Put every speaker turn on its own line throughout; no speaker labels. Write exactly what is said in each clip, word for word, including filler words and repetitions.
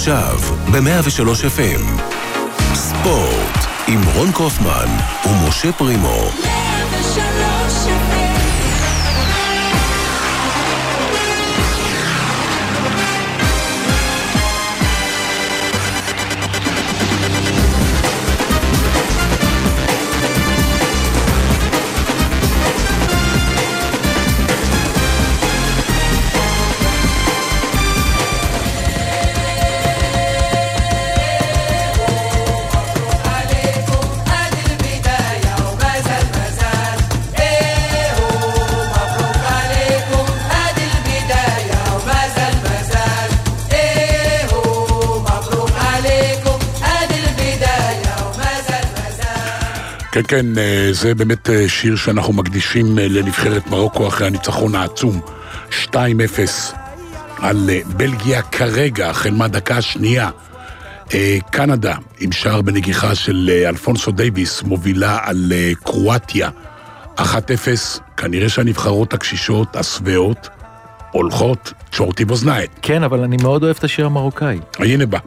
עכשיו ב-מאה ושלוש אף אם. ספורט עם רון קופמן ומשה פרימו.
כן, כן, זה באמת שיר שאנחנו מקדישים לנבחרת מרוקו אחרי הניצחון העצום שתיים אפס על בלגיה כרגע, החל מהדקה השנייה. קנדה עם שער בנגיחה של אלפונסו דייביס מובילה על קרואטיה אחת אפס. כנראה שהנבחרות הקשישות, הסבאות, הולכות צ'ורטי בוזנאית.
כן, אבל אני מאוד אוהב את השיר המרוקאי.
הנה בא.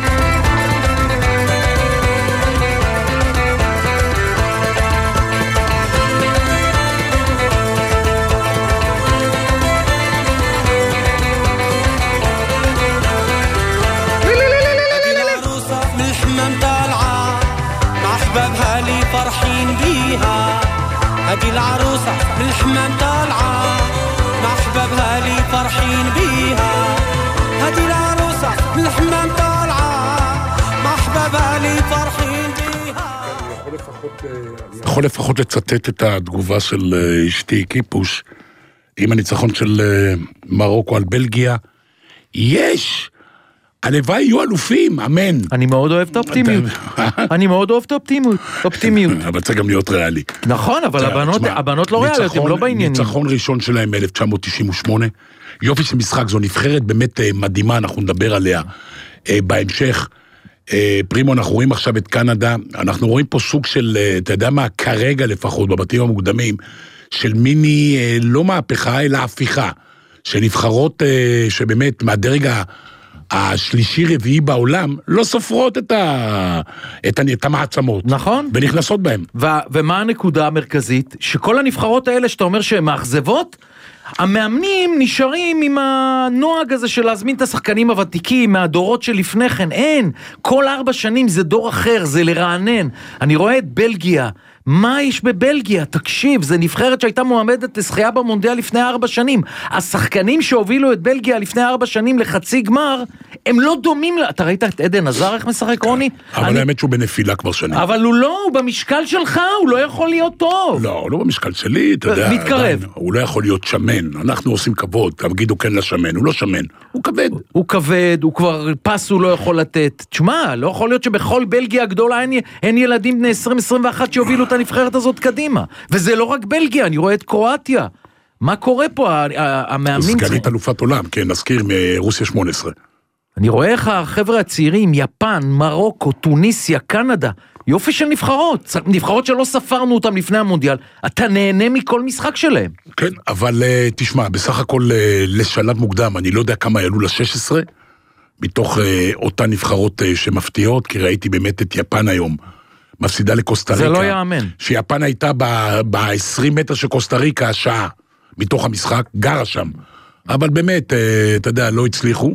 هذه العروسة بالحمام طالعة مع حبابها لي فرحين بيها هذه العروسة بالحمام طالعة مع حبابها لي فرحين بيها.
יכול לפחות לצטט את התגובה של אשתי קיפוש עם הניצחון של מרוקו על בלגיה. יש! הלוואי יהיו אלופים, אמן.
אני מאוד אוהב את האופטימיות. אני מאוד אוהב את האופטימיות. אופטימיות.
אבל צריך גם להיות ריאלי.
נכון, אבל הבנות לא ריאליות, הם לא בעניינים.
ניצחון ראשון שלהם ב-אלף תשע מאות תשעים ושמונה. יופי של משחק, זו נבחרת באמת מדהימה, אנחנו נדבר עליה בהמשך. פרימו, אנחנו רואים עכשיו את קנדה, אנחנו רואים פה סוג של, אתה יודע מה, כרגע לפחות, בבתים המוקדמים, של מיני, לא מהפכה, אלא הפיכה, שנבחרות שבאמת מהדרג ה... השלישי רביעי בעולם לא סופרות את, ה... את, ה... את המעצמות.
נכון.
ונכנסות בהם.
ו... ומה הנקודה המרכזית? שכל הנבחרות האלה שאתה אומר שהן מאכזבות, המאמנים נשארים עם הנוהג הזה של להזמין את השחקנים הוותיקים מהדורות שלפני כן. אין. כל ארבע שנים זה דור אחר, זה לרענן. אני רואה את בלגיה. מה יש בבלגיה? תקשיב, זה נבחרת שהייתה מועמדת לזכייה במונדיאל לפני ארבע שנים. השחקנים שהובילו את בלגיה לפני ארבע שנים לחצי גמר, הם לא דומים לה... אתה ראית את עדן עזר איך משחק רוני?
אבל אני... האמת שהוא בנפילה כבר שנים.
אבל הוא לא, הוא במשקל שלך, הוא לא יכול להיות טוב.
לא, הוא לא במשקל שלי, אתה יודע.
מתקרב.
הוא לא יכול להיות שמן, אנחנו עושים כבוד, תגידו כן לשמן, הוא לא שמן, הוא כבד.
הוא כבד, הוא כבר פס הוא לא יכול לתת. תשמע, לא יכול להיות שבכל בלגיה הגדולה אין, אין ילדים בני עשרים עשרים ואחת שהובילו את הנבחרת הזאת קדימה. וזה לא רק בלגיה, אני רואה את קרואטיה. מה קורה פה? המאמנים...
סגנית אלופת עולם, כן, נזכיר מרוסיה שמונה עשרה.
אני רואה איך החבר'ה הצעירים, יפן, מרוקו, טוניסיה, קנדה, יופי של נבחרות, נבחרות שלא ספרנו אותם לפני המונדיאל, אתה נהנה מכל משחק שלהם.
כן, אבל תשמע, בסך הכל לשלב מוקדם, אני לא יודע כמה יעלו ל-שש עשרה, מתוך אותן נבחרות שמפתיעות, כי ראיתי באמת את יפן היום, מפסידה לקוסטה ריקה.
זה לא יאמן.
שיפן הייתה ב-עשרים מטר של קוסטה ריקה, השעה, מתוך המשחק, גרה שם. אבל באמת, אתה יודע, לא הצליחו,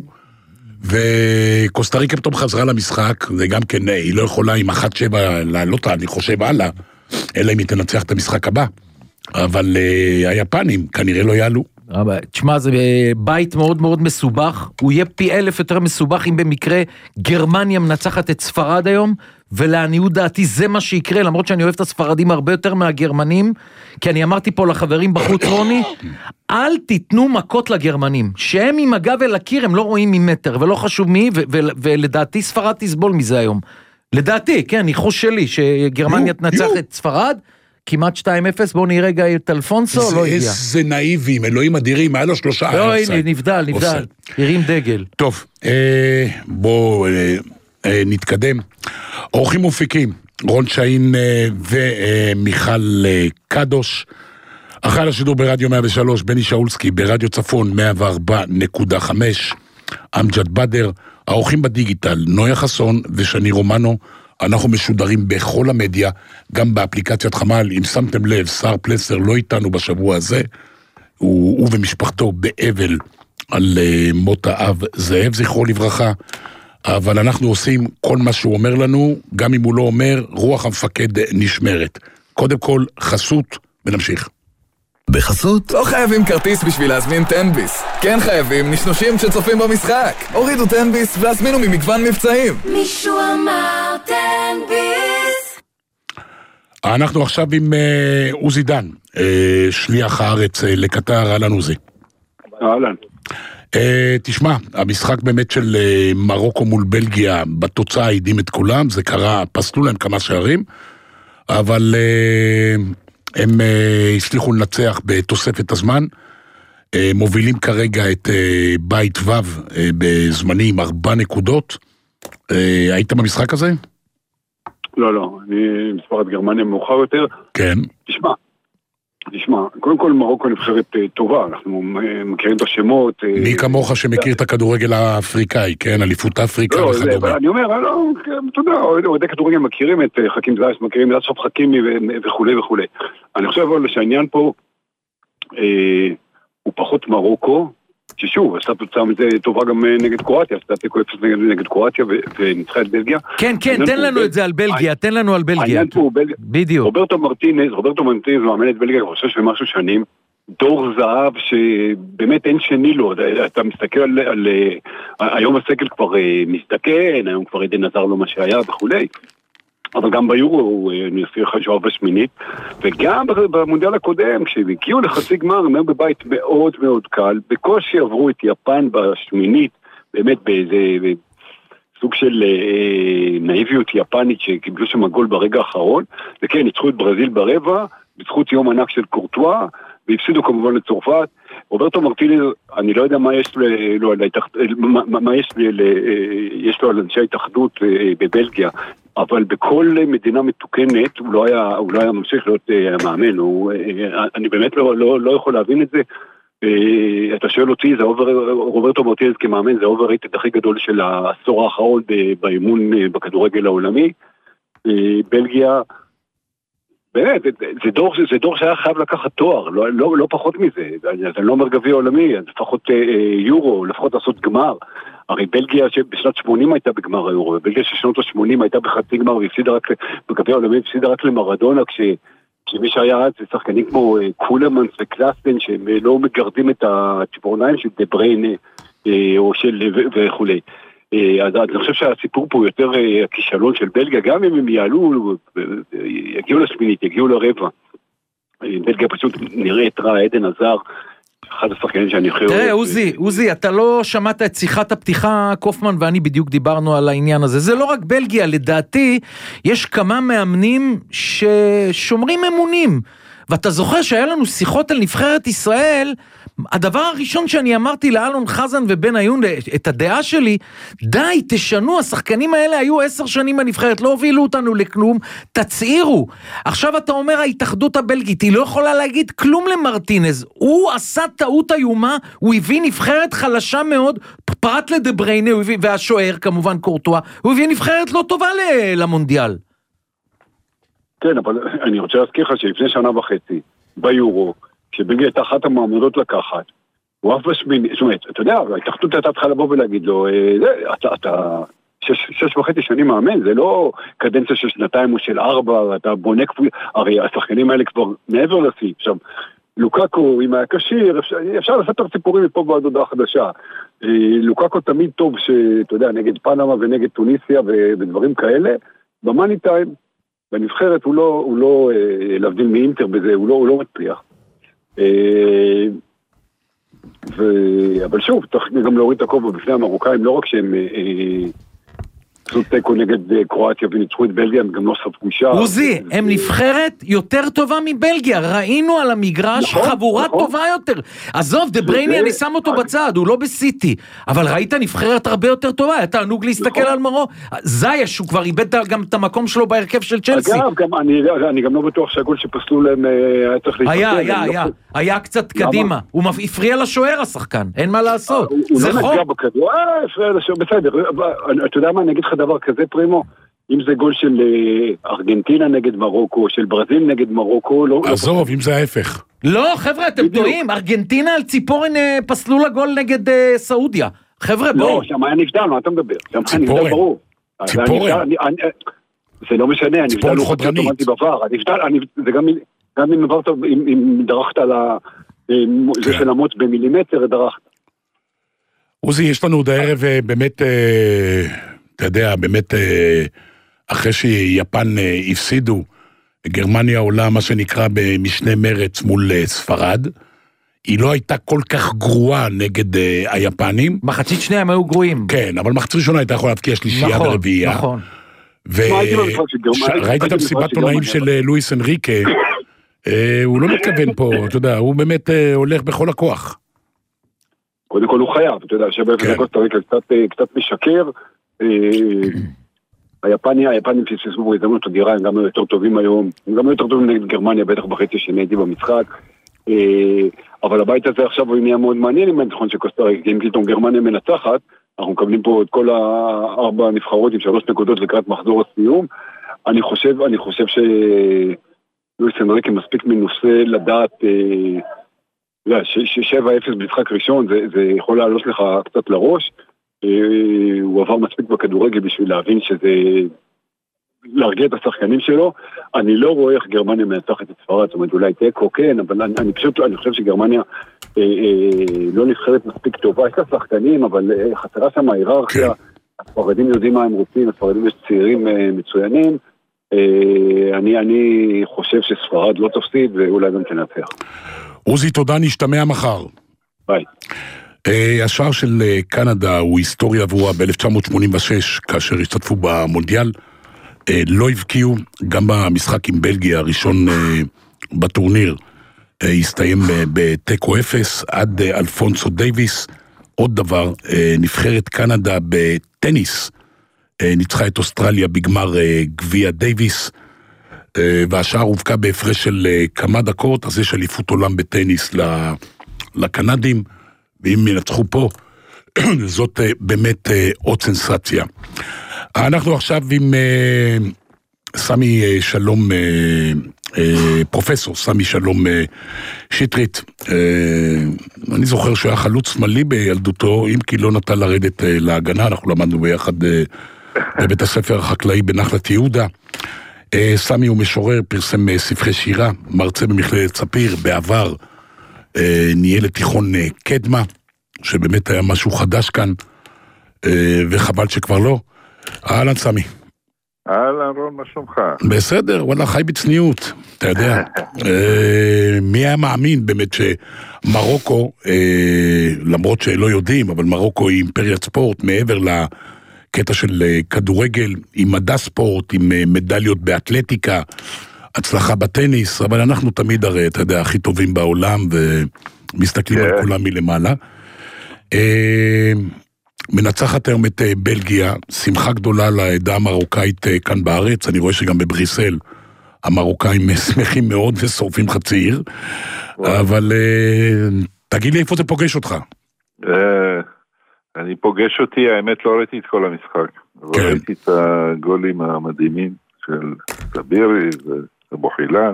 וקוסטה ריקה פתאום חזרה למשחק, זה גם כן, היא לא יכולה עם אחת שבע לעלות, אני חושב הלאה, אלא אם היא תנצח את המשחק הבא. אבל uh, היפנים כנראה לא יעלו.
תשמע, זה בית מאוד מאוד מסובך, הוא יהיה פי אלף יותר מסובך אם במקרה גרמניה מנצחת את ספרד היום, ולעניות דעתי זה מה שיקרה, למרות שאני אוהב את הספרדים הרבה יותר מהגרמנים, כי אני אמרתי פה לחברים בחוץ רוני, אל תיתנו מכות לגרמנים, שהם עם הגב אל הקיר, הם לא רואים ממטר, ולא חשוב מי, ו- ו- ולדעתי ספרד תסבול מזה היום. לדעתי, כן, ניחוש שלי, שגרמניה תנצח את ספרד, כמעט שתיים אפס, בואו נראה רגע את אלפונסו, לא הגיע.
איזה נאיבים, אלוהים אדירים, היה לו שלושה.
לא, הנה, נבדל, נבדל, הרים דגל.
טוב, בואו נתקדם. אורחים מופיקים, רון שאין ומיכל קדוש, אחרי השידור ברדיו מאה ושלוש, בני שאולסקי ברדיו צפון מאה וארבע נקודה חמש, אמג'ד בדר, האורחים בדיגיטל, נויה חסון ושני רומנו, אנחנו משודרים בכל המדיה, גם באפליקציית חמל. אם שמתם לב, שר פלסר לא איתנו בשבוע הזה, הוא, הוא ומשפחתו באבל על uh, מות האב זאב, זכרו לברכה, אבל אנחנו עושים כל מה שהוא אומר לנו, גם אם הוא לא אומר, רוח המפקד נשמרת. קודם כל, חסות, ונמשיך.
בחסות? לא חייבים כרטיס בשביל להזמין טנביס. כן חייבים נשנושים שצופים במשחק. הורידו טנביס והזמינו ממגוון מבצעים.
מישהו אמר טנביס.
אנחנו עכשיו עם uh, עוזי דן, uh, שליח הארץ uh, לקטר. אהלן עוזי.
אהלן.
Uh, תשמע, המשחק באמת של uh, מרוקו מול בלגיה, בתוצאה העידים את כולם, זה קרה, פסלו להם כמה שערים, אבל uh, הם uh, הצליחו לנצח בתוספת הזמן, uh, מובילים כרגע את uh, בית ו' uh, בזמני עם ארבע נקודות. uh, היית במשחק הזה?
לא, לא, אני מספר את גרמניה מאוחר יותר.
כן.
תשמע, תשמע, קודם כל מרוקו נבחרת טובה, אנחנו מכירים את השמות.
מי כמוך שמכיר את הכדורגל האפריקאי, כן? אליפות אפריקה וכדומה.
אני אומר, לא, אתה יודע, אוהדי כדורגל מכירים את חכים זייס, מכירים את אשרף חכימי וכו' וכו'. אני חושב אבל שהעניין פה הוא פחות מרוקו, ששוב, עשתה תוצאה מזה טובה גם נגד קרואטיה, עשתה תיקו אפס נגד קרואטיה וניצחה את בלגיה.
כן, כן, תן לנו את זה על בלגיה, תן לנו על בלגיה.
העניין פה הוא בלגיה.
בדיוק.
רוברטו מרטינז, רוברטו מרטינז מאמן את בלגיה, אני חושב שמשהו שנים, דור זהב שבאמת אין שני לו, אתה מסתכל על, על היום הסגל כבר מסתכן, היום כבר עדן עזר לו מה שהיה וכולי, אבל גם ביורו הוא נפיר חשוב בשמינית, וגם במונדיאל הקודם, כשהם הגיעו לחצי גמר, הם היו בבית מאוד מאוד קל, בקושי עברו את יפן בשמינית, באמת באיזה סוג של אה, נאיביות יפנית, שקיבלו שם גול ברגע האחרון, וכן, ניצחו את ברזיל ברבע, בזכות יום ענק של קורטואה, והפסידו כמובן לצרפת. רוברטו מרטינז, אני לא יודע מה יש לו על ההתאחדות, מה, מה יש, ל, יש לו על אנשי ההתאחדות בבלגיה, אבל בכל מדינה מתוקנת הוא לא היה, הוא לא היה ממשיך להיות המאמן, הוא, אני באמת לא, לא, לא יכול להבין את זה. אתה שואל אותי, זה אובר, רוברטו מרטינז כמאמן, זה אובררייטד הכי גדול של העשור האחרון באימון בכדורגל העולמי. בלגיה, באמת, זה דור, זה דור שהיה חייב לקחת תואר, לא, לא, לא פחות מזה, אני לא אומר גביע עולמי, לפחות יורו, לפחות לעשות גמר. הרי בלגיה שבשנת שמונים הייתה בגמר היורו, בלגיה ששנות ה-שמונים הייתה בחצי גמר, והפסידה רק, בגביע העולמי הפסידה רק למרדונה, כש, כשמי שהיה אז, זה שחקנים כמו קולמנס וקלאסטן, שהם לא מגרדים את הציפורניים של דבריין או של וכולי. אז אני חושב שהסיפור פה הוא יותר הכישלון של בלגיה, גם אם הם יעלו, יגיעו לשמינית, יגיעו לרבע. בלגיה פשוט נראית רע, עדן עזר, אחד השחקנים שאני חושב...
תראה, עוזי, עוזי, אתה לא שמעת את שיחת הפתיחה, קופמן ואני בדיוק דיברנו על העניין הזה. זה לא רק בלגיה, לדעתי, יש כמה מאמנים ששומרים אמונים. ואתה זוכר שהיה לנו שיחות על נבחרת ישראל, הדבר הראשון שאני אמרתי לאלון חזן ובן עיון, את הדעה שלי, די, תשנו, השחקנים האלה היו עשר שנים בנבחרת, לא הובילו אותנו לכלום, תצעירו. עכשיו אתה אומר, ההתאחדות הבלגית, היא לא יכולה להגיד כלום למרטינז, הוא עשה טעות איומה, הוא הביא נבחרת חלשה מאוד, פרט לדבריינה, והשוער כמובן קורטואה, הוא הביא נבחרת לא טובה למונדיאל.
כן, אבל אני רוצה להזכיר לך שלפני שנה וחצי, ביורו, כשבלגיה הייתה אחת המעמדות לקחת, הוא אף בשמיני, זאת אומרת, אתה יודע, ההתאחדות הייתה צריכה לבוא ולהגיד לו, אתה, אתה, שש, שש וחצי שנים מאמן, זה לא קדנציה של שנתיים או של ארבע, אתה בונה כפוי, הרי השחקנים האלה כבר מעבר לסי, עכשיו, לוקאקו, אם היה קשיר, אפשר, אפשר לספר סיפורים מפה בעד הודעה חדשה, לוקאקו תמיד טוב, שאתה יודע, נגד פנמה ונגד טוניסיה ודברים כאלה, במאני טיים, בנבחרת הוא לא, הוא לא, להבדיל מאינטר בזה, הוא לא, הוא לא מצליח. ו... אבל שוב, צריך גם להוריד את הכובע בפני המרוקאים, לא רק שהם פשוט תיקו נגד קרואטיה וניצחו את בלגיה, הם גם לא ספגו שער.
עוזי, הם נבחרת יותר טובה מבלגיה, ראינו על המגרש חבורה טובה יותר. עזוב, דה ברייני, אני שם אותו בצד, הוא לא בסיטי, אבל ראית נבחרת הרבה יותר טובה, היה תענוג להסתכל על מרו, זייש, הוא כבר איבד גם את המקום שלו בהרכב של צ'לסי.
אגב, אני גם לא בטוח שהגול שפסלו להם היה צריך להתפתח.
היה, היה, היה, היה קצת קדימה, הוא הפריע לשוער השחקן, אין מה לעשות.
הוא לא נגע בכדור, אה, הפריע לשוער, בסדר, אתה יודע מה, אני אגיד לך דבר כזה פרימו, אם זה גול של ארגנטינה נגד מרוקו, של ברזיל נגד מרוקו, לא...
עזוב, אם זה ההפך.
לא, חבר'ה, אתם טועים, ארגנטינה על ציפורן פסלו לגול נגד סעודיה. חבר'ה, בואו.
לא, שם היה נבדל, מה אתה מדבר?
ציפורן. ציפורן.
זה לא משנה, הנבדל הוא חוצה אוטומטי בבר, זה גם אם עברת, אם דרכת על זה של המוץ במילימטר, דרכת.
עוזי, יש לנו עוד הערב באמת, אתה יודע, באמת, אחרי שיפן הפסידו, גרמניה עולה מה שנקרא במשנה מרץ מול ספרד, היא לא הייתה כל כך גרועה נגד היפנים.
מחצית שנייה הם היו גרועים.
כן, אבל מחצית ראשונה הייתה יכולה להבקיע שלישייה ברביעייה.
נכון,
וראית את המסיבת עונאים של לואיס אנריקה, הוא לא מתכוון פה, אתה יודע, הוא באמת הולך בכל הכוח.
קודם כל הוא חייב, אתה יודע, שבאפס הקוסטה ריקה קצת משקר, היפניה, היפנים פספסו בהזדמנות אדירה, הם גם יותר טובים היום, הם גם יותר טובים נגד גרמניה, בטח בחצי שאני הייתי במשחק, אבל הבית הזה עכשיו הוא נהיה מאוד מעניין עם הניצחון של קוסטה ריקה, אם פתאום גרמניה מנצחת, אנחנו מקבלים פה את כל הארבע הנבחרות עם שלוש נקודות לקראת מחזור הסיום, אני חושב, אני חושב שלואיס אנריקה מספיק מנוסה לדעת, שבע אפס במשחק ראשון, זה יכול לעלות לך קצת לראש, הוא עבר מספיק בכדורגל בשביל להבין שזה, להרגיע את השחקנים שלו, אני לא רואה איך גרמניה מנצחת את ספרד, זאת אומרת אולי תיקו, כן, אבל אני פשוט, אני חושב שגרמניה לא נבחרת מספיק טובה, יש לה שחקנים, אבל חסרה שם ההיררכיה, הספרדים יודעים מה הם רוצים, הספרדים יש צעירים מצוינים, אני, אני חושב שספרד לא תפסיד ואולי גם תנצח.
עוזי, תודה, נשתמע מחר.
ביי.
השער של קנדה הוא היסטוריה עבורה ב-אלף תשע מאות שמונים ושש, כאשר השתתפו במונדיאל, לא הבקיעו, גם במשחק עם בלגיה, הראשון בטורניר, הסתיים בטקו אפס, עד אלפונסו דייביס. עוד דבר, נבחרת קנדה בטניס, ניצחה את אוסטרליה בגמר גביע דייביס, והשער הובקע בהפרש של כמה דקות, אז יש אליפות עולם בטניס לקנדים, ואם ינצחו פה, זאת באמת עוד סנסציה. אנחנו עכשיו עם סמי שלום, פרופסור סמי שלום שטרית. אני זוכר שהוא היה חלוץ שמאלי בילדותו, אם כי לא נטל לרדת להגנה, אנחנו למדנו ביחד בבית הספר החקלאי בנחלת יהודה. סמי הוא משורר, פרסם ספרי שירה, מרצה במכללת ספיר, בעבר ניהל את תיכון קדמה, שבאמת היה משהו חדש כאן, וחבל שכבר לא. אהלן סמי.
אהלן רון, מה שלומך?
בסדר, וואלה, חי בצניעות, אתה יודע. מי היה מאמין באמת שמרוקו, למרות שלא יודעים, אבל מרוקו היא אימפריית ספורט, מעבר לקטע של כדורגל, עם מדע ספורט, עם מדליות באתלטיקה, הצלחה בטניס, אבל אנחנו תמיד הרי, אתה יודע, הכי טובים בעולם, ומסתכלים על כולם מלמעלה. מנצחת היום את בלגיה, שמחה גדולה לעדה המרוקאית כאן בארץ, אני רואה שגם בבריסל המרוקאים שמחים מאוד ושורפים חצי עיר, אבל תגיד לי איפה זה פוגש אותך?
אני פוגש אותי, האמת לא ראיתי את כל המשחק, אבל ראיתי את הגולים המדהימים של סבירי ואבו חילאל,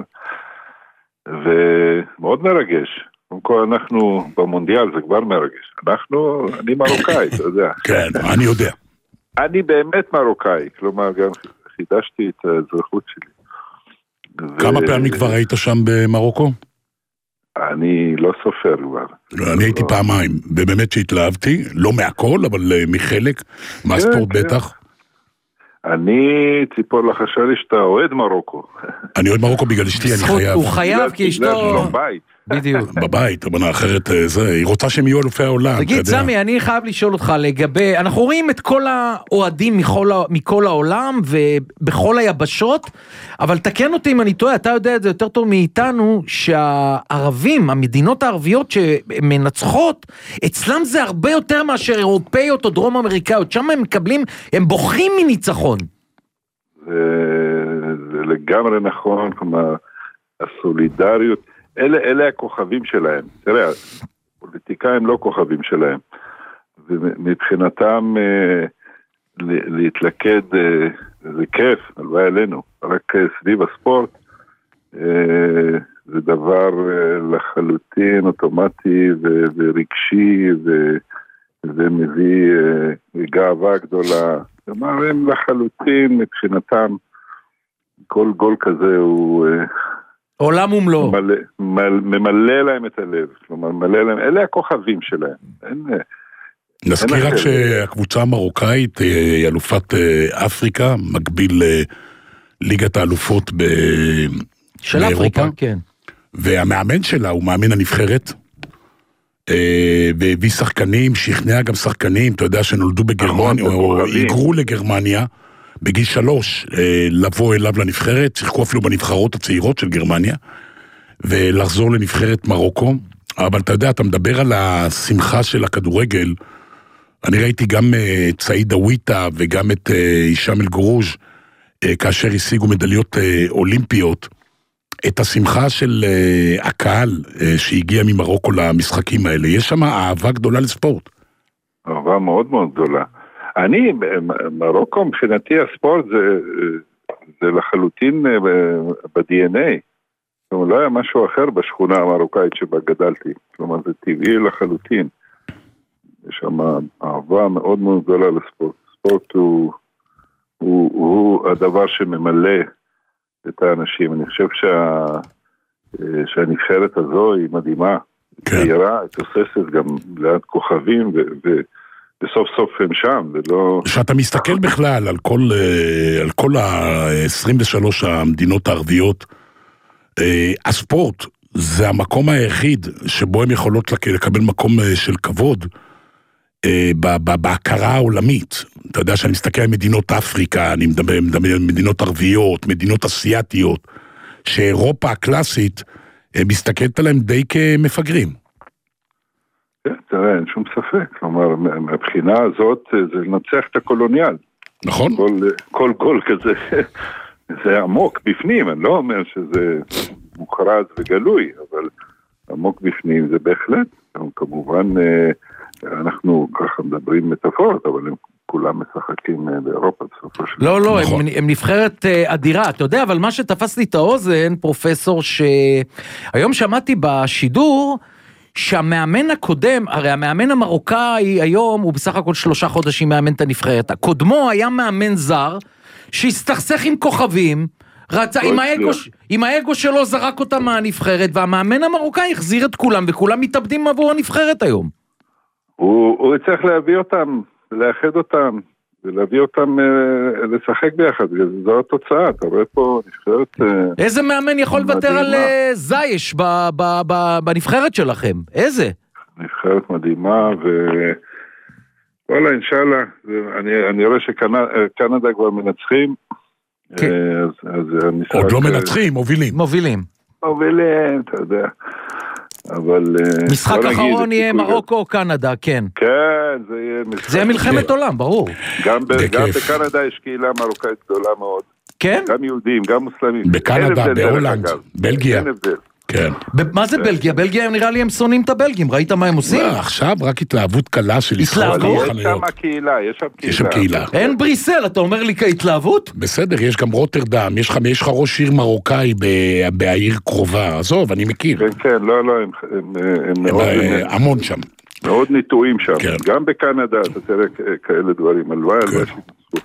ומאוד מרגש. קודם כל אנחנו במונדיאל, זה כבר מרגש. אנחנו, אני מרוקאי, אתה יודע.
כן, אני יודע.
אני באמת מרוקאי, כלומר גם חידשתי את האזרחות שלי.
כמה פעמים כבר היית שם במרוקו?
אני לא סופר כבר.
אני הייתי פעמיים, ובאמת שהתלהבתי, לא מהכל, אבל מחלק, מהספורט בטח.
אני, ציפור לחשה לי שאתה אוהד מרוקו.
אני אוהד מרוקו בגלל אשתי, אני חייב.
הוא חייב, כי אשתו... בדיוק.
בבית, אבל אחרת זה, היא רוצה שהם יהיו אלופי העולם.
תגיד, סמי, אני חייב לשאול אותך לגבי, אנחנו רואים את כל האוהדים מכל העולם ובכל היבשות, אבל תקן אותי אם אני טועה, אתה יודע את זה יותר טוב מאיתנו, שהערבים, המדינות הערביות שמנצחות, אצלם זה הרבה יותר מאשר אירופאיות או דרום אמריקאיות, שם הם מקבלים, הם בוכים מניצחון.
זה לגמרי נכון, כלומר, הסולידריות, אלה, אלה הכוכבים שלהם. תראה, פוליטיקאים לא כוכבים שלהם. ומבחינתם אה, להתלכד אה, זה כיף, הלוואי עלינו. רק סביב הספורט אה, זה דבר אה, לחלוטין אוטומטי ו- ורגשי ו- ומביא אה, גאווה גדולה. כלומר, הם לחלוטין מבחינתם כל גול כזה הוא... אה,
עולם ומלוא.
ממלא, ממלא להם את הלב, כלומר, ממלא להם, אלה הכוכבים שלהם. אין,
נזכיר רק שהקבוצה המרוקאית היא אלופת אפריקה, מקביל ליגת האלופות
של אפריקה, כן.
והמאמן שלה הוא מאמן הנבחרת, והביא שחקנים, שכנע גם שחקנים, אתה יודע שנולדו בגרמניה, או היגרו לגרמניה, בגיל שלוש, לבוא אליו לנבחרת, שיחקו אפילו בנבחרות הצעירות של גרמניה, ולחזור לנבחרת מרוקו. אבל אתה יודע, אתה מדבר על השמחה של הכדורגל, אני ראיתי גם את סעיד אוויטה וגם את הישאם אל-גורוז' כאשר השיגו מדליות אולימפיות, את השמחה של הקהל שהגיע ממרוקו למשחקים האלה. יש שם אהבה גדולה לספורט.
אהבה מאוד מאוד גדולה. אני, מרוקו, מבחינתי הספורט זה, זה לחלוטין ב-די אן איי. כלומר, לא היה משהו אחר בשכונה המרוקאית שבה גדלתי. כלומר, זה טבעי לחלוטין. יש שם אהבה מאוד מאוד גדולה לספורט. ספורט הוא, הוא, הוא הדבר שממלא את האנשים. אני חושב שה, שהנבחרת הזו היא מדהימה. כן. היא ירה, היא תוססת גם ליד כוכבים ו... ו בסוף סוף הם שם, ולא... שאתה
מסתכל בכלל על כל, על כל ה-עשרים ושלוש המדינות הערביות, הספורט זה המקום היחיד שבו הם יכולות לקבל מקום של כבוד, בהכרה העולמית. אתה יודע שאני מסתכל על מדינות אפריקה, אני מדבר על מדינות ערביות, מדינות אסיאטיות, שאירופה הקלאסית מסתכלת עליהם די כמפגרים.
כן, תראה, אין שום ספק. כלומר, מהבחינה הזאת זה לנצח את הקולוניאל.
נכון.
כל, כל גול כזה, זה עמוק בפנים, אני לא אומר שזה מוכרז וגלוי, אבל עמוק בפנים זה בהחלט. כמובן, אנחנו ככה מדברים מטאפורות, אבל הם כולם משחקים באירופה בסופו של...
לא, לא, הם, הם נבחרת אדירה, אתה יודע, אבל מה שתפס לי את האוזן, פרופסור, שהיום שמעתי בשידור, שהמאמן הקודם, הרי המאמן המרוקאי היום הוא בסך הכל שלושה חודשים מאמן את הנבחרת, הקודמו היה מאמן זר, שהסתכסך עם כוכבים, רצה, עם האגו, עם האגו שלו זרק אותם מהנבחרת, והמאמן המרוקאי החזיר את כולם, וכולם מתאבדים עבור הנבחרת היום.
הוא, הוא צריך להביא אותם, לאחד אותם, ולהביא אותם אה, לשחק ביחד, זו התוצאה, אתה רואה פה נבחרת... אה,
איזה מאמן יכול לוותר על זייש ב, ב, ב, בנבחרת שלכם? איזה?
נבחרת מדהימה, ו... וואלה, אינשאללה, אני, אני רואה שקנדה כבר מנצחים,
כן.
אז, אז המשחק...
עוד לא מנצחים, מובילים.
מובילים.
מובילים, אתה יודע. אבל...
משחק אחרון יהיה מרוקו או קנדה, כן.
כן, זה יהיה משחק.
זה יהיה מלחמת עולם, ברור.
גם בקנדה יש קהילה מרוקאית גדולה מאוד.
כן?
גם יהודים, גם מוסלמים.
בקנדה, בהולנד, בלגיה.
אין הבדל.
כן.
מה זה בלגיה? בלגיה נראה לי הם שונאים את הבלגים, ראית מה הם עושים?
לא, עכשיו רק התלהבות קלה של ישראל.
יש שם קהילה, יש שם קהילה.
אין בריסל, אתה אומר לי כהתלהבות?
בסדר, יש גם רוטרדם, יש לך ראש עיר מרוקאי בעיר קרובה, עזוב, אני מכיר.
כן, כן, לא, לא, הם מאוד...
המון שם.
מאוד ניטויים שם, גם בקנדה, אתה תראה כאלה דברים, הלוואי, הלוואי שתצפו.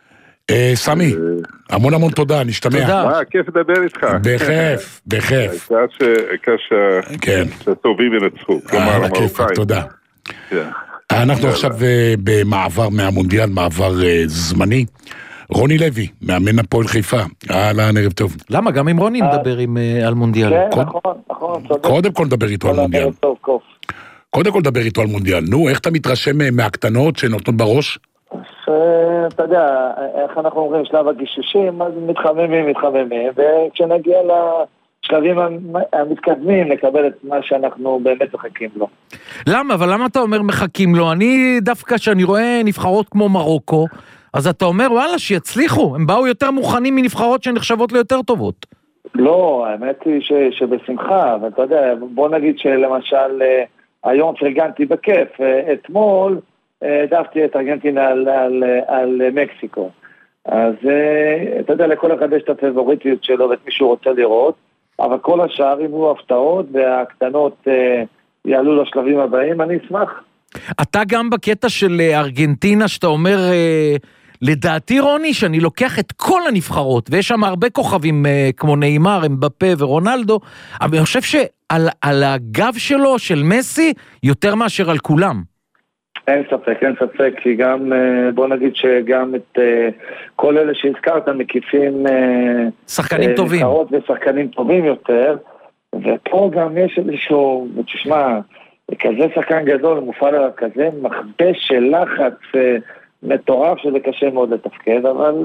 סמי, המון המון תודה, נשתמע.
מה, כיף לדבר איתך.
בכיף, בכיף.
העיקר שהטובים ינצחו.
על הכיף, תודה. אנחנו עכשיו במעבר מהמונדיאל, מעבר זמני. רוני לוי, מאמן הפועל חיפה. אהלן, ערב טוב.
למה? גם עם רוני נדבר עם, על מונדיאל.
כן, נכון, נכון.
קודם כל נדבר איתו על מונדיאל. קודם כל נדבר איתו על מונדיאל. נו, איך אתה מתרשם מהקטנות שנותנות בראש?
אתה יודע, איך אנחנו אומרים, שלב הגישושים, אז מתחממים, מתחממים, וכשנגיע לשלבים המתקדמים, נקבל את מה שאנחנו באמת מחכים לו.
למה? אבל למה אתה אומר מחכים לו? אני דווקא שאני רואה נבחרות כמו מרוקו, אז אתה אומר, וואלה, שיצליחו, הם באו יותר מוכנים מנבחרות שנחשבות ליותר טובות.
לא, האמת היא ש, שבשמחה, אבל אתה יודע, בוא נגיד שלמשל, היום פרגנתי בכיף, אתמול, דפתי את ארגנטינה על, על, על מקסיקו. אז אתה יודע, לכל אחד יש את הפבוריטיות שלו ואת מי שהוא רוצה לראות, אבל כל השאר יהיו הפתעות והקטנות יעלו לשלבים הבאים, אני אשמח.
אתה גם בקטע של ארגנטינה שאתה אומר, לדעתי רוני, שאני לוקח את כל הנבחרות, ויש שם הרבה כוכבים כמו ניימר, אמבפה ורונלדו, אבל אני חושב שעל על הגב שלו, של מסי, יותר מאשר על כולם.
אין ספק, אין ספק, כי גם, בוא נגיד שגם את כל אלה שהזכרת מקיפים
שחקנים טובים.
נבחרות ושחקנים טובים יותר, ופה גם יש איזשהו, תשמע, כזה שחקן גדול, מופעל עליו כזה, מכבש של לחץ מטורף שזה קשה מאוד לתפקד, אבל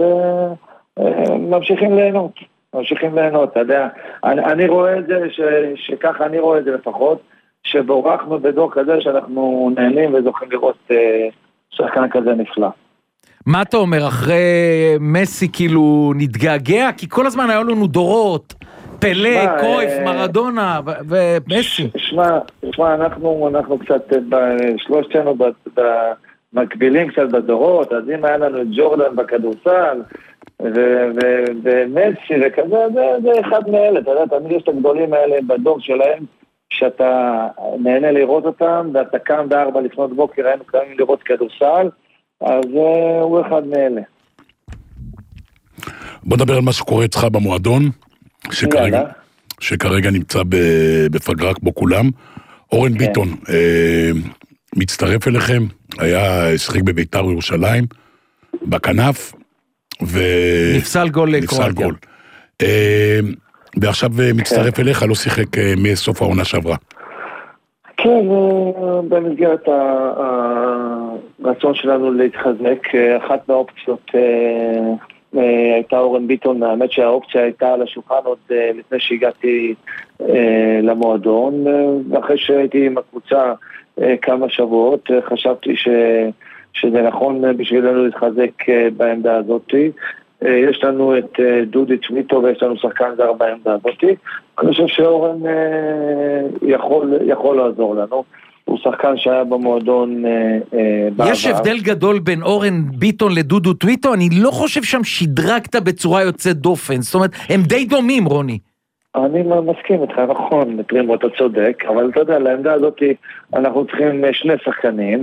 ממשיכים ליהנות, ממשיכים ליהנות, אתה יודע, אני, אני רואה את זה, ש, שככה אני רואה את זה לפחות, שבורחנו בדור כזה שאנחנו נהנים וזוכים לראות אה, שחקן כזה נפלא.
מה אתה אומר, אחרי מסי כאילו נתגעגע? כי כל הזמן היו לנו דורות, פלה, קויף, אה... מרדונה ו- ומסי.
שמע, שמע, אנחנו, אנחנו קצת בשלושתנו במקבילים קצת בדורות, אז אם היה לנו את ג'ורדן בכדורסל, ומסי וכזה, זה, זה אחד מאלה, אתה יודע, תמיד יש את הגדולים האלה בדור שלהם, שאתה נהנה לראות אותם, ואתה קם בארבע לפנות בוקר, היינו קמים לראות כדורסל, אז uh, הוא אחד מאלה.
בוא נדבר על מה שקורה אצלך במועדון, שכרגע, שכרגע נמצא בפגרה כמו כולם. אורן כן. ביטון אה, מצטרף אליכם, היה שחק בביתר ירושלים, בכנף, ו...
נפסל גול
נפסל גול. אה, ועכשיו מצטרף כן. אליך, לא שיחק מסוף העונה שעברה.
כן, במסגרת הרצון שלנו להתחזק, אחת מהאופציות הייתה אורן ביטון, האמת שהאופציה הייתה על השולחן עוד לפני שהגעתי למועדון, ואחרי שהייתי עם הקבוצה כמה שבועות, חשבתי ש... שזה נכון בשבילנו להתחזק בעמדה הזאת. יש לנו את דודי טוויטו ויש לנו שחקן זר בעמדה הזאת. אני חושב שאורן יכול, יכול לעזור לנו. הוא שחקן שהיה במועדון בעבר.
יש הבדל גדול בין אורן ביטון לדודו טוויטו, אני לא חושב שם שדרגת בצורה יוצאת דופן, זאת אומרת, הם די דומים, רוני.
אני מסכים איתך, נכון, פרימו, אתה צודק, אבל אתה יודע, לעמדה הזאת אנחנו צריכים שני שחקנים,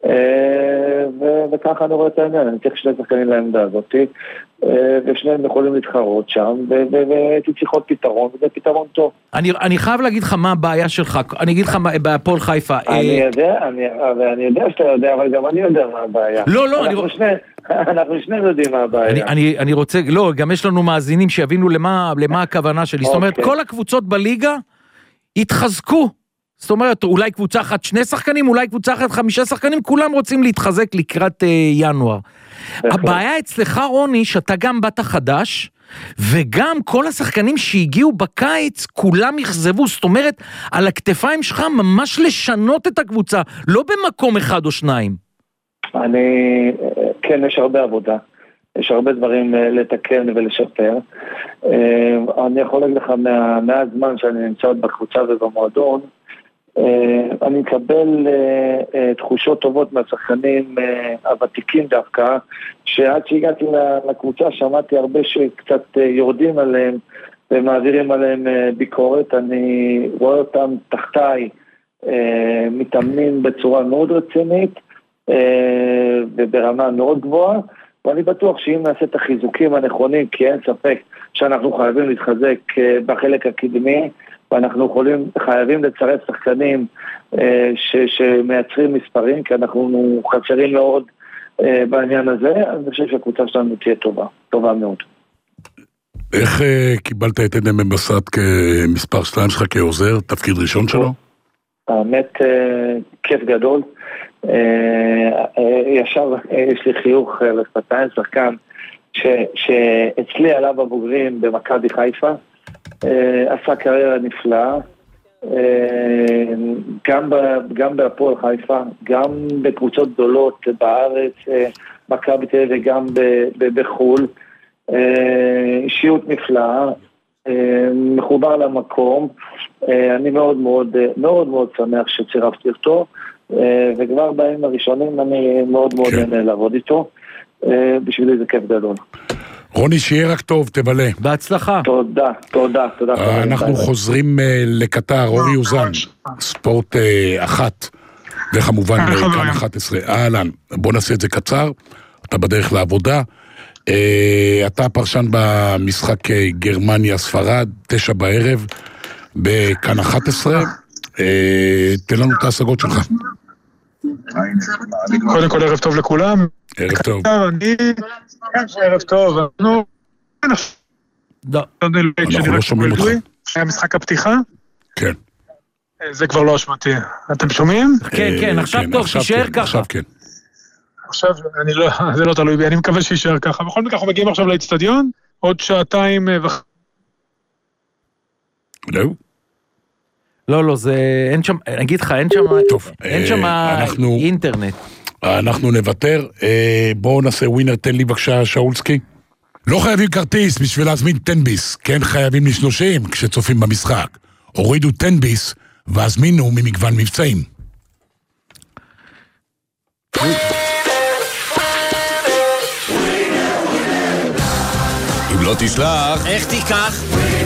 וככה אני רואה את העניין, אני צריך שני שחקנים לעמדה הזאת, ושניהם יכולים להתחרות שם, והייתי צריך עוד פתרון, וזה פתרון טוב.
אני חייב להגיד לך מה הבעיה שלך, אני אגיד לך בהפועל חיפה.
אני יודע, אני יודע שאתה יודע, אבל גם אני יודע מה הבעיה.
לא, לא,
אנחנו שנינו יודעים מה הבעיה.
אני רוצה, לא, גם יש לנו מאזינים שיבינו למה הכוונה שלי, זאת אומרת, כל הקבוצות בליגה התחזקו, זאת אומרת, אולי קבוצה אחת שני שחקנים, אולי קבוצה אחת חמישה שחקנים, כולם רוצים להתחזק לקראת אה, ינואר. הבעיה אצלך, רוני, שאתה גם באת חדש, וגם כל השחקנים שהגיעו בקיץ, כולם יחזבו, זאת אומרת, על הכתפיים שלך ממש לשנות את הקבוצה, לא במקום אחד או שניים.
אני, כן, יש הרבה עבודה. יש הרבה דברים לתקן ולשפר. אני יכול להגיד לך, מה, מהזמן שאני נמצא בקבוצה ובמועדון, אני מקבל תחושות טובות מהשחקנים הוותיקים דווקא, שעד שהגעתי לקבוצה שמעתי הרבה שקצת יורדים עליהם ומעבירים עליהם ביקורת. אני רואה אותם תחתיי מתאמנים בצורה מאוד רצינית וברמה מאוד גבוהה, ואני בטוח שאם נעשה את החיזוקים הנכונים, כי אין ספק שאנחנו חייבים להתחזק בחלק הקדמי, ואנחנו יכולים, חייבים לצרף שחקנים ש, שמייצרים מספרים, כי אנחנו חסרים מאוד בעניין הזה, אני חושב שהקבוצה שלנו תהיה טובה, טובה מאוד.
איך קיבלת את עדן בן בסט כמספר שתיים שלך כעוזר, תפקיד ראשון שלו?
האמת, כיף גדול. ישר יש לי חיוך לשפתיים, שחקן שאצלי עליו הבוגרים במכבי חיפה, עשה קריירה נפלאה, גם, גם בהפועל חיפה, גם בקבוצות גדולות בארץ, מכבי תל אביב וגם בחו"ל, אישיות נפלאה, מחובר למקום, אני מאוד מאוד מאוד מאוד שמח שצירפתי אותו, וכבר בימים הראשונים אני מאוד מאוד נהנה לעבוד איתו, בשבילי זה כיף גדול.
רוני, שיהיה רק טוב, תבלה.
בהצלחה.
תודה, תודה, תודה.
אנחנו חוזרים לקטר, אורי אוזן, ספורט אחת, וכמובן כאן אחת עשרה. אהלן, בוא נעשה את זה קצר, אתה בדרך לעבודה, אתה פרשן במשחק גרמניה ספרד, תשע בערב, בכאן אחת עשרה, תן לנו את ההשגות שלך.
קודם כל ערב טוב לכולם.
ערב טוב.
אני... ערב טוב. אנחנו...
אנחנו לא שומעים אותך.
היה משחק הפתיחה?
כן.
זה כבר לא אשמתי. אתם שומעים?
כן, כן, עכשיו טוב, תישאר ככה.
עכשיו כן.
עכשיו, אני לא... זה לא תלוי בי, אני מקווה שישאר ככה. בכל מקרה, אנחנו מגיעים עכשיו לאצטדיון, עוד שעתיים ו...
לא?
לא, לא, זה... אין שם... אני אגיד לך, אין שם...
טוב.
אין שם אינטרנט.
אנחנו נוותר. בואו נעשה ווינר, תן לי בבקשה, שאולסקי. לא חייבים כרטיס בשביל להזמין טנביס. כן חייבים לשלושים כשצופים במשחק. הורידו טנביס והזמינו ממגוון מבצעים.
אם לא תשלח,
איך תיקח?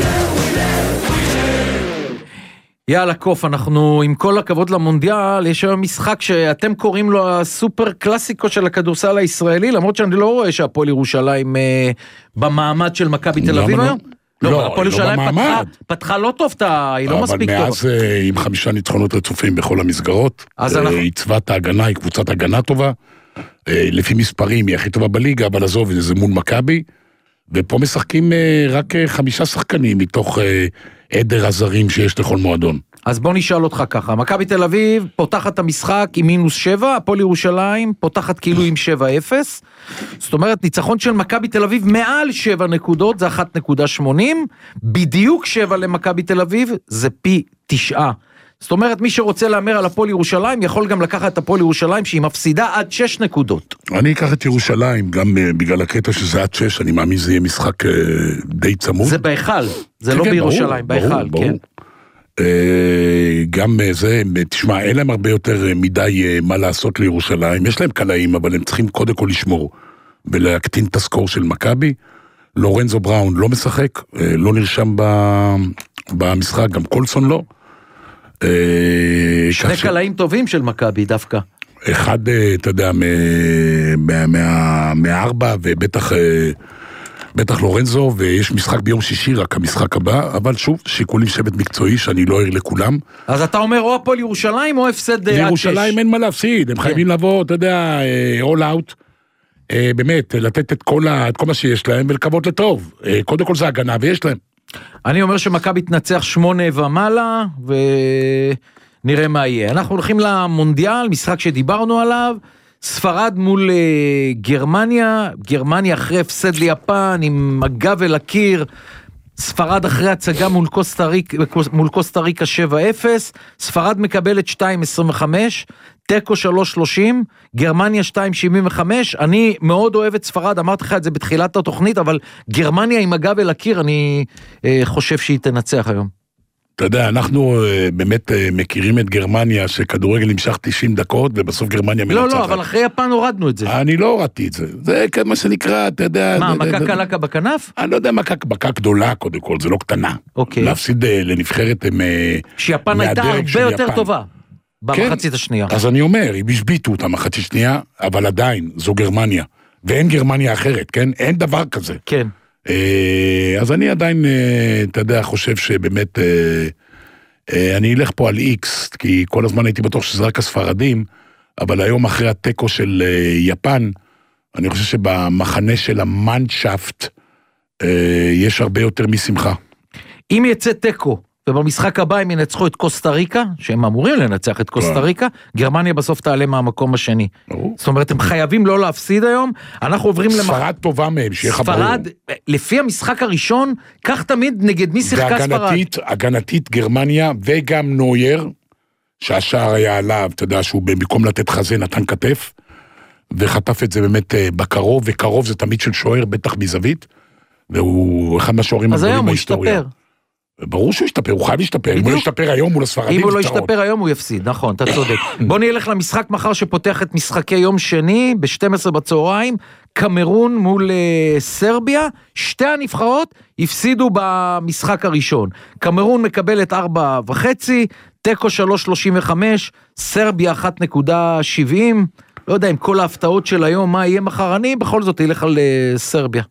יאללה קוף, אנחנו עם כל הכבוד למונדיאל, יש היום משחק שאתם קוראים לו הסופר קלאסיקו של הכדורסל הישראלי, למרות שאני לא רואה שהפועל ירושלים אה, במעמד של מכבי תל אביב היום.
לא,
לא, הפועל ירושלים
לא
פתחה, פתחה לא טוב, היא לא מספיק טוב.
אבל מאז עם חמישה ניצחונות רצופים בכל המסגרות, היא צוות ההגנה, היא קבוצת הגנה טובה, לפי מספרים היא הכי טובה בליגה, אבל עזוב, זה מול מכבי, ופה משחקים רק חמישה שחקנים מתוך עדר הזרים שיש לכל מועדון.
אז בוא נשאל אותך ככה, מכבי תל אביב פותחת המשחק עם מינוס שבע, הפועל ירושלים פותחת כאילו עם שבע אפס, זאת אומרת ניצחון של מכבי תל אביב מעל שבע נקודות, זה אחת נקודה שמונים, בדיוק שבע למכבי תל אביב, זה פי תשעה. זאת אומרת, מי שרוצה לאמר על הפועל ירושלים, יכול גם לקחת את הפועל ירושלים, שהיא מפסידה עד שש נקודות.
אני אקח את ירושלים, גם בגלל הקטע שזה עד שש, אני מאמין זה יהיה משחק די צמוד.
זה בהיכל, זה לא בירושלים, בהיכל, כן.
גם זה, תשמע, אין להם הרבה יותר מדי מה לעשות לירושלים, יש להם קלעים, אבל הם צריכים קודם כל לשמור, ולהקטין את הסקור של מכבי. לורנזו בראון לא משחק, לא נרשם במשחק, גם קולסון לא.
שני קלעים טובים של מכבי דווקא.
אחד, אתה יודע, מהארבע, ובטח בטח לורנזו, ויש משחק ביום שישי, רק המשחק הבא, אבל שוב, שיקולים שבט מקצועי, שאני לא ער לכולם.
אז אתה אומר, או הפועל ירושלים, או הפסד עד שש.
לירושלים אין מה להפסיד, הם חייבים לבוא, אתה יודע, all out, באמת, לתת את כל מה שיש להם, ולקוות לטוב. קודם כל זה הגנה, ויש להם.
אני אומר שמכבי תנצח שמונה ומעלה, ונראה מה יהיה. אנחנו הולכים למונדיאל, משחק שדיברנו עליו, ספרד מול גרמניה, גרמניה אחרי הפסד ליפן, עם הגב אל הקיר, ספרד אחרי הצגה מול קוסטה ריקה, מול קוסטה ריקה שבע אפס, ספרד מקבלת שתיים עשרים וחמש, טקו שלוש שלושים, גרמניה שתיים שבעים וחמש, אני מאוד אוהב את ספרד, אמרתי לך את זה בתחילת התוכנית, אבל גרמניה עם הגב אל הקיר, אני אה, חושב שהיא תנצח היום.
אתה יודע, אנחנו באמת מכירים את גרמניה, שכדורגל נמשך תשעים דקות, ובסוף גרמניה מנצחת.
לא, לא, אבל אחרי יפן הורדנו את זה.
אני לא הורדתי את זה. זה מה שנקרא, אתה יודע...
מה, מכה קלקה בכנף?
אני לא יודע, מכה גדולה קודם כל, זה לא קטנה.
אוקיי.
להפסיד לנבחרת הם...
שיפן הייתה הרבה יותר טובה, במחצית השנייה.
אז אני אומר, הם השביטו אותה מחצית שנייה, אבל עדיין, זו גרמניה. ואין גרמניה אחרת, כן? אין דבר כזה.
כן.
אז אני עדיין, אתה יודע, חושב שבאמת, אני אלך פה על איקס, כי כל הזמן הייתי בטוח שזה רק הספרדים, אבל היום אחרי הטקו של יפן, אני חושב שבמחנה של המנשפט, יש הרבה יותר משמחה.
אם יצא טקו, ובמשחק הבא הם ינצחו את קוסטה ריקה, שהם אמורים לנצח את קוסטה ריקה, גרמניה בסוף תעלה מהמקום השני. זאת אומרת, הם חייבים לא להפסיד היום, אנחנו עוברים למח...
ספרד טובה מהם, שיהיה חבור.
ספרד, לפי המשחק הראשון, כך תמיד נגד מי שיחקה ספרד.
והגנתית, הגנתית גרמניה, וגם נויר, שהשער היה עליו, אתה יודע שהוא במקום לתת חזה נתן כתף, וחטף את זה באמת בקרוב, וקרוב זה תמיד של שוער, בטח מזווית, והוא אחד מהשוערים הגדולים בהיסטוריה. אז היום הוא השתפר. ברור שהוא ישתפר, הוא חייב להשתפר, אם הוא לא ישתפר היום מול הספרדים.
אם הוא לא ישתפר היום הוא יפסיד, נכון, אתה צודק. בוא נלך למשחק מחר שפותח את משחקי יום שני, ב-שתים עשרה בצהריים, קמרון מול סרביה, שתי הנבחרות הפסידו במשחק הראשון. קמרון מקבלת ארבע וחצי, טקו שלוש שלושים וחמש, סרביה אחת נקודה שבעים, לא יודע אם כל ההפתעות של היום, מה יהיה מחר, אני בכל זאת ילך על סרביה.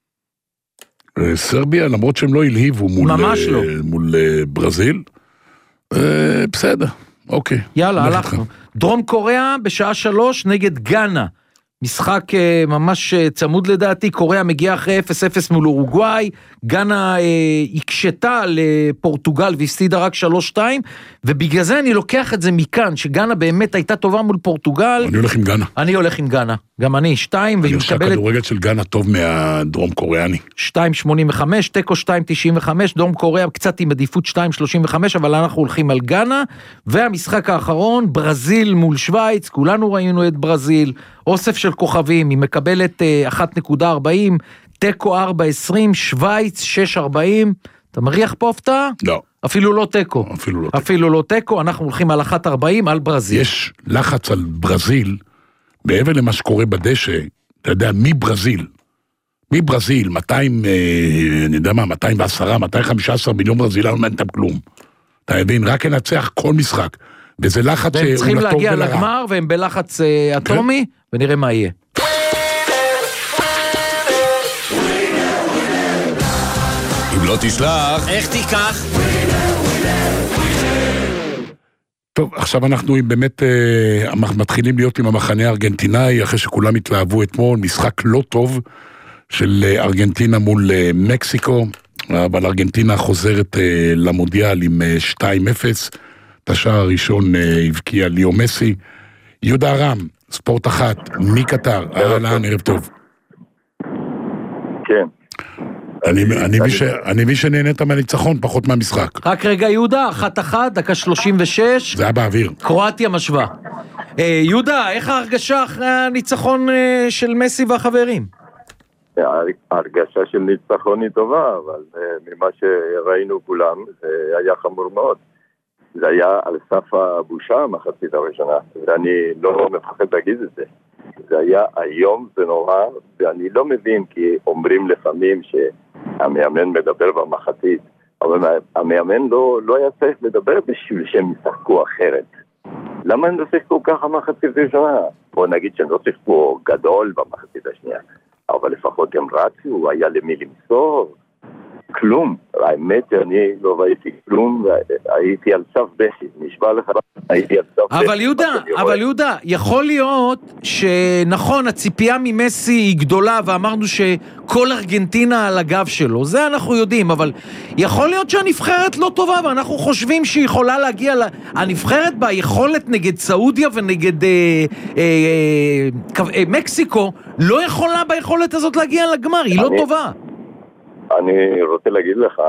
סרביה, למרות שהם לא הלהיבו מול,
לא.
מול ברזיל, בסדר, אוקיי.
יאללה, הלכנו. דרום קוריאה בשעה שלוש נגד גאנה, משחק ממש צמוד לדעתי, קוריאה מגיעה אחרי אפס אפס מול אורוגוואי, גאנה הקשתה לפורטוגל והפסידה רק שלוש שתיים, ובגלל זה אני לוקח את זה מכאן, שגאנה באמת הייתה טובה מול פורטוגל.
אני הולך עם גאנה.
אני הולך עם גאנה, גם אני, שתיים.
אני עושה כדורגל של גאנה טוב מהדרום קוריאני.
שתיים שמונים וחמש, טקו שתיים תשעים וחמש, דרום קוריאה קצת עם עדיפות שתיים שלושים וחמש, אבל אנחנו הולכים על גאנה, והמשחק האחרון, ברזיל מול שוויץ, כולנו ראינו את ברזיל, אוסף של כוכבים, היא מקבלת אחת נקודה ארבעים, טקו ארבע עשרים, שוויץ שש ארבעים, אתה מריח פה הפתעה?
לא.
אפילו לא טקו.
אפילו לא טקו.
אפילו לא טקו, אנחנו הולכים על אחת ארבעים על ברזיל.
יש לחץ על ברזיל, מעבר למה שקורה בדשא, אתה יודע, מי ברזיל? מי ברזיל? מאתיים, אני יודע מה, מאתיים ועשרה, מאתיים וחמישה עשר מיליון ברזיל, לא מעניין כלום. אתה מבין, רק ינצח כל משחק. וזה לחץ שהוא לטוב ולרע.
והם צריכים להגיע לגמר, והם בלחץ אטומי, ונראה מה יהיה.
אם לא תשלח,
איך תיקח?
טוב, עכשיו אנחנו באמת אה, מתחילים להיות עם המחנה הארגנטינאי, אחרי שכולם התלהבו אתמול, משחק לא טוב של אה, ארגנטינה מול אה, מקסיקו, אבל ארגנטינה חוזרת אה, למונדיאל עם אה, שתיים אפס, את השער הראשון אה, הבקיע ליאו מסי. יהודה ארם, ספורט אחת, מקטר, אהלן, ערב טוב.
כן.
אני מבין שנהנית מהניצחון, פחות מהמשחק.
רק רגע יהודה, אחת אחת, דקה שלושים ושש.
זה היה באוויר.
קרואטיה משווה. יהודה, איך ההרגשה אחרי הניצחון של מסי והחברים?
ההרגשה של ניצחון היא טובה, אבל ממה שראינו כולם, זה היה חמור מאוד. זה היה על סף הבושה המחצית הראשונה, ואני לא מפחד להגיד את זה. זה היה היום, זה נורא, ואני לא מבין, כי אומרים לפעמים שהמאמן מדבר במחצית, אבל המאמן לא, לא היה צריך לדבר בשביל שהם ישחקו אחרת. למה הם לא שיחקו ככה מחצית ראשונה? בוא נגיד שהם לא שיחקו גדול במחצית השנייה, אבל לפחות הם רצו, היה למי למסור, כלום. האמת, אני לא ראיתי כלום, הייתי על סף בכי, נשבע לך, הייתי על סף בכי.
אבל יהודה, אבל יהודה, יכול להיות שנכון, הציפייה ממסי היא גדולה, ואמרנו שכל ארגנטינה על הגב שלו, זה אנחנו יודעים, אבל יכול להיות שהנבחרת לא טובה, ואנחנו חושבים שהיא יכולה להגיע, הנבחרת ביכולת נגד סעודיה ונגד אה, אה, אה, מקסיקו, לא יכולה ביכולת הזאת להגיע לגמר, היא לא טובה.
אני רוצה להגיד לך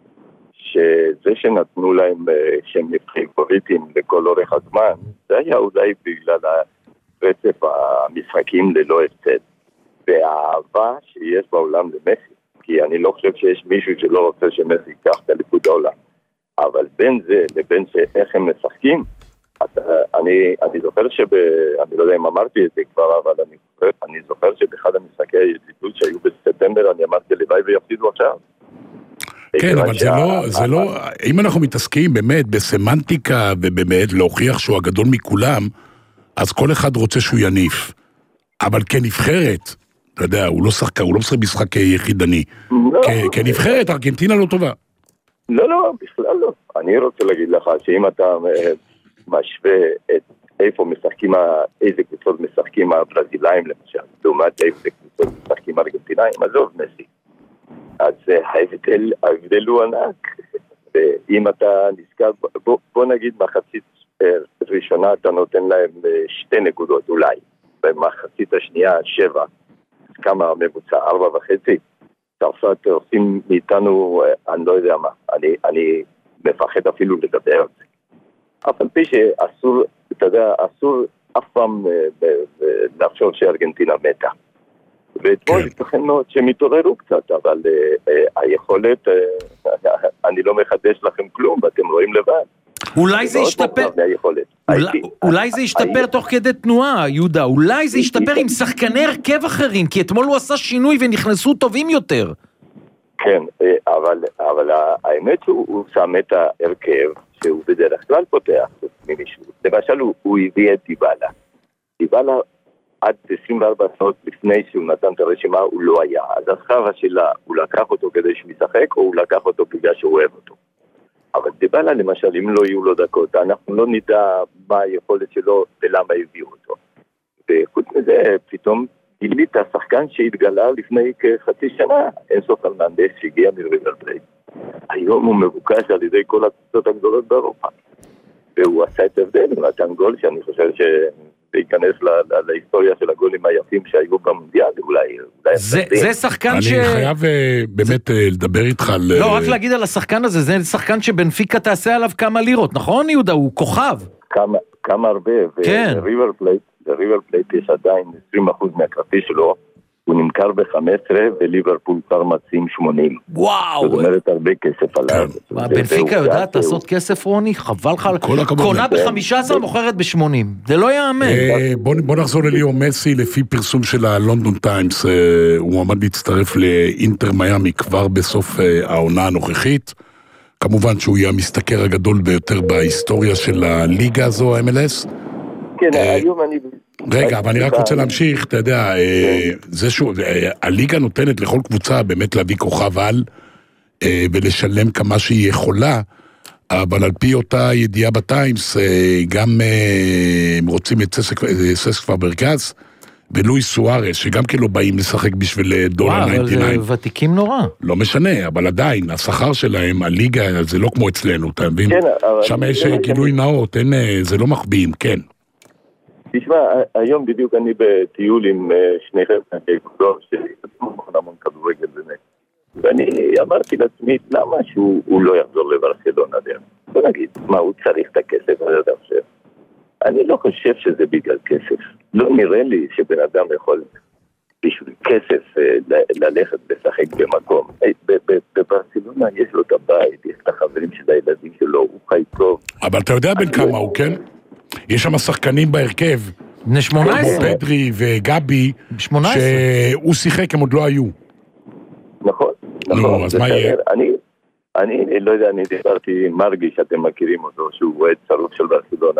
שזה שנתנו להם שהם נבחרים פוליטיים לכל אורך הזמן, זה היה אולי בגלל הרצף המשחקים ללא הפסד והאהבה שיש בעולם למסי, כי אני לא חושב שיש מישהו שלא רוצה שמסי ייקח את אליפות העולם, אבל בין זה לבין שאיך הם משחקים, אני, אני זוכר שב... אני לא יודע אם אמרתי את זה כבר, אבל אני, אני זוכר שבאחד המשחקי הידידות שהיו בספטמבר, אני אמרתי לוואי ויפסידו עכשיו.
כן, אבל זה לא, זה לא, אם אנחנו מתעסקים באמת בסמנטיקה ובאמת להוכיח שהוא הגדול מכולם, אז כל אחד רוצה שהוא יניף. אבל כנבחרת, אתה יודע, הוא לא שחק, הוא לא משחק משחק יחידני. כנבחרת, ארגנטינה לא טובה.
לא, לא, בכלל לא. אני רוצה להגיד לך שאם אתה משווה את איפה משחקים, איזה קבוצות משחקים הברזילאים למשל, לעומת איזה קבוצות משחקים ארגנטינאים, עזוב מסי. אז ההבדל, ההבדל הוא ענק. ואם אתה נזכר, בוא, בוא נגיד מחצית ראשונה אתה נותן להם שתי נקודות אולי, במחצית השנייה שבע, כמה ממוצע, ארבע וחצי, צרפת עושים מאיתנו, אני לא יודע מה, אני, אני מפחד אפילו לדבר על זה. אף על פי שאסור, אתה יודע, אסור אף פעם לחשוב שארגנטינה מתה. ואתמול יתכן מאוד שהם התעוררו קצת, אבל היכולת, אני לא מחדש לכם כלום, ואתם רואים לבד.
אולי זה ישתפר, אולי זה ישתפר תוך כדי תנועה, יהודה, אולי זה ישתפר עם שחקני הרכב אחרים, כי אתמול הוא עשה שינוי ונכנסו טובים יותר.
כן, אבל האמת שהוא שם את ההרכב, שהוא בדרך כלל פותח ממישהו. למשל הוא הביא את דיבאלה. דיבאלה עד עשרים וארבע שעות לפני שהוא נתן את הרשימה הוא לא היה. אז אחר השאלה, הוא לקח אותו כדי שהוא ישחק, או הוא לקח אותו בגלל שהוא אוהב אותו. אבל דיבאלה למשל, אם לא יהיו לו דקות, אנחנו לא נדע מה היכולת שלו ולמה הביאו אותו. וחוץ מזה, פתאום גילית השחקן שהתגלה לפני כחצי שנה, אינסו פרננדס שהגיע מריבר פלייט. היום הוא מבוקש על ידי כל הקבוצות הגדולות באירופה. והוא עשה את הבדל, הוא נתן גול שאני חושב ש... להיכנס להיסטוריה של הגולים היפים שהיו במונדיאל, אולי...
זה שחקן ש...
אני חייב באמת לדבר איתך על...
לא, רק להגיד על השחקן הזה, זה שחקן שבנפיקה תעשה עליו כמה לירות, נכון יהודה? הוא כוכב.
כמה הרבה,
כן.
וריבר פלייט, בריבר פלייט יש עדיין עשרים אחוז מהכרטיס שלו, הוא נמכר ב-חמש עשרה וליברפול כבר מציעים שמונים.
וואו.
זאת אומרת הרבה כסף עליו.
בנפיקה יודעת לעשות כסף רוני? חבל לך. קונה ב-חמש עשרה מוכרת ב-שמונים. זה לא יאמן.
בוא נחזור לליאו מסי, לפי פרסום של הלונדון טיימס, הוא עמד להצטרף לאינטר מיאמי כבר בסוף העונה הנוכחית. כמובן שהוא יהיה המשתכר הגדול ביותר בהיסטוריה של הליגה הזו, ה-אם אל אס.
כן, היום אני...
רגע, אבל אני רק רוצה להמשיך, אתה יודע, זה שהוא, הליגה נותנת לכל קבוצה באמת להביא כוכב על, ולשלם כמה שהיא יכולה, אבל על פי אותה ידיעה בטיימס, גם הם רוצים את ססק פאברקס, ולואיס סוארס, שגם כן לא באים לשחק בשביל דולר תשעים ותשע.
וואו, אבל ותיקים נורא.
לא משנה, אבל עדיין, השכר שלהם, הליגה, זה לא כמו אצלנו, אתה מבין? שם יש גילוי נאות, זה לא מחביאים, כן.
תשמע, היום בדיוק אני בטיול עם שני חלקי כדור שכתבו המון כדורגל באמת. ואני אמרתי לעצמי, למה שהוא לא יחזור לברצלונה דרך? בוא נגיד, מה הוא צריך את הכסף הזה עכשיו? אני לא חושב שזה בגלל כסף. לא נראה לי שבן אדם יכול בשביל כסף ללכת לשחק במקום. בברצלונה יש לו את הבית, יש את החברים של הילדים שלו, הוא חי טוב.
אבל אתה יודע בין כמה הוא, כן? יש שם שחקנים בהרכב,
בני שמונה עשרה,
כמו פדרי וגבי, שהוא שיחק, הם עוד לא היו.
נכון, נכון. אז מה יהיה? אני לא יודע, אני דיברתי עם מרגי שאתם מכירים אותו, שהוא עד שרוף של ברצלונה,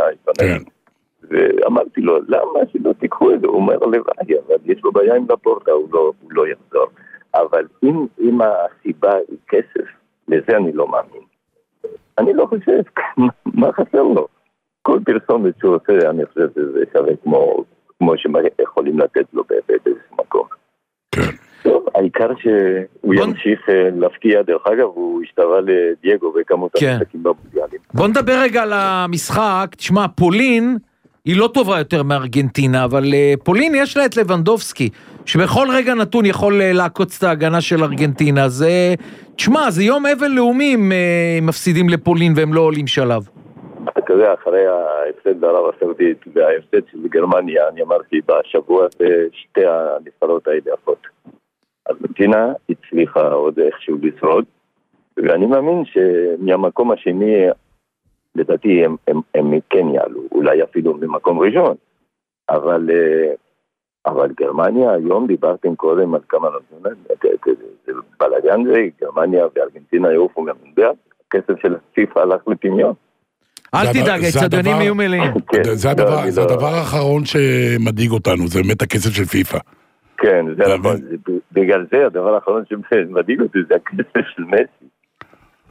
ואמרתי לו, למה שלא תיקחו את זה? הוא אומר לבעיה, אבל יש לו בעיה עם לפורטה, הוא לא יחזור. אבל אם הסיבה היא כסף, לזה אני לא מאמין. אני לא חושב, מה חסר לו? כל פרסומת שהוא עושה, אני חושב שזה שווה כמו, כמו שיכולים לתת לו באיזה מקום.
כן.
טוב, העיקר שהוא ימשיך להפקיע, דרך אגב, הוא השתווה לדייגו וכמות המשחקים במונדיאלים.
בוא נדבר רגע על המשחק, תשמע, פולין היא לא טובה יותר מארגנטינה, אבל פולין יש לה את לבנדובסקי, שבכל רגע נתון יכול לעקוץ את ההגנה של ארגנטינה, זה, תשמע, זה יום אבל לאומי אם מפסידים לפולין והם לא עולים שלב.
אתה יודע, אחרי ההפסד בערב הסעודית וההפסד של גרמניה, אני אמרתי בשבוע שתי הנבחרות האלה יפות. ארגנטינה הצליחה עוד איכשהו לשרוד, ואני מאמין שמהמקום השני, לדעתי הם, הם, הם כן יעלו, אולי אפילו ממקום ראשון, אבל, אבל גרמניה, היום דיברתם קודם על כמה נתונים, זה בלגן זה, גרמניה וארגנטינה יעופו מהמונדיאל, הכסף של פיפ"א הלך לטמיון.
אל תדאג, הצדונים יהיו מלאים.
זה הדבר האחרון שמדאיג אותנו, זה באמת הכסף של פיפ"א.
כן, זה נכון, בגלל זה הדבר האחרון שמדאיג אותי זה הכסף של מסי.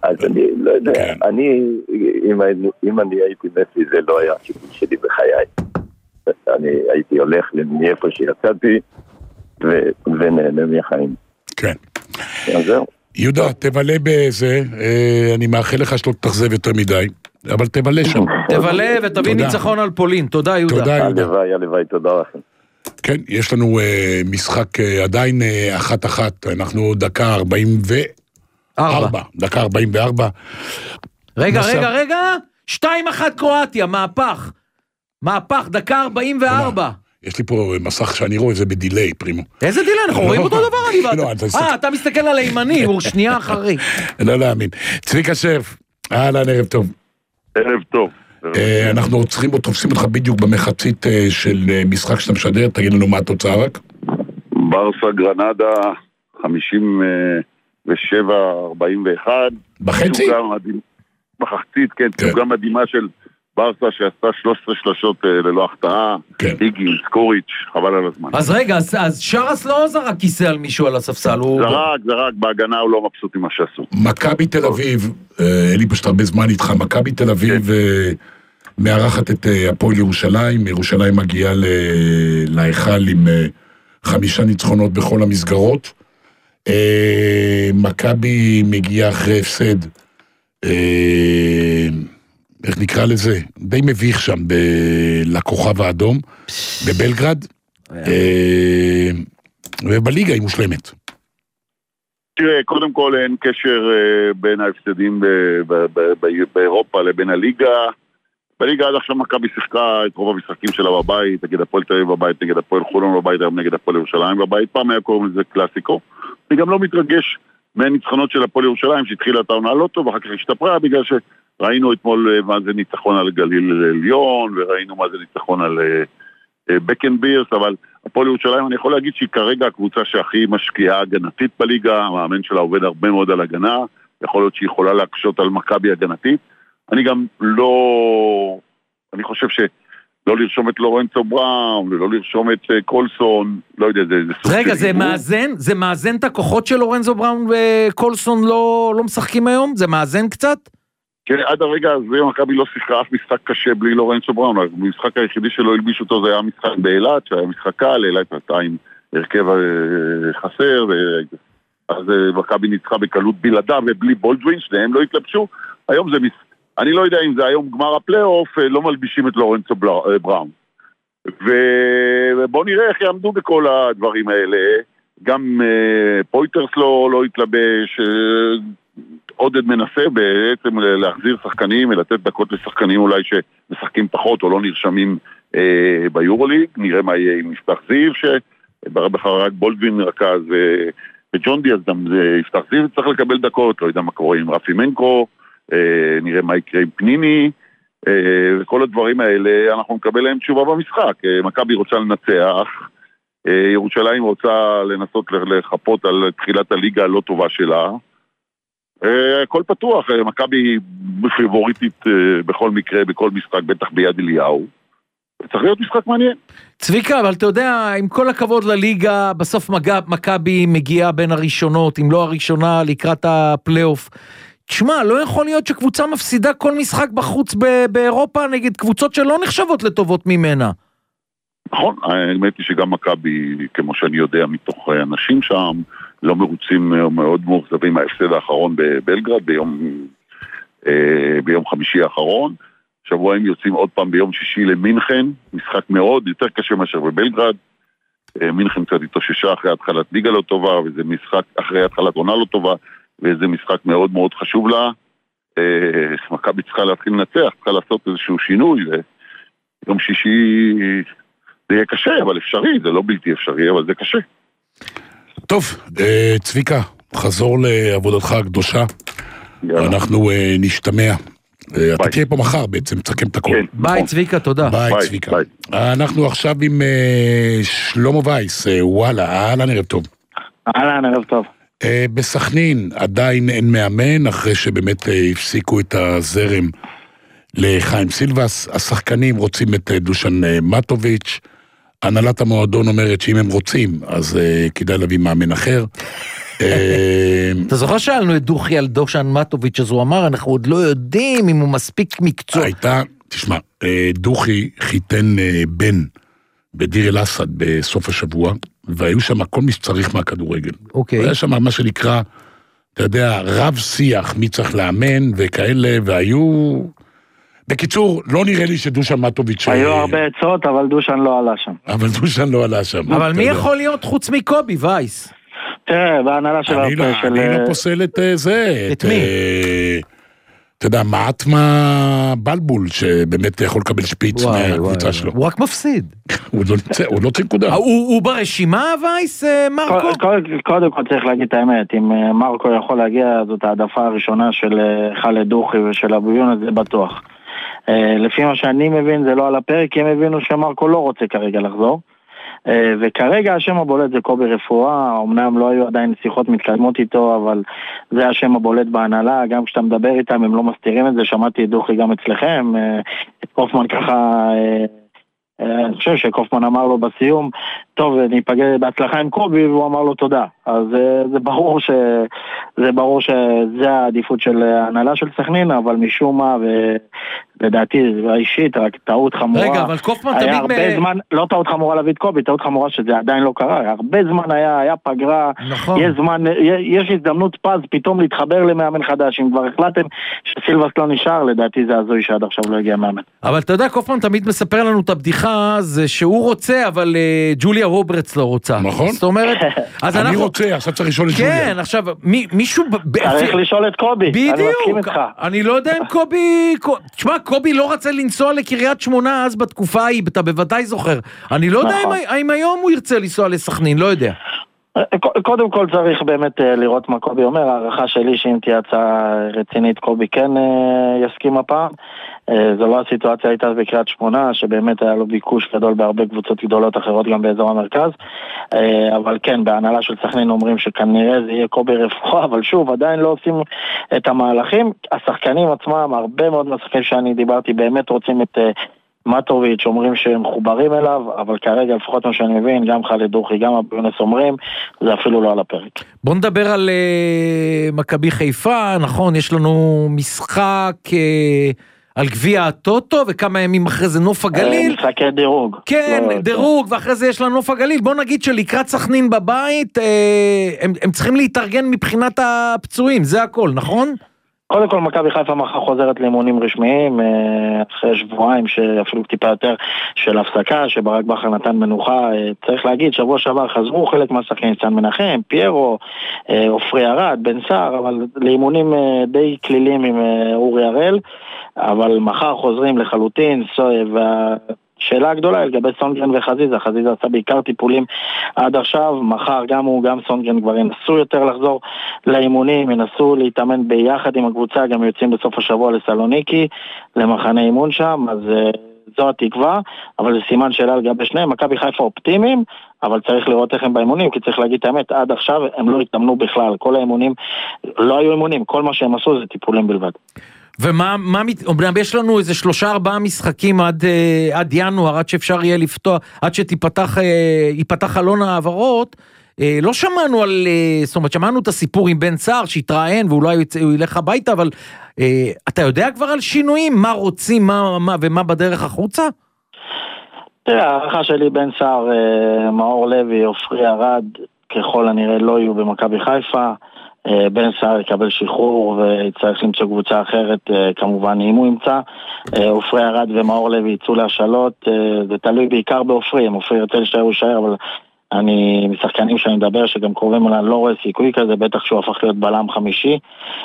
אז אני לא יודע, אני, אם אני הייתי מסי, זה לא היה הכיוון שלי בחיי. אני הייתי הולך מאיפה שיצאתי, ונהנה מהחיים.
כן.
אז זהו.
יהודה, תבלה בזה, אני מאחל לך שלא תתאכזב יותר מדי, אבל תבלה שם.
תבלה ותביא ניצחון על פולין, תודה יהודה.
תודה יהודה.
הלוואי, הלוואי, תודה לכם.
כן, יש לנו משחק עדיין אחת אחת, אנחנו דקה ארבעים וארבע, דקה ארבעים וארבע.
רגע, רגע, רגע, שתיים אחת קרואטיה, מהפך, מהפך, דקה ארבעים וארבע.
יש לי פה מסך שאני רואה, זה בדילי, פרימו.
איזה דילי? אנחנו רואים אותו דבר, אני באת. אה, אתה מסתכל על הימני, הוא שנייה אחרי.
לא להאמין. צביקה שף, אהלן, ערב טוב.
ערב טוב.
אנחנו צריכים, תופסים אותך בדיוק במחצית של משחק שאתה משדר, תגיד לנו מה התוצאה רק.
ברסה גרנדה, חמישים ושבע ארבעים ואחת.
בחצי?
מחצית, כן, תוגה מדהימה של ברסה שעשתה שלוש עשרה שלשות ללא החטאה, היגינס, קוריץ', חבל על הזמן.
אז רגע, אז שרס לא זרק כיסא על מישהו על הספסל,
זרק, זרק, בהגנה הוא לא מבסוט עם מה שעשו.
מכבי תל אביב, אין לי פשוט הרבה זמן איתך, מכבי תל אביב מארחת את הפועל ירושלים, ירושלים מגיעה להיכל עם חמישה ניצחונות בכל המסגרות, מכבי מגיעה אחרי הפסד, איך נקרא לזה, די מביך שם לכוכב האדום, בבלגרד, ובליגה היא מושלמת.
תראה, קודם כל אין קשר בין ההפסדים באירופה לבין הליגה. בליגה עד עכשיו מכבי שיחקה את רוב המשחקים שלה בבית, נגד הפועל תל אביב בבית, נגד הפועל חולון בבית, היום נגד הפועל ירושלים בבית, פעם היה קוראים לזה קלאסיקו. אני גם לא מתרגש מהניצחונות של הפועל ירושלים, שהתחילה את העונה לא טוב, אחר כך השתפרה, בגלל שראינו אתמול מה זה ניצחון על גליל עליון, וראינו מה זה ניצחון על בקנבירס, אבל הפועל ירושלים, אני יכול להגיד שהיא כרגע הקבוצה שהכי משקיעה הגנתית בליגה, המאמן שלה עובד הרבה מאוד על הגנה, יכול להיות שהיא יכולה להקשות על מכבי הגנתית. אני גם לא, אני חושב שלא לרשום את לורנצו בראון, ולא לרשום את קולסון, לא יודע, זה, זה סוג
רגע, זה מאזן, זה מאזן את הכוחות של לורנצו בראון וקולסון לא, לא משחקים היום? זה מאזן קצת?
כן, עד הרגע הזה מכבי לא שיחקה אף משחק קשה בלי לורנצו בראון, המשחק היחידי שלו הלביש אותו זה היה משחק באילת, שהיה משחק קל, אילת הייתה עם הרכב חסר, אז מכבי ניצחה בקלות בלעדיו ובלי בולדווין, שניהם לא התלבשו, היום זה משחק. אני לא יודע אם זה היום גמר הפלייאוף, לא מלבישים את לורנצו בראון. ובואו נראה איך יעמדו בכל הדברים האלה. גם פויטרס לא, לא התלבש, עודד מנסה בעצם להחזיר שחקנים, ולתת דקות לשחקנים אולי שמשחקים פחות או לא נרשמים אה, ביורוליג. נראה מה יהיה עם יפתח זיו, שבחר רק בולדווין רכז, וג'ון דיאז גם זה יפתח זיו, צריך לקבל דקות, לא יודע מה קורה עם רפי מנקו, נראה מה יקרה עם פניני, וכל הדברים האלה אנחנו נקבל להם תשובה במשחק. מכבי רוצה לנצח, ירושלים רוצה לנסות לחפות על תחילת הליגה הלא טובה שלה, הכל פתוח, מכבי פיבוריטית בכל מקרה, בכל משחק, בטח ביד אליהו, צריך להיות משחק מעניין.
צביקה, אבל אתה יודע, עם כל הכבוד לליגה, בסוף מכבי מגיעה בין הראשונות, אם לא הראשונה, לקראת הפלייאוף. תשמע, לא יכול להיות שקבוצה מפסידה כל משחק בחוץ באירופה נגד קבוצות שלא נחשבות לטובות ממנה.
נכון, האמת היא שגם מכבי, כמו שאני יודע, מתוך אנשים שם, לא מרוצים מאוד מאוכזבים מההפסד האחרון בבלגרד, ביום, אה, ביום חמישי האחרון. שבוע הם יוצאים עוד פעם ביום שישי למינכן, משחק מאוד יותר קשה מאשר בבלגרד. אה, מינכן קצת התאוששה אחרי התחלת ליגה לא טובה, וזה משחק אחרי התחלת עונה לא טובה, וזה משחק מאוד מאוד חשוב לה. מכבי צריכה להתחיל לנצח, צריכה לעשות איזשהו שינוי, ויום שישי זה יהיה קשה, אבל אפשרי, זה לא בלתי אפשרי, אבל זה קשה.
טוב, צביקה, חזור לעבודתך הקדושה, אנחנו נשתמע. אתה תהיה פה מחר בעצם, תסכם את הכל.
ביי צביקה, תודה.
ביי צביקה. אנחנו עכשיו עם שלמה וייס, וואלה, אהלן ערב טוב.
אהלן ערב טוב.
בסכנין עדיין אין מאמן, אחרי שבאמת הפסיקו את הזרם לחיים סילבס, השחקנים רוצים את דושן מטוביץ', הנהלת המועדון אומרת שאם הם רוצים, אז כדאי להביא מאמן אחר.
אתה זוכר שאלנו את דוכי על דושן מטוביץ', אז הוא אמר, אנחנו עוד לא יודעים אם הוא מספיק מקצוע.
הייתה, תשמע, דוכי חיתן בן בדיר אל אסד בסוף השבוע, והיו שם כל מי שצריך מהכדורגל.
אוקיי.
היה שם מה שנקרא, אתה יודע, רב שיח, מי צריך לאמן וכאלה, והיו... בקיצור, לא נראה לי שדושן מטוביץ'...
היו הרבה עצות, אבל דושן לא עלה שם.
אבל דושן לא עלה שם.
אבל מי יכול להיות חוץ מקובי וייס?
תראה, בהנהלה של...
אני לא פוסל את זה.
את מי?
אתה יודע, מעטמה בלבול, שבאמת יכול לקבל שפיץ מהקבוצה שלו.
הוא רק מפסיד.
הוא לא צריך נקודה.
הוא ברשימה, וייס, מרקו?
קודם כל צריך להגיד את האמת, אם מרקו יכול להגיע, זאת העדפה הראשונה של חאלד דוכי ושל אבו יונס, זה בטוח. לפי מה שאני מבין, זה לא על הפרק, כי הם הבינו שמרקו לא רוצה כרגע לחזור. וכרגע השם הבולט זה קובי רפואה, אמנם לא היו עדיין שיחות מתקדמות איתו, אבל זה השם הבולט בהנהלה, גם כשאתה מדבר איתם הם לא מסתירים את זה, שמעתי את דוכי גם אצלכם, את קופמן ככה, אני חושב שקופמן אמר לו בסיום, טוב, ניפגע בהצלחה עם קובי, והוא אמר לו תודה. אז זה ברור ש... זה ברור שזה העדיפות של ההנהלה של סכנין, אבל משום מה, ולדעתי, האישית, רק טעות חמורה.
רגע, אבל קופמן תמיד...
היה הרבה זמן, לא טעות חמורה להביא את קובי, טעות חמורה שזה עדיין לא קרה. הרבה זמן היה, היה פגרה,
נכון.
יש זמן, יש הזדמנות פז פתאום להתחבר למאמן חדש. אם כבר החלטתם שסילבס לא נשאר, לדעתי זה הזוי שעד עכשיו לא הגיע מאמן.
אבל אתה יודע, קופמן תמיד מספר לנו את הבדיחה, זה שהוא רוצה, אבל uh, ג'וליה רוברטס לא רוצה.
נכון.
זאת אומרת, אז
אני
אנחנו...
רוצה, עכשיו צריך לשאול את ג'וליה.
כן, עכשיו, מי, מישהו...
צריך לשאול את קובי.
בדיוק.
אני מסכים איתך.
אני לא יודע אם קובי... תשמע, קובי לא רצה לנסוע לקריית שמונה אז בתקופה ההיא, אתה בוודאי זוכר. אני לא יודע אם היום הוא ירצה לנסוע לסכנין, לא יודע.
קודם כל צריך באמת לראות מה קובי אומר, הערכה שלי שאם תהיה הצעה רצינית קובי כן יסכים הפעם, זו לא הסיטואציה הייתה בקריית שמונה שבאמת היה לו ביקוש גדול בהרבה קבוצות גדולות אחרות גם באזור המרכז, אבל כן בהנהלה של סכנין אומרים שכנראה זה יהיה קובי רפואה, אבל שוב עדיין לא עושים את המהלכים, השחקנים עצמם, הרבה מאוד מהשחקנים שאני דיברתי באמת רוצים את מטוביץ' אומרים שהם מחוברים אליו, אבל כרגע לפחות מה שאני מבין, גם חאלד דוכי, גם אבו יונס אומרים, זה אפילו לא על הפרק.
בוא נדבר על uh, מכבי חיפה, נכון, יש לנו משחק uh, על גביע הטוטו, וכמה ימים אחרי זה נוף הגליל.
משחקי דירוג.
כן, לא, דירוג, כן. ואחרי זה יש לנו נוף הגליל. בוא נגיד שלקראת סכנין בבית, uh, הם, הם צריכים להתארגן מבחינת הפצועים, זה הכל, נכון?
קודם כל, מכבי חיפה מחר חוזרת לאימונים רשמיים, אחרי שבועיים שאפילו טיפה יותר של הפסקה, שברק בכר נתן מנוחה, צריך להגיד, שבוע שעבר חזרו חלק מהשחקנים, סן מנחם, פיירו, עופרי ארד, בן סער, אבל לאימונים די כלילים עם אורי הראל, אבל מחר חוזרים לחלוטין, וה... שאלה הגדולה היא לגבי סונגרן וחזיזה, חזיזה עשה בעיקר טיפולים עד עכשיו, מחר גם הוא, גם סונגרן כבר ינסו יותר לחזור לאימונים, ינסו להתאמן ביחד עם הקבוצה, גם יוצאים בסוף השבוע לסלוניקי, למחנה אימון שם, אז זו התקווה, אבל זה סימן שאלה לגבי שניהם, מכבי חיפה אופטימיים, אבל צריך לראות איך הם באימונים, כי צריך להגיד את האמת, עד עכשיו הם לא התאמנו בכלל, כל האימונים לא היו אימונים, כל מה שהם עשו זה טיפולים בלבד.
ומה, מה, יש לנו איזה שלושה ארבעה משחקים עד, עד ינואר, עד שאפשר יהיה לפתוח, עד שתיפתח, ייפתח חלון העברות, לא שמענו על, זאת אומרת, שמענו את הסיפור עם בן סער, שהתראיין, ואולי הוא ילך הביתה, אבל אתה יודע כבר על שינויים? מה רוצים, מה, מה, ומה בדרך החוצה?
תראה, הערכה שלי בן סער, מאור לוי, עופרי ארד, ככל הנראה לא יהיו במכבי חיפה, בן סער יקבל שחרור וצריך למצוא קבוצה אחרת, כמובן אם הוא ימצא, עופרי ארד ומאור לוי יצאו להשאלות, זה תלוי בעיקר בעופרי, אם עופרי ירצה להישאר הוא יישאר, אבל אני משחקנים שאני מדבר שגם קרובים אליי לא רואה סיכוי כזה, בטח שהוא הפך להיות בלם חמישי,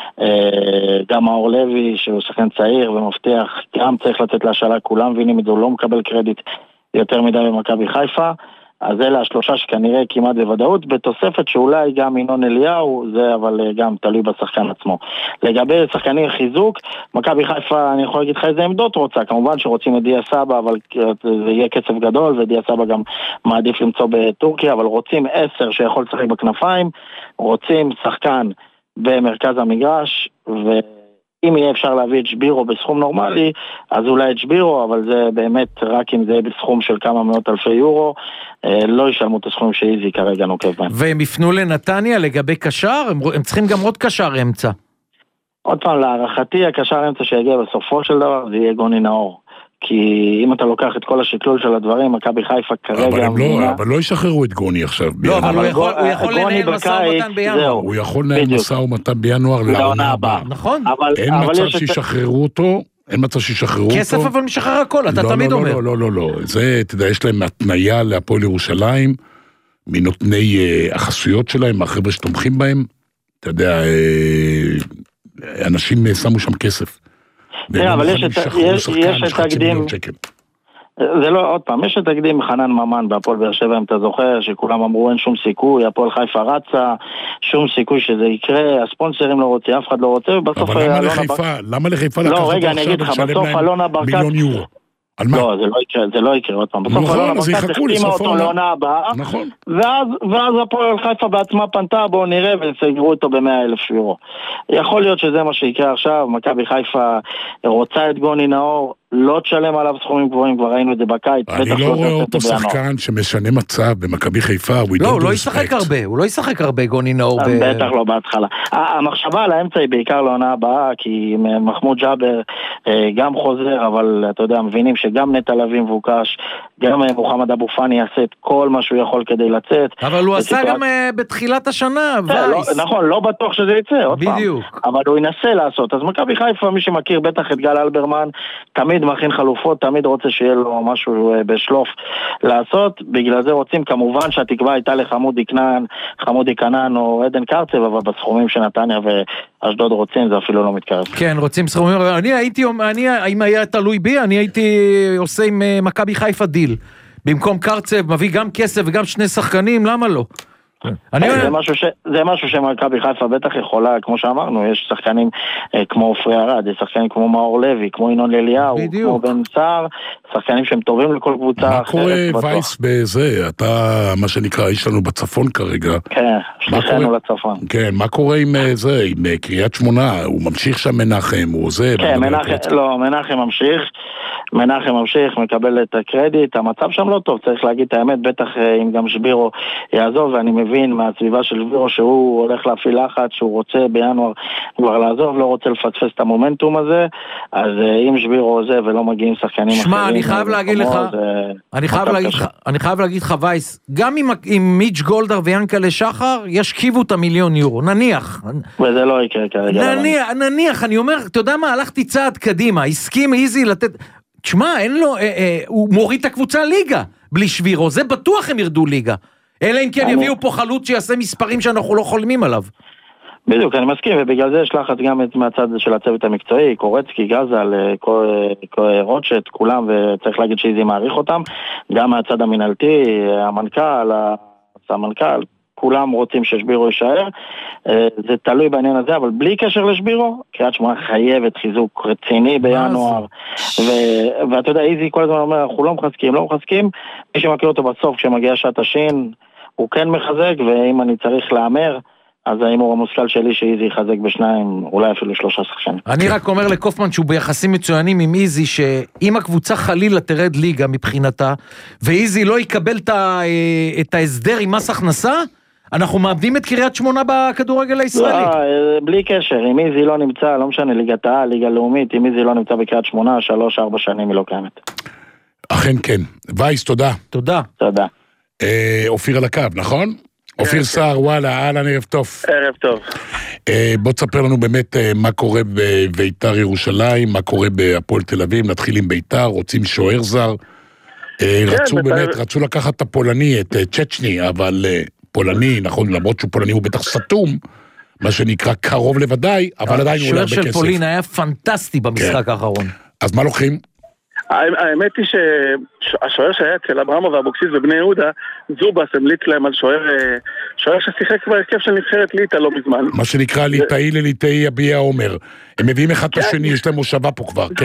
גם מאור לוי שהוא שחקן צעיר ומבטיח, גם צריך לתת להשאלה, כולם מבינים את זה, הוא לא מקבל קרדיט יותר מדי במכבי חיפה, אז אלה השלושה שכנראה כמעט בוודאות, בתוספת שאולי גם ינון אליהו, זה אבל גם תלוי בשחקן עצמו. לגבי שחקני חיזוק, מכבי חיפה, אני יכול להגיד לך איזה עמדות רוצה, כמובן שרוצים את דיה סבא, אבל זה יהיה קצב גדול, ודיה סבא גם מעדיף למצוא בטורקיה, אבל רוצים עשר שיכול לשחק בכנפיים, רוצים שחקן במרכז המגרש, ו... אם יהיה אפשר להביא את שבירו בסכום נורמלי, אז אולי את שבירו, אבל זה באמת רק אם זה יהיה בסכום של כמה מאות אלפי יורו, לא ישלמו את הסכום שאיזי כרגע נוקב בהם.
והם יפנו לנתניה לגבי קשר? הם, הם צריכים גם עוד קשר אמצע.
עוד פעם, להערכתי, הקשר אמצע שיגיע בסופו של דבר, זה יהיה גוני נאור. כי אם אתה לוקח את כל השקלול של הדברים, מכבי חיפה כרגע...
אבל הם לא, אבל לא ישחררו את גוני עכשיו.
לא, אבל הוא יכול, הוא יכול לנהל משא ומתן בינואר.
הוא יכול לנהל משא ומתן בינואר לעונה הבאה.
נכון.
אין מצב שישחררו אותו, אין מצב שישחררו אותו.
כסף אבל משחרר הכל, אתה תמיד אומר.
לא, לא, לא, לא. זה, אתה יודע, יש להם התניה להפועל ירושלים, מנותני החסויות שלהם, החבר'ה שתומכים בהם. אתה יודע, אנשים שמו שם כסף.
תראה, אבל יש את תקדים, זה לא, עוד פעם, יש את תקדים חנן ממן בהפועל באר שבע, אם אתה זוכר, שכולם אמרו אין שום סיכוי, הפועל חיפה רצה, שום סיכוי שזה יקרה, הספונסרים לא רוצים, אף אחד לא רוצה, ובסוף...
אבל למה לחיפה, למה לחיפה לקחת אותו עכשיו ולשלם להם מיליון יורו?
לא, זה לא יקרה, זה לא יקרה עוד פעם. בסוף אלונה ברקת החתימה אותו לעונה הבאה, ואז הפועל חיפה בעצמה פנתה, בואו נראה, וסגרו אותו ב-מאה אלף יורו. יכול להיות שזה מה שיקרה עכשיו, מכבי חיפה רוצה את גוני נאור, לא תשלם עליו סכומים גבוהים, כבר ראינו את זה בקיץ.
אני לא רואה אותו שחקן שמשנה מצב במכבי חיפה.
לא, הוא לא ישחק הרבה, הוא לא ישחק הרבה גוני נאור.
בטח לא בהתחלה. המחשבה על האמצע היא בעיקר לעונה הבאה, כי מחמוד ג'אבר גם חוזר, אבל אתה יודע, מבינים שגם נטע לביא מבוקש, גם מוחמד אבו פאני יעשה את כל מה שהוא יכול כדי לצאת.
אבל הוא עשה גם בתחילת השנה,
וייס. נכון, לא בטוח שזה יצא, עוד פעם. בדיוק. אבל הוא ינסה לעשות. אז מכבי חיפה, מי שמכיר בטח את גל אלברמן, תמיד מכין חלופות, תמיד רוצה שיהיה לו משהו בשלוף לעשות, בגלל זה רוצים כמובן שהתקווה הייתה לחמודי כנען, חמודי כנען או עדן קרצב, אבל בסכומים שנתניה ואשדוד רוצים, זה אפילו לא מתקרב.
כן, רוצים סכומים, אני הייתי, אני, אם היה תלוי בי, אני הייתי עושה עם מכבי חיפה דיל, במקום קרצב, מביא גם כסף וגם שני שחקנים, למה לא?
זה משהו ש... זה משהו שמכבי חיפה בטח יכולה, כמו שאמרנו, יש שחקנים כמו עופרי ארד, יש שחקנים כמו מאור לוי, כמו ינון אליהו, כמו בן סער, שחקנים שהם טובים לכל קבוצה.
מה קורה וייס בזה? אתה, מה שנקרא, יש לנו בצפון כרגע.
כן, שליחנו לצפון.
כן, מה קורה עם זה, עם קריית שמונה? הוא ממשיך שם מנחם, הוא עוזב?
כן, מנחם, לא, מנחם ממשיך, מנחם ממשיך, מקבל את הקרדיט, המצב שם לא טוב, צריך להגיד את האמת, בטח אם גם שבירו יעזוב, ואני מבין מהסביבה של שבירו שהוא הולך להפעיל לחץ, שהוא רוצה בינואר כבר לעזוב, לא רוצה לפספס את המומנטום הזה, אז אם שבירו עוזב ולא מגיעים שחקנים אחרים...
שמע, אני חייב להגיד לך, אני חייב להגיד לך, אני חייב להגיד לך וייס, גם עם מיץ' גולדהר ויאנקלה שחר, ישכיבו את המיליון יורו, נניח.
וזה לא יקרה כרגע.
נניח, נניח, אני אומר, אתה יודע מה, הלכתי צעד קדימה, הסכים איזי לתת... תשמע, אין לו, אה, אה, הוא מוריד את הקבוצה ליגה, בלי שבירו, זה בטוח הם ירדו ליגה. אלא אם כן אני... יביאו פה חלוץ שיעשה מספרים שאנחנו לא חולמים עליו.
בדיוק, אני מסכים, ובגלל זה יש לחץ גם מהצד של הצוות המקצועי, קורצקי, גזל, רוטשט, כולם, וצריך להגיד שאיזי מעריך אותם, גם מהצד המנהלתי, המנכ"ל, המנכ"ל, כולם רוצים ששבירו יישאר, זה תלוי בעניין הזה, אבל בלי קשר לשבירו, קריית שמונה חייבת חיזוק רציני בינואר, ואתה יודע, איזי כל הזמן אומר, אנחנו לא מחזקים, לא מחזקים, מי שמכיר אותו בסוף, כשמגיע שעת השין, הוא כן מחזק, ואם אני צריך לאמר, אז האמור המושכל שלי שאיזי יחזק בשניים, אולי אפילו שלושה שחקנים.
אני רק אומר לקופמן שהוא ביחסים מצוינים עם איזי, שאם הקבוצה חלילה תרד ליגה מבחינתה, ואיזי לא יקבל את ההסדר עם מס הכנסה, אנחנו מאבדים את קריית שמונה בכדורגל הישראלי.
לא, בלי קשר, אם איזי לא נמצא, לא משנה, ליגת העל, ליגה לאומית, אם איזי לא נמצא בקריית שמונה, שלוש, ארבע שנים היא לא קיימת.
אכן כן. וייס, תודה.
תודה.
תודה.
אופיר על הקו, נכון? אופיר סער, וואלה, אהלן, ערב טוב.
ערב טוב.
בוא תספר לנו באמת מה קורה בביתר ירושלים, מה קורה בהפועל תל אביב, נתחיל עם ביתר, רוצים שוער זר. רצו באמת, רצו לקחת את הפולני, את צ'צ'ני, אבל פולני, נכון, למרות שהוא פולני הוא בטח סתום, מה שנקרא קרוב לוודאי, אבל עדיין הוא עולה בכסף.
השוער של פולין היה פנטסטי במשחק האחרון.
אז מה לוקחים?
האמת היא שהשוער שהיה אצל אברהם ואבוקסיס ובני יהודה, זובס המליץ להם על שוער ששיחק בהרכב של נבחרת ליטא לא בזמן.
מה שנקרא ליטאי לליטאי אביה עומר. הם מביאים אחד את השני, יש להם מושבה פה כבר, כן.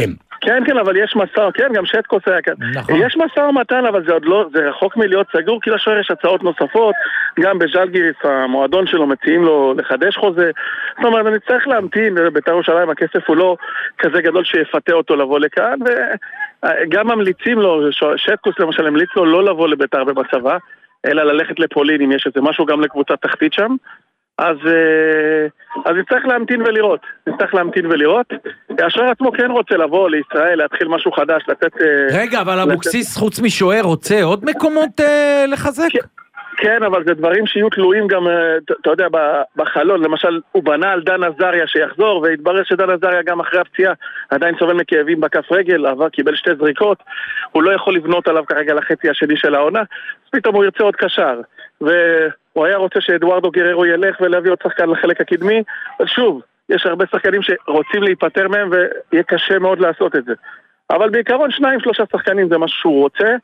כן, כן, אבל יש מסע, כן, גם שטקוס היה כאן. נכון. יש מסע ומתן, אבל זה עוד לא, זה רחוק מלהיות סגור, כי לשוער יש הצעות נוספות, גם בז'לגיריס, המועדון שלו מציעים לו לחדש חוזה. זאת אומרת, אני צריך להמתין, בית"ר ירושלים הכסף הוא לא כזה גדול שיפתה אותו לבוא לכאן, וגם ממליצים לו, שטקוס למשל המליץ לו לא לבוא לבית"ר במצבה, אלא ללכת לפולין, אם יש איזה משהו גם לקבוצת תחתית שם. אז, אז נצטרך להמתין ולראות, נצטרך להמתין ולראות. השוער עצמו כן רוצה לבוא לישראל, להתחיל משהו חדש, לתת...
רגע, אבל אבוקסיס חוץ משוער רוצה עוד מקומות אה, לחזק?
כן, כן, אבל זה דברים שיהיו תלויים גם, אתה יודע, בחלון. למשל, הוא בנה על דן עזריה שיחזור, והתברר שדן עזריה גם אחרי הפציעה עדיין סובל מכאבים בכף רגל, עבר, קיבל שתי זריקות, הוא לא יכול לבנות עליו כרגע לחצי השני של העונה, אז פתאום הוא ירצה עוד קשר, והוא היה רוצה שאדוארדו גררו ילך ולהביא עוד שחקן לחלק הקדמי, אז שוב, יש הרבה שחקנים שרוצים להיפטר מהם, ויהיה קשה מאוד לעשות את זה. אבל בעיקרון שניים, שלושה שחקנים זה משהו שהוא רוצה,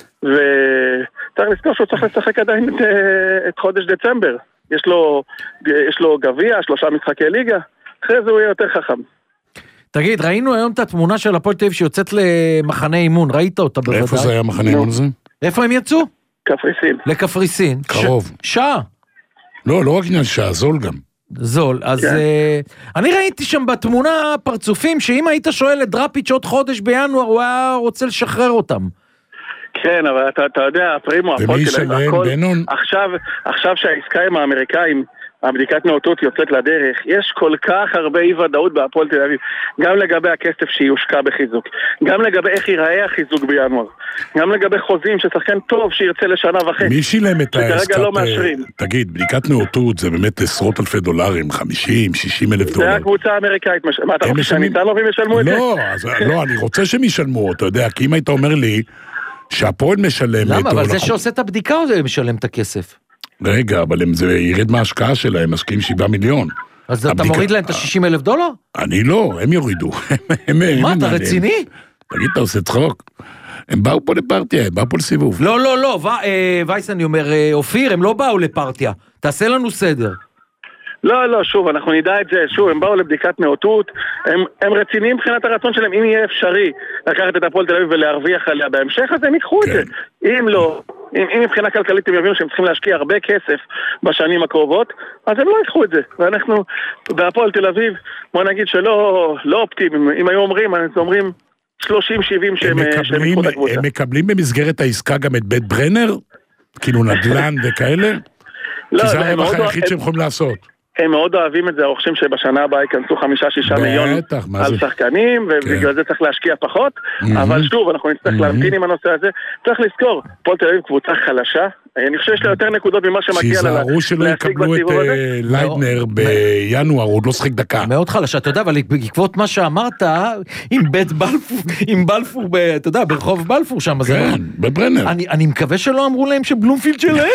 וצריך לזכור שהוא צריך לשחק עדיין את, את חודש דצמבר. יש לו, יש לו גביע, שלושה משחקי ליגה, אחרי זה הוא יהיה יותר חכם.
תגיד, ראינו היום את התמונה של הפועל תל אביב שיוצאת למחנה אימון, ראית אותה בוודאי?
איפה זה היה מחנה אימון הזה?
איפה הם יצאו?
קפריסין.
לקפריסין.
קרוב.
ש... שעה.
לא, לא רק עניין שעה, זול גם.
זול, אז כן. uh, אני ראיתי שם בתמונה פרצופים שאם היית שואל את דראפיץ' עוד חודש בינואר הוא היה רוצה לשחרר אותם.
כן, אבל אתה, אתה יודע, פרימו,
ומי ישלם, בנון?
עכשיו, עכשיו שהעסקה עם האמריקאים, הבדיקת נאותות יוצאת לדרך, יש כל כך הרבה אי ודאות בהפועל תל אביב, גם לגבי הכסף שיושקע בחיזוק, גם לגבי איך ייראה החיזוק בינואר, גם לגבי חוזים ששחקן טוב שירצה לשנה וחצי.
מי שילם את העסקת...
לא מאשרים.
תגיד, בדיקת נאותות זה באמת עשרות אלפי דולרים, חמישים, שישים אלף דולר.
זה הקבוצה האמריקאית, מה אתה רוצה שאני אתן לו והם ישלמו את זה?
לא, לא, אני רוצה שהם ישלמו, אתה יודע, כי אם היית אומר לי שהפועל משלם...
למה? אבל זה שעושה את הבדיקה או זה משלם את הכסף?
רגע, אבל אם זה ירד מההשקעה שלהם, משקיעים שבעה מיליון.
אז אתה מוריד להם את ה-שישים אלף דולר?
אני לא, הם יורידו.
מה, אתה רציני?
תגיד, אתה עושה צחוק. הם באו פה לפרטיה, הם באו פה לסיבוב.
לא, לא, לא, וייס, אני אומר, אופיר, הם לא באו לפרטיה. תעשה לנו סדר.
לא, לא, שוב, אנחנו נדע את זה, שוב, הם באו לבדיקת נאותות, הם, הם רציניים מבחינת הרצון שלהם, אם יהיה אפשרי לקחת את הפועל תל אביב ולהרוויח עליה בהמשך, אז הם ייקחו כן. את זה. אם לא, אם, אם מבחינה כלכלית הם יבינו שהם צריכים להשקיע הרבה כסף בשנים הקרובות, אז הם לא ייקחו את זה. ואנחנו, בהפועל תל אביב, בוא נגיד שלא לא אופטימיים, אם היו אומרים, אנחנו אומרים שלושים שבעים שהם ייקחו את הקבוצה.
הם מקבלים במסגרת העסקה גם את בית ברנר? כאילו נדל"ן וכאלה?
לא,
כי זה הרווח היחיד שהם יכולים לעשות.
הם מאוד אוהבים את זה, הרוכשים שבשנה הבאה ייכנסו חמישה, שישה מיליון על שחקנים, ובגלל זה צריך להשקיע פחות, אבל שוב, אנחנו נצטרך להמתין עם הנושא הזה. צריך לזכור, הפועל תל אביב קבוצה חלשה, אני חושב שיש לה יותר נקודות ממה שמגיע לה
שיזהרו שלא יקבלו את ליידנר בינואר, הוא עוד לא שחק דקה.
מאוד חלשה, אתה יודע, אבל בעקבות מה שאמרת, עם בית בלפור, עם בלפור, אתה יודע, ברחוב בלפור שם,
כן, בברנר.
אני מקווה שלא אמרו להם שבלומפילד שלהם.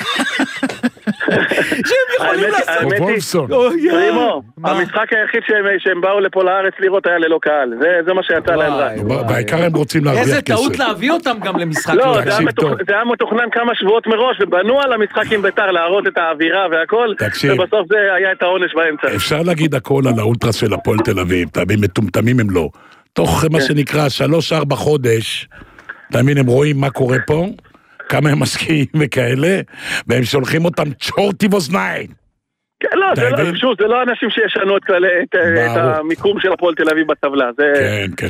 שהם יכולים לעשות.
פרימו, המשחק היחיד שהם באו לפה לארץ לראות היה ללא קהל, זה מה שיצא להם רע.
בעיקר הם רוצים להרוויח כסף.
איזה טעות להביא אותם גם למשחק.
לא, זה היה מתוכנן כמה שבועות מראש, ובנו על המשחק עם ביתר להראות את האווירה והכל, ובסוף זה היה את העונש באמצע.
אפשר להגיד הכל על האולטרס של הפועל תל אביב, תאמין, מטומטמים הם לא. תוך מה שנקרא שלוש ארבע חודש, תאמין, הם רואים מה קורה פה, כמה הם משקיעים וכאלה, והם שולחים אותם צ'ורטי ואוזניים.
לא, שוב, זה לא אנשים שישנו את המיקום של הפועל תל אביב בטבלה.
כן, כן.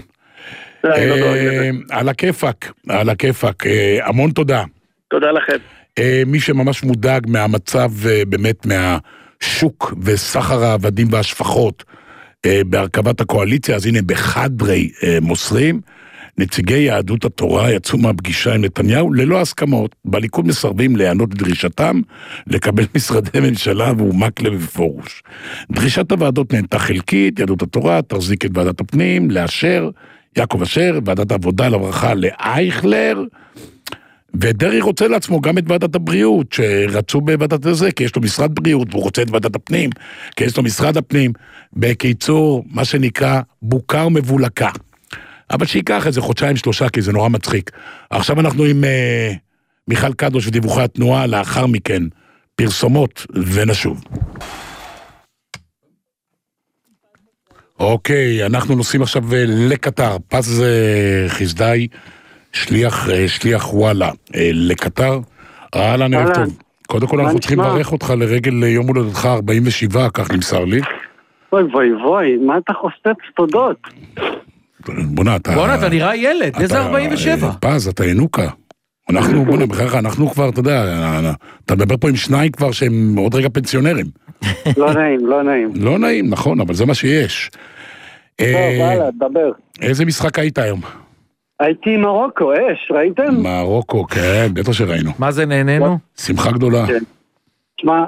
על הכיפק, על הכיפק, המון תודה.
תודה לכם.
מי שממש מודאג מהמצב, באמת מהשוק וסחר העבדים והשפחות בהרכבת הקואליציה, אז הנה בחדרי מוסרים, נציגי יהדות התורה יצאו מהפגישה עם נתניהו ללא הסכמות, בליכוד מסרבים להיענות לדרישתם, לקבל משרדי ממשלה והוא מקלב ופורוש. דרישת הוועדות נהנתה חלקית, יהדות התורה תחזיק את ועדת הפנים, לאשר, יעקב אשר, ועדת העבודה לברכה לאייכלר, ודרי רוצה לעצמו גם את ועדת הבריאות, שרצו בוועדת הזה, כי יש לו משרד בריאות, והוא רוצה את ועדת הפנים, כי יש לו משרד הפנים, בקיצור, מה שנקרא, בוקה ומבולקה. אבל שיקח איזה חודשיים שלושה, כי זה נורא מצחיק. עכשיו אנחנו עם uh, מיכל קדוש ודיווחי התנועה, לאחר מכן פרסומות ונשוב. אוקיי, אנחנו נוסעים עכשיו לקטר, פז חסדאי, שליח, שליח וואלה לקטר. אהלן, ערב טוב. קודם כל אנחנו צריכים לברך אותך לרגל יום הולדתך ארבעים ושבע, כך נמסר לי.
אוי ווי ווי, מה אתה חושף תודות?
בונה, אתה...
בונה, אתה נראה ילד, איזה ארבעים ושבע?
פז, אתה ינוקה. אנחנו, בונה, בכלל, אנחנו כבר, אתה יודע, אתה מדבר פה עם שניים כבר שהם עוד רגע פנסיונרים.
לא נעים, לא נעים.
לא נעים, נכון, אבל זה מה שיש.
טוב, הלאה, דבר.
איזה משחק היית היום?
הייתי מרוקו, אש, ראיתם?
מרוקו, כן, בטח שראינו.
מה זה נהנינו?
שמחה גדולה.
תשמע,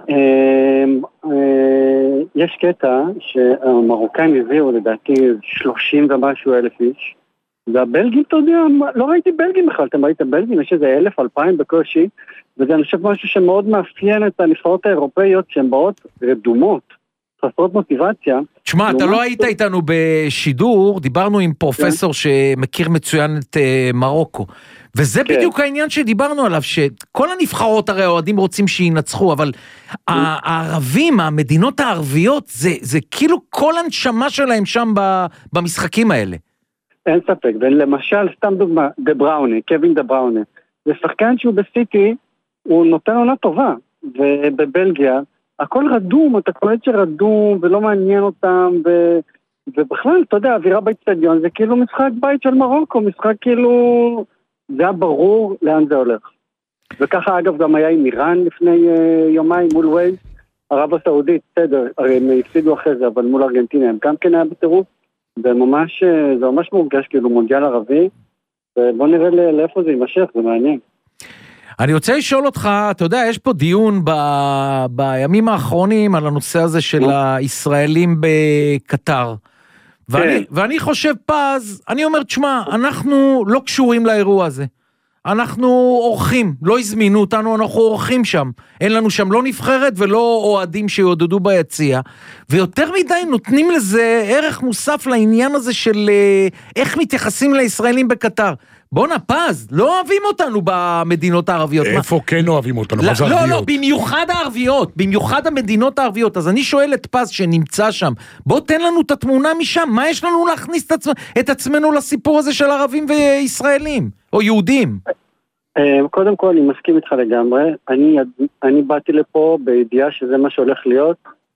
יש קטע שהמרוקאים הביאו לדעתי שלושים ומשהו אלף איש, והבלגים, אתה יודע, לא ראיתי בלגים בכלל, אתם ראיתם בלגים, יש איזה אלף, אלפיים בקושי, וזה אני חושב משהו שמאוד מאפיין את הנבחרות האירופאיות שהן באות רדומות, חסרות מוטיבציה.
תשמע, אתה לא היית איתנו בשידור, דיברנו עם פרופסור שמכיר מצוין את מרוקו, וזה בדיוק העניין שדיברנו עליו, שכל הנבחרות הרי האוהדים רוצים שינצחו, אבל הערבים, המדינות הערביות, זה כאילו כל הנשמה שלהם שם במשחקים האלה.
אין ספק, ולמשל, סתם דוגמה, דה בראוני, קווין דה בראוני, זה שחקן שהוא בסיטי, הוא נותן עונה טובה, ובבלגיה, הכל רדום, אתה קולט שרדום, ולא מעניין אותם, ו... ובכלל, אתה יודע, אווירה באצטדיון, זה כאילו משחק בית של מרוקו, משחק כאילו, זה היה ברור לאן זה הולך. וככה אגב גם היה עם איראן לפני uh, יומיים מול ווייז, ערב הסעודית, בסדר, הרי הם הפסידו אחרי זה, אבל מול ארגנטינה הם גם כן היה בטירוף, זה ממש, זה ממש מורגש כאילו מונדיאל ערבי, ובוא נראה לאיפה זה יימשך, זה מעניין.
אני רוצה לשאול אותך, אתה יודע, יש פה דיון ב, בימים האחרונים על הנושא הזה של הישראלים בקטר, ואני, ואני חושב פז, אני אומר, תשמע, אנחנו לא קשורים לאירוע הזה, אנחנו אורחים, לא הזמינו אותנו, אנחנו אורחים שם, אין לנו שם לא נבחרת ולא אוהדים שיעודדו ביציע, ויותר מדי נותנים לזה ערך מוסף לעניין הזה של איך מתייחסים לישראלים בקטר. בוא נפז, לא אוהבים אותנו במדינות הערביות.
איפה כן אוהבים אותנו? מה זה
ערביות?
ערביות?
לא, לא, במיוחד הערביות, במיוחד המדינות הערביות. אז אני שואל את פז שנמצא שם, בוא תן לנו את התמונה משם, מה יש לנו להכניס את, עצמ... את עצמנו לסיפור הזה של ערבים וישראלים, או יהודים?
קודם כל, אני מסכים איתך לגמרי. אני, אני באתי לפה בידיעה שזה מה שהולך להיות,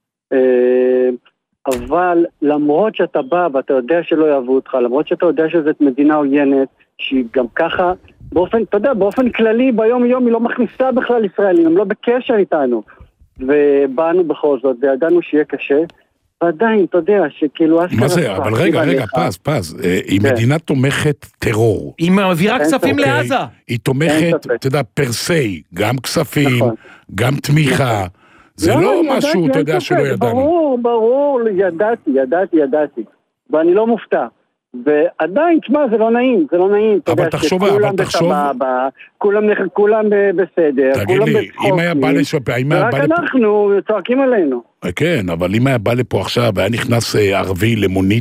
אבל למרות שאתה בא ואתה יודע שלא יאהבו אותך, למרות שאתה יודע שזאת מדינה עוינת, שהיא גם ככה, באופן, אתה יודע, באופן כללי, ביום יום היא לא מכניסה בכלל ישראלים, הם לא בקשר איתנו. ובאנו בכל זאת, וידענו שיהיה קשה, ועדיין, אתה יודע, שכאילו...
מה זה? אבל רגע, רגע, פז, פז, היא מדינה תומכת טרור.
היא מעבירה כספים לעזה.
היא תומכת, אתה יודע, פרסי, גם כספים, גם תמיכה. זה לא משהו, אתה יודע, שלא ידענו.
ברור, ברור, ידעתי, ידעתי, ידעתי. ואני לא מופתע. ועדיין, תשמע, זה לא נעים, זה לא נעים.
אבל תחשוב, אבל תחשוב...
כולם בסדר,
תגיד לי, אם היה בא לפה...
רק אנחנו צועקים עלינו.
כן, אבל אם היה בא לפה עכשיו, והיה נכנס ערבי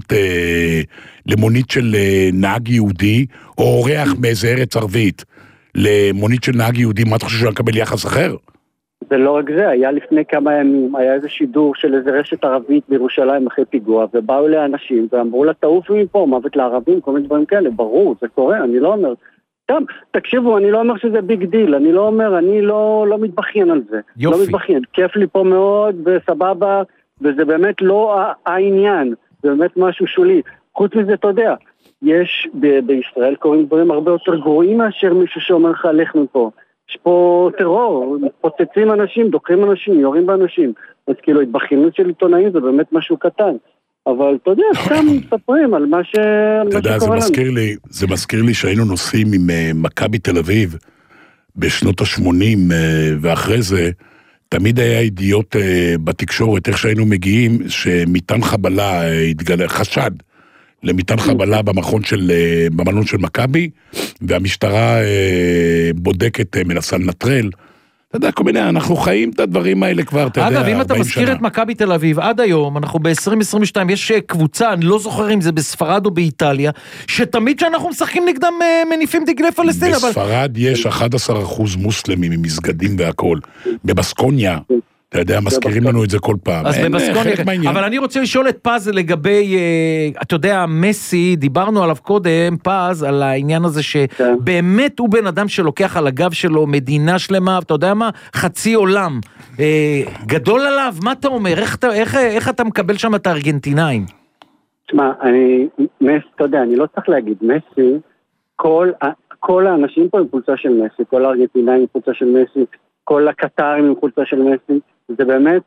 למונית של נהג יהודי, או אורח מאיזה ארץ ערבית, למונית של נהג יהודי, מה אתה חושב שהוא יקבל יחס אחר?
זה לא רק זה, היה לפני כמה ימים, היה איזה שידור של איזה רשת ערבית בירושלים אחרי פיגוע, ובאו לאנשים ואמרו לה, תעופו מפה, מוות לערבים, כל מיני דברים כאלה, ברור, זה קורה, אני לא אומר. גם, תקשיבו, אני לא אומר שזה ביג דיל, אני לא אומר, אני לא, לא מתבכיין על זה. יופי. לא מתבכיין, כיף לי פה מאוד, וסבבה, וזה באמת לא העניין, זה באמת משהו שולי. חוץ מזה, אתה יודע, יש ב- בישראל קוראים דברים הרבה יותר גרועים מאשר מישהו שאומר לך, לך מפה. יש פה טרור, פוצצים אנשים, דוקרים אנשים, יורים באנשים. אז כאילו, התבכיינות של עיתונאים זה באמת משהו קטן. אבל אתה יודע, סתם מספרים על מה שקורה לנו.
אתה יודע, זה מזכיר לי, זה מזכיר לי שהיינו נוסעים עם מכבי תל אביב בשנות ה-שמונים, ואחרי זה, תמיד היה ידיעות בתקשורת, איך שהיינו מגיעים, שמטען חבלה התגלה, חשד למטען חבלה במכון של, במלון של מכבי, והמשטרה בודקת, מנסה לנטרל. אתה יודע, כל מיני, אנחנו חיים את הדברים האלה כבר, אתה יודע,
אגב, אם אתה מזכיר את מכבי תל אביב, עד היום, אנחנו ב-עשרים עשרים ושתיים, יש קבוצה, אני לא זוכר אם זה בספרד או באיטליה, שתמיד שאנחנו משחקים נגדם מניפים דגלי פלסטין, אבל...
בספרד יש אחד עשר אחוז מוסלמים עם מסגדים והכל. בבסקוניה, אתה יודע, מזכירים לנו את זה כל פעם.
אז בבסקוניה, אבל אני רוצה לשאול את פז לגבי, אתה יודע, מסי, דיברנו עליו קודם, פז, על העניין הזה שבאמת הוא בן אדם שלוקח על הגב שלו מדינה שלמה, אתה יודע מה? חצי עולם. גדול עליו, מה אתה אומר? איך אתה מקבל שם את הארגנטינאים?
תשמע, אני, מס, אתה יודע, אני לא צריך להגיד, מסי, כל, כל האנשים פה הם חולצה של מסי, כל הארגנטינאים הם חולצה של מסי, כל הקטרים הם חולצה של מסי, זה באמת,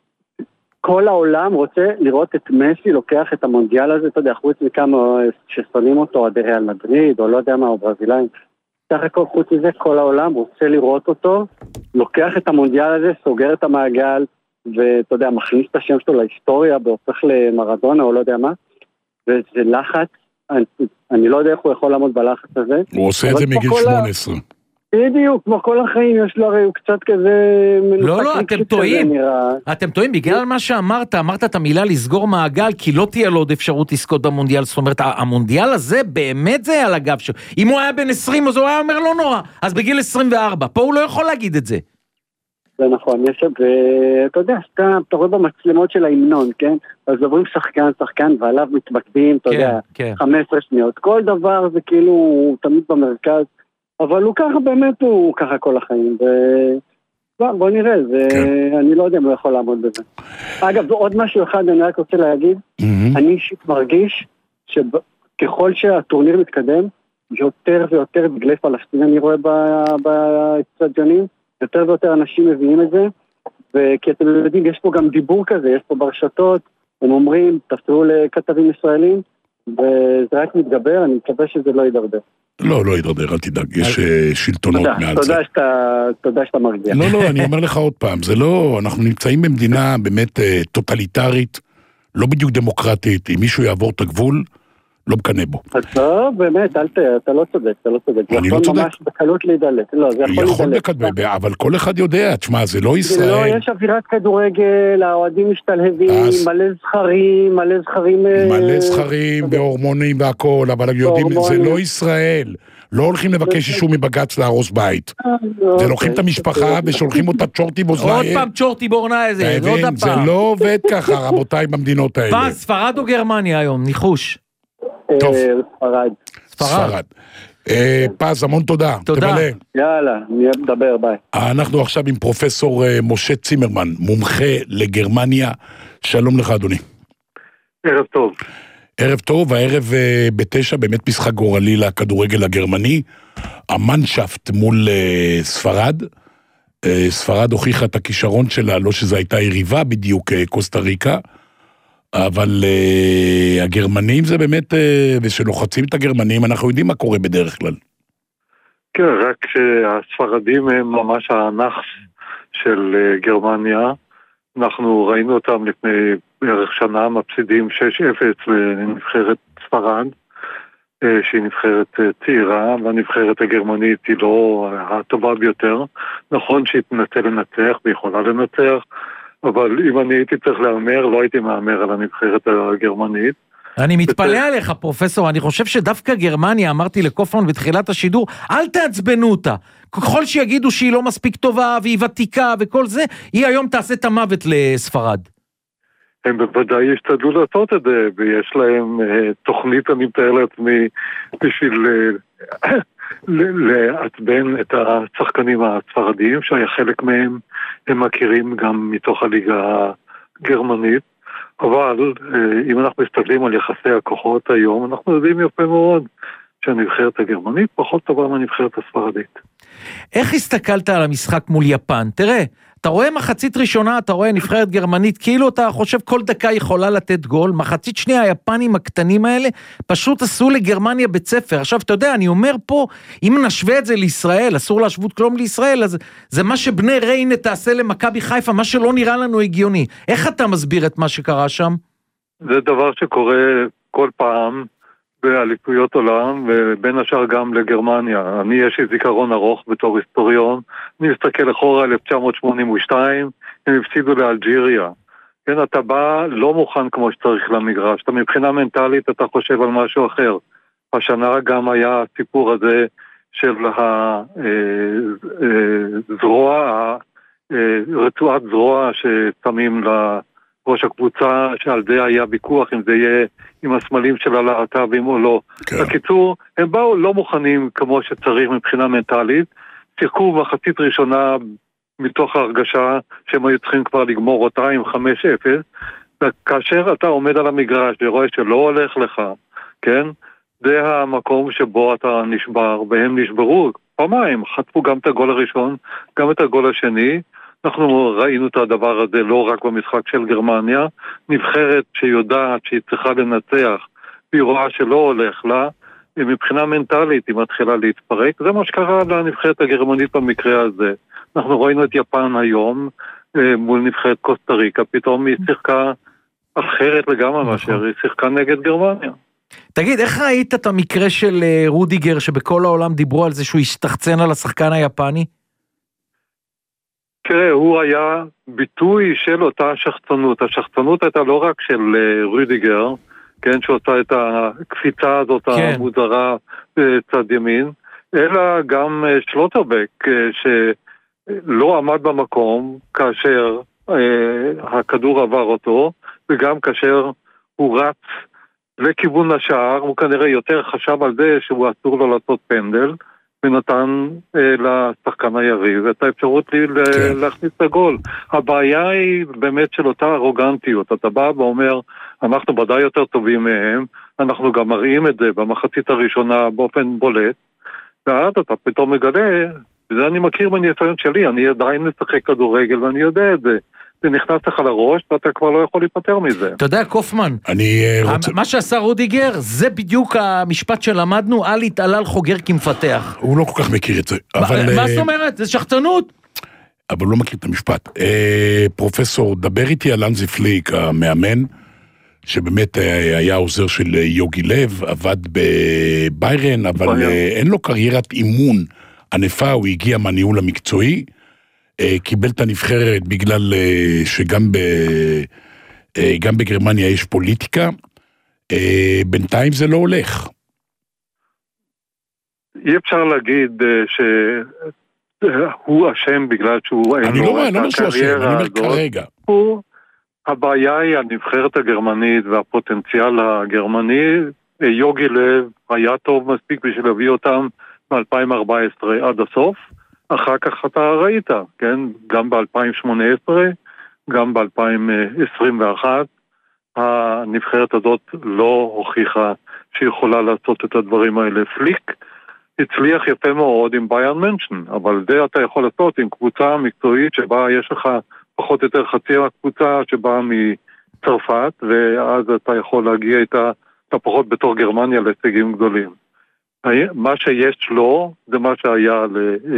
כל העולם רוצה לראות את מסי לוקח את המונדיאל הזה, אתה יודע, חוץ מכמה ששונאים אותו, עד ריאל מדריד, או לא יודע מה, או ברזילאים, סך הכל חוץ מזה, כל העולם רוצה לראות אותו, לוקח את המונדיאל הזה, סוגר את המעגל, ואתה יודע, מכניס את השם שלו להיסטוריה, והופך למרדונה, או לא יודע מה, וזה לחץ, אני, אני לא יודע איך הוא יכול לעמוד בלחץ הזה.
הוא עושה את זה מגיל שמונה עשרה.
בדיוק, כמו כל החיים, יש לו הרי הוא קצת כזה...
לא, לא, אתם טועים. אתם טועים, בגלל מה שאמרת, אמרת את המילה לסגור מעגל, כי לא תהיה לו עוד אפשרות לזכות במונדיאל, זאת אומרת, המונדיאל הזה באמת זה על הגב שלו. אם הוא היה בן עשרים, אז הוא היה אומר לא נורא, אז בגיל עשרים וארבע, פה הוא לא יכול להגיד את זה.
זה נכון, יש, ואתה יודע, אתה, אתה רואה במצלמות של ההמנון, כן? אז עוברים שחקן, שחקן, ועליו מתמקדים, אתה יודע, חמש עשרה שניות. כל דבר זה כאילו, הוא תמיד במרכז, אבל הוא ככה באמת, הוא ככה כל החיים, ו... בוא נראה, זה... אני לא יודע אם הוא יכול לעמוד בזה. אגב, עוד משהו אחד אני רק רוצה להגיד, אני אישית מרגיש שככל שהטורניר מתקדם, יותר ויותר דגלי פלסטין אני רואה באצטדיונים, יותר ויותר אנשים מביאים את זה, וכי אתם יודעים, יש פה גם דיבור כזה, יש פה ברשתות, הם אומרים, תפתרו לכתבים ישראלים, וזה רק מתגבר, אני מקווה שזה לא יידרדר.
לא, לא יידרדר, אל תדאג, יש שלטונות מעל זה.
תודה שאתה מרגיע.
לא, לא, אני אומר לך עוד פעם, זה לא, אנחנו נמצאים במדינה באמת טוטליטרית, לא בדיוק דמוקרטית, אם מישהו יעבור את הגבול, לא מקנה בו.
אז לא, באמת, אל ת, אתה לא צודק, אתה לא צודק.
אני לא צודק.
זה יכול ממש בקלות להידלק. לא, זה יכול
יכול להידלק. אבל כל אחד יודע, תשמע, זה לא ישראל.
זה לא, יש אווירת כדורגל, האוהדים משתלהבים, מלא זכרים, מלא זכרים...
מלא זכרים והורמונים והכל, אבל יודעים, זה לא ישראל. לא הולכים לבקש אישור מבגץ להרוס בית. זה לוקחים את המשפחה ושולחים אותה צ'ורטי בוזליים.
עוד פעם צ'ורטי בורנה איזה, עוד הפעם.
זה לא עובד ככה, רבותיי, במדינות האלה.
פס, ספרד או גרמניה היום, ניחוש.
טוב.
ספרד.
ספרד. פז, המון תודה.
תודה. יאללה, נדבר, ביי.
אנחנו עכשיו עם פרופסור משה צימרמן, מומחה לגרמניה. שלום לך, אדוני.
ערב טוב.
ערב טוב, הערב בתשע, באמת משחק גורלי לכדורגל הגרמני. המנשפט מול ספרד. ספרד הוכיחה את הכישרון שלה, לא שזו הייתה יריבה בדיוק, קוסטה ריקה. אבל uh, הגרמנים זה באמת, uh, ושלוחצים את הגרמנים, אנחנו יודעים מה קורה בדרך כלל.
כן, רק שהספרדים הם ממש הנכס של uh, גרמניה. אנחנו ראינו אותם לפני בערך שנה, מפסידים שש אפס לנבחרת ספרד, uh, שהיא נבחרת uh, צעירה, והנבחרת הגרמנית היא לא הטובה ביותר. נכון שהיא תנסה לנצח ויכולה לנצח, אבל אם אני הייתי צריך להאמר, לא הייתי מאמר על הנבחרת הגרמנית.
אני מתפלא עליך, פרופסור, אני חושב שדווקא גרמניה, אמרתי לקופמן בתחילת השידור, אל תעצבנו אותה. ככל שיגידו שהיא לא מספיק טובה, והיא ותיקה וכל זה, היא היום תעשה את המוות לספרד.
הם בוודאי ישתדלו לעשות את זה, ויש להם תוכנית, אני מתאר לעצמי, בשביל לעצבן את השחקנים הספרדיים, שהיה חלק מהם, הם מכירים גם מתוך הליגה הגרמנית, אבל אם אנחנו מסתכלים על יחסי הכוחות היום, אנחנו יודעים יפה מאוד שהנבחרת הגרמנית פחות טובה מהנבחרת הספרדית.
איך הסתכלת על המשחק מול יפן? תראה, אתה רואה מחצית ראשונה, אתה רואה נבחרת גרמנית, כאילו אתה חושב כל דקה יכולה לתת גול, מחצית שנייה היפנים הקטנים האלה, פשוט עשו לגרמניה בית ספר. עכשיו, אתה יודע, אני אומר פה, אם נשווה את זה לישראל, אסור להשוות כלום לישראל, אז זה מה שבני ריינה תעשה למכבי חיפה, מה שלא נראה לנו הגיוני. איך אתה מסביר את מה שקרה שם?
זה דבר שקורה כל פעם, באליפויות עולם, ובין השאר גם לגרמניה. אני יש לי זיכרון ארוך בתור היסטוריון, אני מסתכל אחורה אלף תשע מאות שמונים ושתיים, הם הפסידו לאלג'יריה. כן, אתה בא לא מוכן כמו שצריך למגרש, אתה מבחינה מנטלית אתה חושב על משהו אחר. השנה גם היה הסיפור הזה של הזרוע רצועת זרוע ששמים לראש הקבוצה, שעל זה היה ויכוח אם זה יהיה עם הסמלים של הלהט"בים או לא. כן. בקיצור, הם באו לא מוכנים כמו שצריך מבחינה מנטלית, שיחקו מחצית ראשונה מתוך ההרגשה שהם היו צריכים כבר לגמור אותה עם חמש אפס, וכאשר אתה עומד על המגרש ורואה שלא הולך לך, כן? זה המקום שבו אתה נשבר, והם נשברו פעמיים, חטפו גם את הגול הראשון, גם את הגול השני. אנחנו ראינו את הדבר הזה לא רק במשחק של גרמניה, נבחרת שיודעת שהיא צריכה לנצח, והיא רואה שלא הולך לה, מבחינה מנטלית היא מתחילה להתפרק. זה מה שקרה לנבחרת הגרמנית במקרה הזה. אנחנו ראינו את יפן היום מול נבחרת קוסטה ריקה, פתאום היא שיחקה אחרת לגמרי מאשר היא שיחקה נגד גרמניה.
תגיד, איך ראית את המקרה של רודיגר, שבכל העולם דיברו על זה שהוא השתחצן על השחקן היפני?
תראה, הוא היה ביטוי של אותה שחצנות. השחצנות הייתה לא רק של רודיגר, כן, שעושה את הקפיצה הזאת כן. המוזרה בצד ימין, אלא גם שלוטרבק, שלא עמד במקום כאשר הכדור עבר אותו, וגם כאשר הוא רץ לכיוון השער, הוא כנראה יותר חשב על זה שהוא אסור לו לעשות פנדל, ונתן אה, לשחקן היריב את האפשרות לי כן. להכניס את הגול. הבעיה היא באמת של אותה ארוגנטיות. אתה בא ואומר, אנחנו ודאי יותר טובים מהם, אנחנו גם מראים את זה במחצית הראשונה באופן בולט, ואז אתה פתאום מגלה, וזה אני מכיר בניסיון שלי, אני עדיין משחק כדורגל ואני יודע את זה. זה נכנס לך לראש, ואתה כבר לא יכול להיפטר מזה.
אתה יודע, קופמן,
אני רוצה...
מה שעשה רודיגר, זה בדיוק המשפט שלמדנו, אל יתעלל חוגר כמפתח.
הוא לא כל כך מכיר את זה. אבל...
מה זאת אומרת? זה שחצנות.
אבל הוא לא מכיר את המשפט. פרופסור, דבר איתי על אנזי פליק, המאמן, שבאמת היה עוזר של יוגי לב, עבד בביירן, אבל אין לו קריירת אימון ענפה, הוא הגיע מהניהול המקצועי, קיבל את הנבחרת בגלל שגם ב, גם בגרמניה יש פוליטיקה, בינתיים זה לא הולך.
אי אפשר להגיד שהוא אשם בגלל שהוא...
אני לא אומר שהוא אשם, אני אומר כרגע.
הוא, הבעיה היא הנבחרת הגרמנית והפוטנציאל הגרמני. יוגי לב היה טוב מספיק בשביל להביא אותם ב-אלפיים וארבע עשרה עד הסוף, אחר כך אתה ראית, כן? גם ב-אלפיים שמונה עשרה, גם ב-אלפיים עשרים ואחת, הנבחרת הזאת לא הוכיחה שיכולה לעשות את הדברים האלה. פליק הצליח יפה מאוד עם ביירן מינכן, אבל זה אתה יכול לעשות עם קבוצה מקצועית שבה יש לך פחות או יותר חצי הקבוצה שבאה מצרפת, ואז אתה יכול להגיע איתה, אתה פחות בתור גרמניה להישגים גדולים. מה שיש לו, זה מה שהיה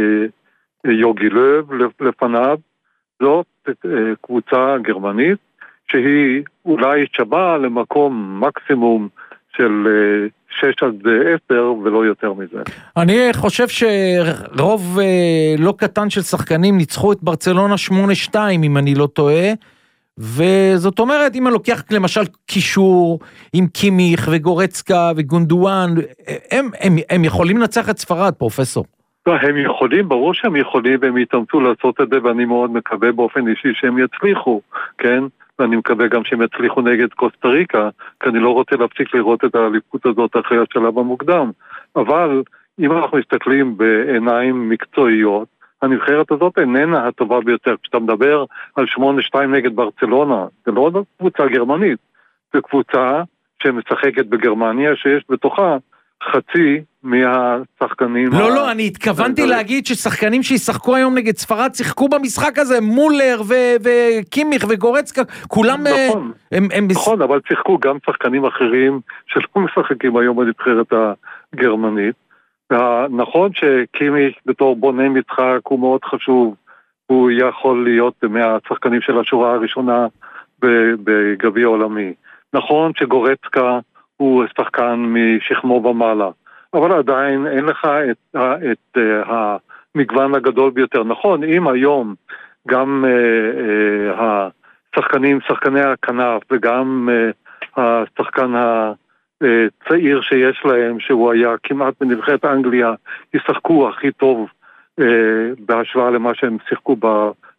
ליוגי לב לפניו, זאת קבוצה גרמנית, שהיא אולי שווה למקום מקסימום של שש עד עשר ולא יותר מזה.
אני חושב שרוב לא קטן של שחקנים ניצחו את ברצלונה שמונה שתיים, אם אני לא טועה, וזאת אומרת, אם אני לוקח למשל קישור עם קימיך וגורצקה וגונדואן, הם, הם, הם יכולים לנצח את ספרד, פרופסור.
הם יכולים, ברור שהם יכולים, והם יתאמצו לעשות את זה, ואני מאוד מקווה באופן אישי שהם יצליחו, כן? ואני מקווה גם שהם יצליחו נגד קוסטה ריקה, כי אני לא רוצה להפסיק לראות את האליפות הזאת אחרי השלב המוקדם. אבל אם אנחנו מסתכלים בעיניים מקצועיות, הנבחרת הזאת איננה הטובה ביותר. כשאתה מדבר על שמונה שתיים נגד ברצלונה, זה לא קבוצה גרמנית, זה קבוצה שמשחקת בגרמניה, שיש בתוכה חצי מהשחקנים...
לא, לא, אני התכוונתי להגיד ששחקנים שישחקו היום נגד ספרד, שיחקו במשחק הזה, מולר וקימיך וגורצקה, כולם...
נכון, נכון, אבל שיחקו גם שחקנים אחרים שלא משחקים היום בנבחרת הגרמנית. נכון שקימיך בתור בונה משחק הוא מאוד חשוב, הוא יכול להיות מהשחקנים של השורה הראשונה בגביע העולמי. נכון שגורצקה הוא שחקן משכמו ומעלה, אבל עדיין אין לך את, את, את המגוון הגדול ביותר. נכון, אם היום גם uh, uh, השחקנים, שחקני הכנף וגם uh, השחקן הצעיר שיש להם, שהוא היה כמעט בנבחרת אנגליה, ישחקו הכי טוב uh, בהשוואה למה שהם שיחקו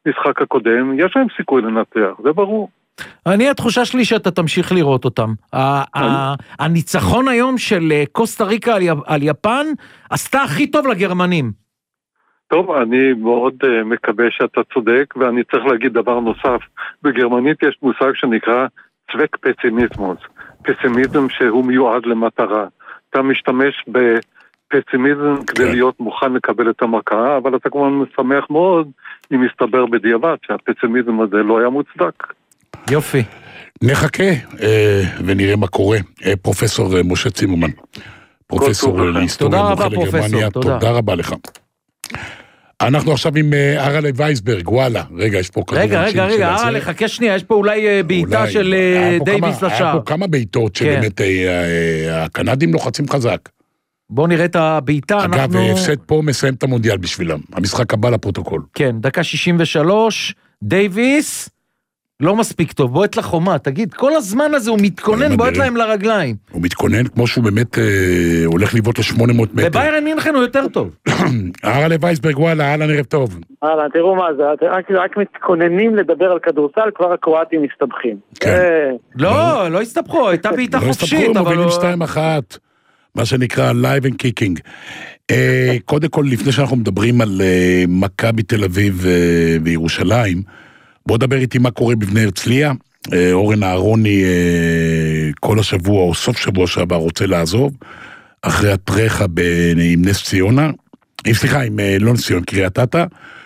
המשחק הקודם, יש להם סיכוי לנצח, זה ברור.
אני, התחושה שלי שאתה תמשיך לראות אותם. הניצחון היום של קוסטה ריקה על יפן עשתה הכי טוב לגרמנים.
טוב, אני מאוד מקווה שאתה צודק, ואני צריך להגיד דבר נוסף. בגרמנית יש מושג שנקרא צווק פסימיזמוס, פסימיזם שהוא מיועד למטרה. אתה משתמש בפסימיזם כדי להיות מוכן לקבל את המכה, אבל אתה כמובן משמח מאוד אם מסתבר בדיעבד שהפסימיזם הזה לא היה מוצדק.
יופי.
נחכה אה, ונראה מה קורה. אה, פרופסור אה, משה צימרמן, פרופסור להיסטוריה מומחה לגרמניה, תודה. תודה רבה לך. אנחנו עכשיו עם אה, ארלה וייסברג, וואלה, רגע, יש פה כדור.
רגע, רגע, רגע, ארלה, חכה שנייה, יש פה אולי אה, בעיטה אולי, של אה, דייביס לשער.
היה פה כמה בעיטות שבאמת כן. אה, אה, הקנדים לוחצים חזק.
בואו נראה את הבעיטה.
אגב,
אנחנו...
הפסד פה מסיים את המונדיאל בשבילם, המשחק הבא לפרוטוקול.
כן, דקה שישים ושלוש, דייביס... לא מספיק טוב, בועט לחומה, תגיד, כל הזמן הזה הוא מתכונן, בועט להם לרגליים.
הוא מתכונן כמו שהוא באמת אה, הולך לבעוט ל-שמונה מאות מטר.
בביירן מינכן הוא יותר טוב.
ארלה וייסברג, וואלה, אהלן ערב טוב.
אהלן, תראו מה זה, רק, רק מתכוננים לדבר על כדורסל, כבר הקרואטים מסתבכים.
כן.
אה...
לא, לא הסתבכו, הייתה בעיטה חופשית.
לא הסתבכו, מובילים שתיים אחת, מה שנקרא live and kicking. אה, קודם כל, לפני שאנחנו מדברים על אה, מכבי תל אביב אה, וירושלים, בוא דבר איתי מה קורה בבני הרצליה. אורן אהרוני כל השבוע או סוף שבוע שעבר רוצה לעזוב, אחרי הטרחה עם נס ציונה, סליחה, עם לא נס ציונה, קריית אתא,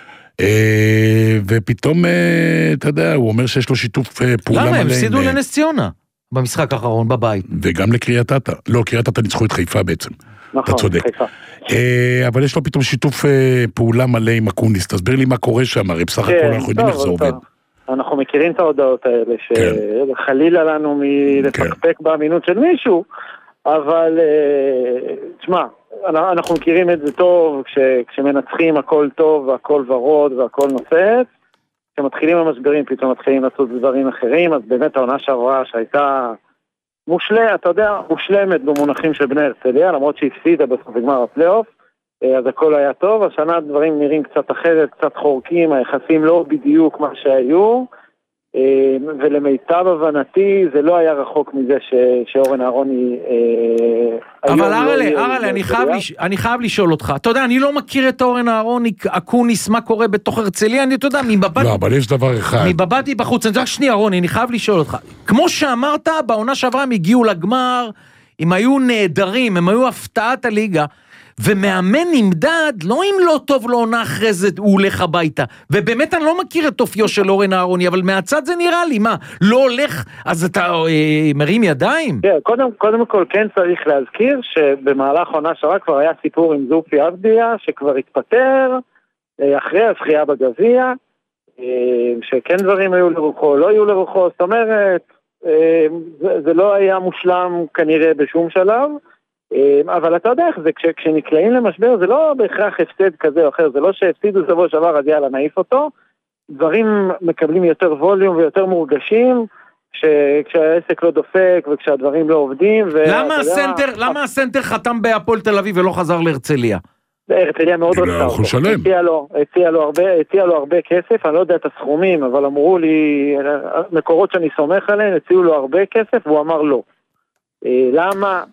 ופתאום, אתה יודע, הוא אומר שיש לו שיתוף פעולה מלא.
למה? הם הפסידו לנס ציונה במשחק האחרון בבית.
וגם לקריית אתא. לא, קריית אתא ניצחו את חיפה בעצם. אתה צודק. אבל יש לו פתאום שיתוף פעולה מלא עם אקוניס. תסביר לי מה קורה שם, הרי בסך הכל אנחנו יודעים איך זה עובד.
אנחנו מכירים את ההודעות האלה, שחלילה לנו מלפקפק באמינות של מישהו, אבל תשמע, אנחנו מכירים את זה טוב, כשמנצחים הכל טוב והכל ורוד והכל נוסף, כשמתחילים המשברים פתאום מתחילים לעשות דברים אחרים, אז באמת העונה שעברה שהייתה מושלמת, אתה יודע, מושלמת במונחים של בני הרצליה, למרות שהפסידה בסוף בגמר הפלייאוף, אז הכל היה טוב. השנה הדברים נראים קצת אחרת, קצת חורקים, היחסים לא בדיוק מה שהיו, ולמיטב הבנתי זה לא היה רחוק מזה שאורן אהרוני...
אבל ארלה, ארלה, אני חייב לשאול אותך, אתה יודע, אני לא מכיר את אורן אהרוני, אקוניס, מה קורה בתוך הרצליה, אני אתה יודע, מבבט...
לא, אבל יש דבר אחד.
מבבטי בחוץ, אני יודע, שנייה, רוני, אני חייב לשאול אותך, כמו שאמרת, בעונה שעברה הם הגיעו לגמר, הם היו נהדרים, הם היו הפתעת הליגה, ומאמן נמדד, לא אם לא טוב לא עונה אחרי זה, הוא הולך הביתה. ובאמת אני לא מכיר את אופיו של אורן אהרוני, אבל מהצד זה נראה לי, מה, לא הולך, אז אתה אה, מרים ידיים?
כן, קודם, קודם כל כן צריך להזכיר, שבמהלך עונה שעברה כבר היה סיפור עם זופי אבדיה, שכבר התפטר, אה, אחרי הזכייה בגביע, אה, שכן דברים היו לרוחו, לא היו לרוחו, זאת אומרת, אה, זה, זה לא היה מושלם כנראה בשום שלב, אבל אתה יודע איך זה, כש, כשנקלעים למשבר זה לא בהכרח הפסד כזה או אחר, זה לא שהפסידו שבוע שעבר אז יאללה נעיף אותו, דברים מקבלים יותר ווליום ויותר מורגשים, כש, כשהעסק לא דופק וכשהדברים לא עובדים.
למה הסנטר, יודע, למה הסנטר חתם בהפועל תל אביב ולא חזר להרצליה?
הרצליה מאוד רצה אותו, הציע לו, הציע לו הרבה, הציע לו הרבה כסף, אני לא יודע את הסכומים, אבל אמרו לי, מקורות שאני סומך עליהן, הציעו לו הרבה כסף והוא אמר לא. למה?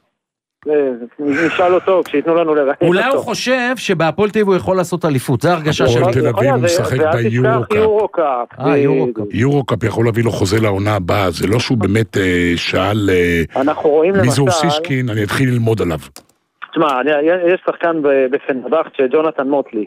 נשאל אותו, כשיתנו לנו לראות אותו.
אולי הוא חושב שבהפועל תל אביב הוא יכול לעשות אליפות, זה הרגשה שלו.
הפועל תל אביב הוא משחק ביורוקאפ. יורוקאפ יכול להביא לו חוזה לעונה הבאה, זה לא שהוא באמת שאל מי זה אוסישקין, אני אתחיל ללמוד עליו.
תשמע, יש שחקן בפנרבכט שג'ונתן מוטלי,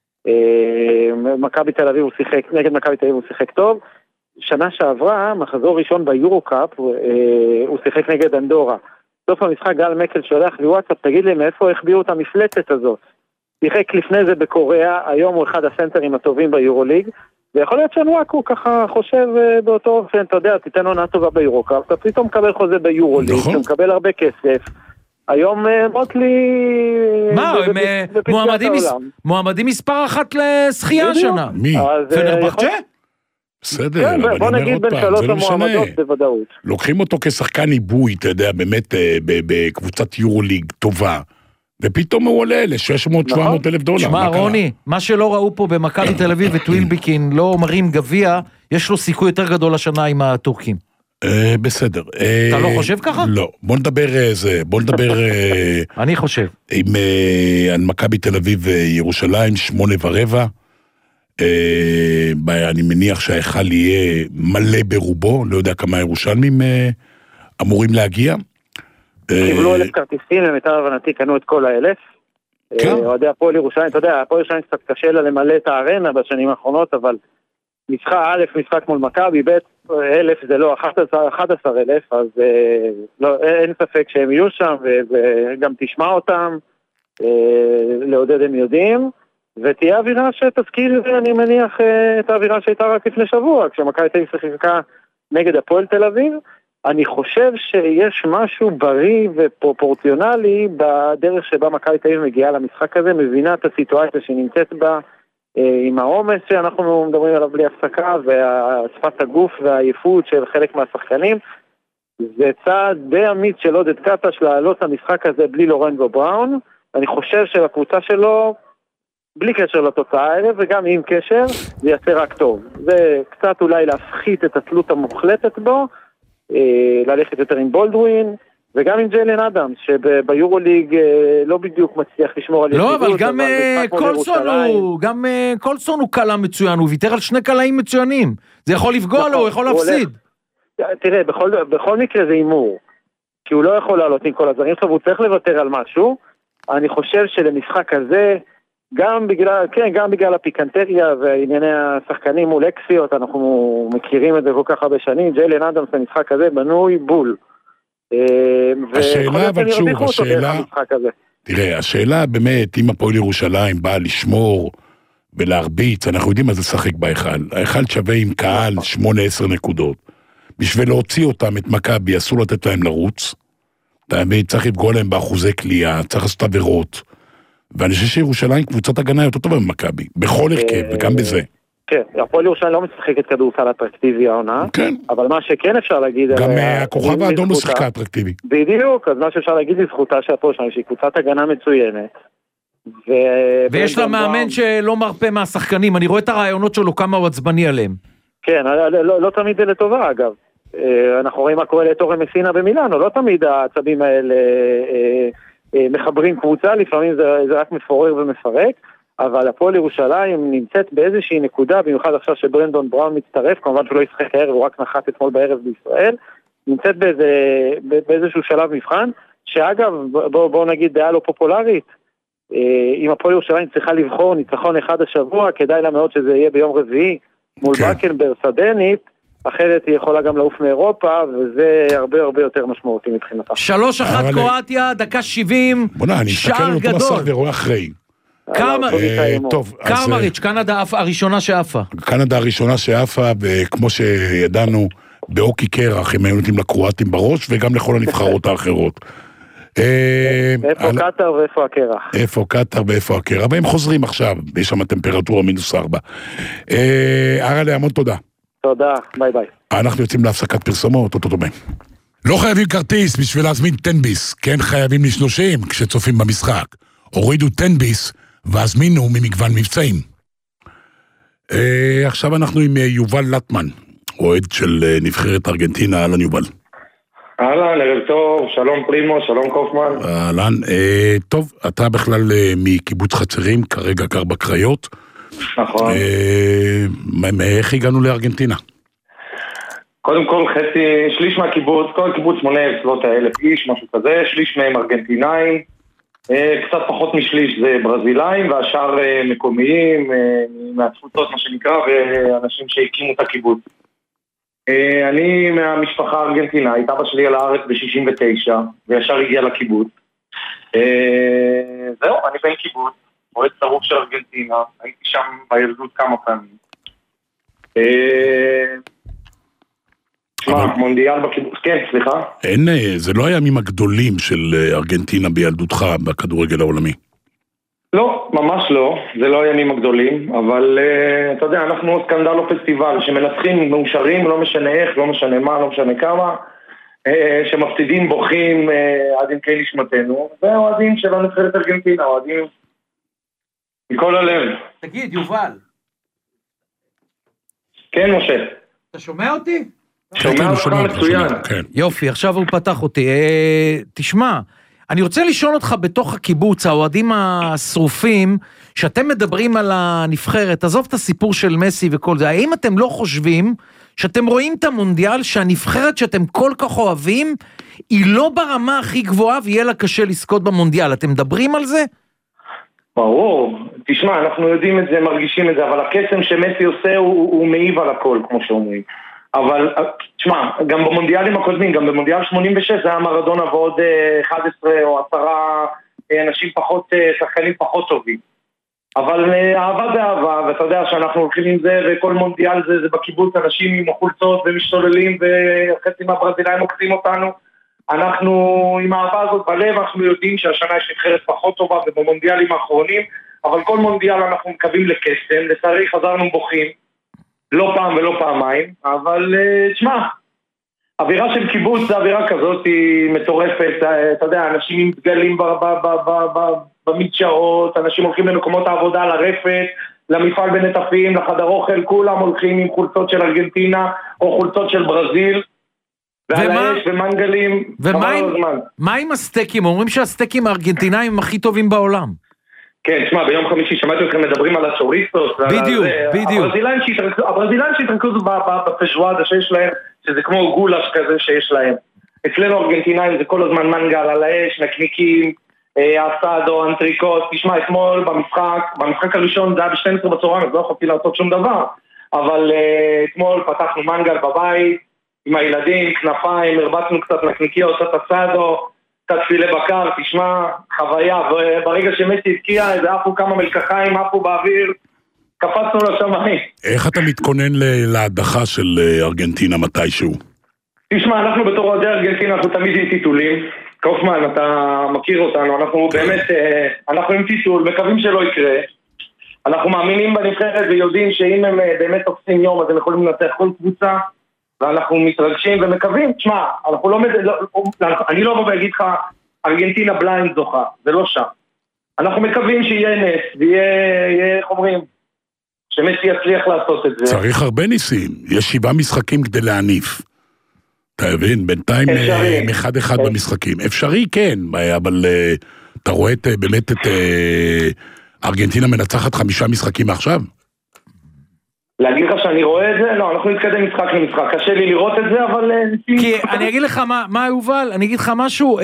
מכבי תל אביב הוא שיחק, נגד מכבי תל אביב הוא שיחק טוב, שנה שעברה, מחזור ראשון ביורוקאפ, הוא שיחק נגד אנדורה. סוף המשחק גל מקל שולח לי וואטסאפ, תגיד לי מאיפה החביאו את המפלצת הזאת. שיחק לפני זה בקוריאה, היום הוא אחד הסנטרים הטובים ביורוליג, ויכול להיות שנואק הוא ככה חושב באותו אופן, אתה יודע, תיתן עונה טובה ביורוקאפ, אתה פתאום מקבל חוזה ביורוליג, אתה מקבל הרבה כסף. היום מוטלי...
מה, הם מועמדים מספר אחת לשחייה השנה.
מי?
פנרבכצ'ה?
בסדר, אבל
בוא נגיד בין שלוש המועמדות בוודאות.
לוקחים אותו כשחקן עיבוי, אתה יודע, באמת בקבוצת יורוליג טובה, ופתאום הוא עולה ל-שש מאות שבע מאות אלף דולר.
שמע, רוני, מה שלא ראו פה במכבי תל אביב וטווילביקין לא מרים גביע, יש לו סיכוי יותר גדול השנה עם הטורקים.
בסדר.
אתה לא חושב ככה?
לא. בוא נדבר זה, בוא נדבר...
אני חושב.
עם מכבי תל אביב וירושלים, שמונה ורבע. אני מניח שהאחל יהיה מלא ברובו, לא יודע כמה ירושלמים אמורים להגיע.
קיבלו אלף כרטיסים, למיטב הבנתי קנו את כל האלף. אוהדי הפועל ירושלים, אתה יודע, הפועל ירושלים קצת קשה לה למלא את הארנה בשנים האחרונות, אבל משחק א', משחק מול מכבי, ב', אלף זה לא אחד עשר אלף, אז אין ספק שהם יהיו שם, וגם תשמע אותם, לעודד הם יודעים, ותהיה אווירה שתזכיר, אני מניח, את האווירה שהייתה רק לפני שבוע, כשמכבי תל אביב שיחקה נגד הפועל תל אביב. אני חושב שיש משהו בריא ופרופורציונלי בדרך שבה מכבי תל אביב מגיעה למשחק הזה, מבינה את הסיטואציה שנמצאת בה, עם העומס שאנחנו מדברים עליו בלי הפסקה, והשפת הגוף והעייפות של חלק מהשחקנים. זה צעד די אמיץ של עודד קטש לעלות למשחק הזה בלי לורנזו בראון. אני חושב שלקבוצה שלו, בלי קשר לתוצאה האלה, וגם עם קשר, זה יעשה רק טוב. זה קצת אולי להפחית את התלות המוחלטת בו, ללכת יותר עם בולדווין, וגם עם ג'יילן אדמס, שביורוליג לא בדיוק מצליח לשמור על יציבות.
לא, אבל גם קולסון הוא, גם קולסון הוא קלה מצוין, הוא ויתר על שני קלעים מצוינים. זה יכול לפגוע לו, הוא יכול להפסיד.
תראה, בכל מקרה זה אימור, כי הוא לא יכול לעלות עם כל הזרים, הוא צריך לוותר על משהו. אני חושב שלמשחק הזה, גם בגלל, כן, גם בגלל הפיקנטריה וענייני השחקנים מול אקסיות, אנחנו מכירים את זה כל כך הרבה שנים, ג'יילן אדמס במשחק הזה בנוי בול.
השאלה, אבל שוב, השאלה, תראה, השאלה באמת, אם הפועל ירושלים באה לשמור ולהרביץ, אנחנו יודעים מה זה שחק בהיכל. ההיכל שווה עם קהל שמונה עשר נקודות. בשביל להוציא אותם, את מכבי, אסור לתת להם לרוץ. צריך לפגוע להם באחוזי קליעה, צריך לעשות עבירות. ואני חושב שירושלים קבוצת הגנה יותר טובה ממכבי, בכל הרכב וגם בזה.
כן, הפועל ירושלים לא משחקת כדורסל אטרקטיבי העונה, אבל מה שכן אפשר להגיד...
גם הכוכב האדום לא שיחקה אטרקטיבי.
בדיוק, אז מה שאפשר להגיד לזכותה של הפועל ירושלים, שהיא קבוצת הגנה מצוינת.
ויש לה מאמן שלא מרפה מהשחקנים, אני רואה את הרעיונות שלו, כמה הוא עצבני עליהם.
כן, לא תמיד זה לטובה אגב. אנחנו רואים מה קורה לתורם מסינה במילאנו, לא תמיד העצבים האלה מחברים קבוצה, לפעמים זה רק מפורר ומפרק, אבל הפועל ירושלים נמצאת באיזושהי נקודה, במיוחד עכשיו שברנדון בראון מצטרף, כמובן שהוא לא ישחק הערב, הוא רק נחת אתמול בערב בישראל, נמצאת באיזה, באיזשהו שלב מבחן, שאגב, בואו בוא נגיד דעה לא פופולרית, אם הפועל ירושלים צריכה לבחור ניצחון אחד השבוע, כדאי לה מאוד שזה יהיה ביום רביעי, מול כן. בקנבר סדנית, אחרת היא יכולה גם לעוף מאירופה, וזה הרבה הרבה יותר משמעותי מבחינתה.
שלוש אחת קרואטיה, דקה שבעים, שער גדול.
ורואה אחרי.
קרמריץ', קנדה הראשונה שאפה.
קנדה הראשונה שאפה, וכמו שידענו, באוקי קרח, הם היו נותנים לקרואטים בראש, וגם לכל הנבחרות האחרות.
איפה קטר ואיפה הקרח?
איפה קטר ואיפה הקרח, והם חוזרים עכשיו, יש שם טמפרטורה מינוס ארבע. ארלה, המון תודה.
תודה, ביי ביי.
אנחנו יוצאים להפסקת פרסומות, אותו דומה. לא חייבים כרטיס בשביל להזמין טנביס, כן חייבים לשלושים כשצופים במשחק. הורידו טנביס והזמינו ממגוון מבצעים. אה, עכשיו אנחנו עם יובל לטמן, אוהד של נבחרת ארגנטינה. אהלן יובל.
אהלן, ערב טוב, שלום פרימו, שלום קופמן.
אהלן, אה, טוב, אתה בכלל אה, מקיבוץ חצרים, כרגע גר בקריות.
נכון.
אה, איך הגענו לארגנטינה?
קודם כל חצי, שליש מהקיבוץ, כל הקיבוץ מונה בסביבות האלף איש, משהו כזה, שליש מהם ארגנטינאים, קצת פחות משליש זה ברזילאים, והשאר מקומיים, מהתפוצות מה שנקרא, ואנשים שהקימו את הקיבוץ. אני מהמשפחה הארגנטינאית, אבא שלי על הארץ ב-שישים ותשע, וישר הגיע לקיבוץ. זהו, אני בן קיבוץ, מועד שרוף של ארגנטינה, הייתי שם בילדות כמה פעמים. תשמע, מונדיאל בקיבוץ, כן, סליחה.
אין, זה לא הימים הגדולים של ארגנטינה בילדותך בכדורגל העולמי.
לא, ממש לא, זה לא הימים הגדולים, אבל אתה יודע, אנחנו סקנדל או פסטיבל שמנצחים מאושרים, לא משנה איך, לא משנה מה, לא משנה כמה, שמפסידים בוכים עד עמקי נשמתנו, ואוהדים של הנבחרת ארגנטינה, אוהדים מכל הלב.
תגיד, יובל.
כן, משה.
אתה שומע אותי?
שומע אותך מצוין.
יופי, עכשיו הוא פתח אותי. תשמע, אני רוצה לשאול אותך בתוך הקיבוץ, האוהדים השרופים, שאתם מדברים על הנבחרת, עזוב את הסיפור של מסי וכל זה, האם אתם לא חושבים שאתם רואים את המונדיאל, שהנבחרת שאתם כל כך אוהבים, היא לא ברמה הכי גבוהה, ויהיה לה קשה לזכות במונדיאל, אתם מדברים על זה?
ברור, תשמע, אנחנו יודעים את זה, מרגישים את זה, אבל הקסם שמסי עושה הוא, הוא מעיב על הכל, כמו שאומרים. אבל, תשמע, גם במונדיאלים הקודמים, גם במונדיאל שמונים ושש, זה היה מרדונה ועוד אחד עשרה או עשרה אנשים פחות, שחקנים פחות טובים. אבל אהבה זה אהבה, ואתה יודע שאנחנו הולכים עם זה, וכל מונדיאל זה, זה בקיבוץ, אנשים עם החולצות ומשתוללים, וחצי מהברזילאים עוקצים אותנו. אנחנו עם האהבה הזאת בלב, אנחנו יודעים שהשנה יש נבחרת פחות טובה, ובמונדיאלים האחרונים, אבל כל מונדיאל אנחנו מקווים לקסם, לצערי חזרנו בוכים, לא פעם ולא פעמיים, אבל תשמע, אווירה של קיבוץ זה אווירה כזאת, היא מטורפת, אתה יודע, אנשים עם דגלים במדשאות, אנשים הולכים למקומות העבודה, לרפת, למפעל בנטפים, לחדר אוכל, כולם הולכים עם חולצות של ארגנטינה, או חולצות של ברזיל, ועל האש ומנגלים,
ומה עם הסטייקים? אומרים שהסטייקים הארגנטינאים הם הכי טובים בעולם.
כן, תשמע, ביום חמישי שמעתי אתכם מדברים על הצ'וריסטוס.
בדיוק, בדיוק.
הברזילאים שהתרכזו בפז'ואדה שיש להם, שזה כמו גולש כזה שיש להם. אצלנו ארגנטינאים זה כל הזמן מנגל על האש, נקניקים, אסדו, אנטריקוט. תשמע, אתמול במשחק, במשחק הראשון זה היה ב-שתים עשרה בצהריים, אז לא יכולתי לעשות שום דבר. אבל אתמול פתחנו מנגל בבית, עם הילדים, כנפיים, הרבצנו קצת נקניקיות, קצת אסדו, קצת פילה בקר, תשמע, חוויה, וברגע שמסי התקיע, איזה אפו כמה מלקחיים, אפו באוויר, קפצנו לשמיים.
איך אתה מתכונן להדחה של ארגנטינה מתישהו?
תשמע, אנחנו בתור אוהדי ארגנטינה, אנחנו תמיד עם טיטולים. קופמן, אתה מכיר אותנו, אנחנו באמת, אנחנו עם טיטול, מקווים שלא יקרה. אנחנו מאמינים בנבחרת ויודעים שאם הם באמת תופסים יום, אז הם יכולים לנצח כל קבוצה. ואנחנו מתרגשים ומקווים, תשמע, אנחנו לא, לא, אני לא בוא להגיד לך, ארגנטינה בליינד זוכה, זה לא שם. אנחנו מקווים שיהיה נס, ויהיה, איך אומרים, שמסי יצליח לעשות את זה.
צריך הרבה ניסים, יש שבעה משחקים כדי להניף. אתה מבין, בינתיים אחד אחד במשחקים. אפשרי כן, אבל אתה רואה את, באמת את ארגנטינה מנצחת חמישה משחקים עכשיו?
להגיד לך שאני רואה את זה? לא, אנחנו נתקדם משחק למשחק, קשה לי לראות את זה, אבל...
כי אני אגיד לך מה, מה יובל, אני אגיד לך משהו,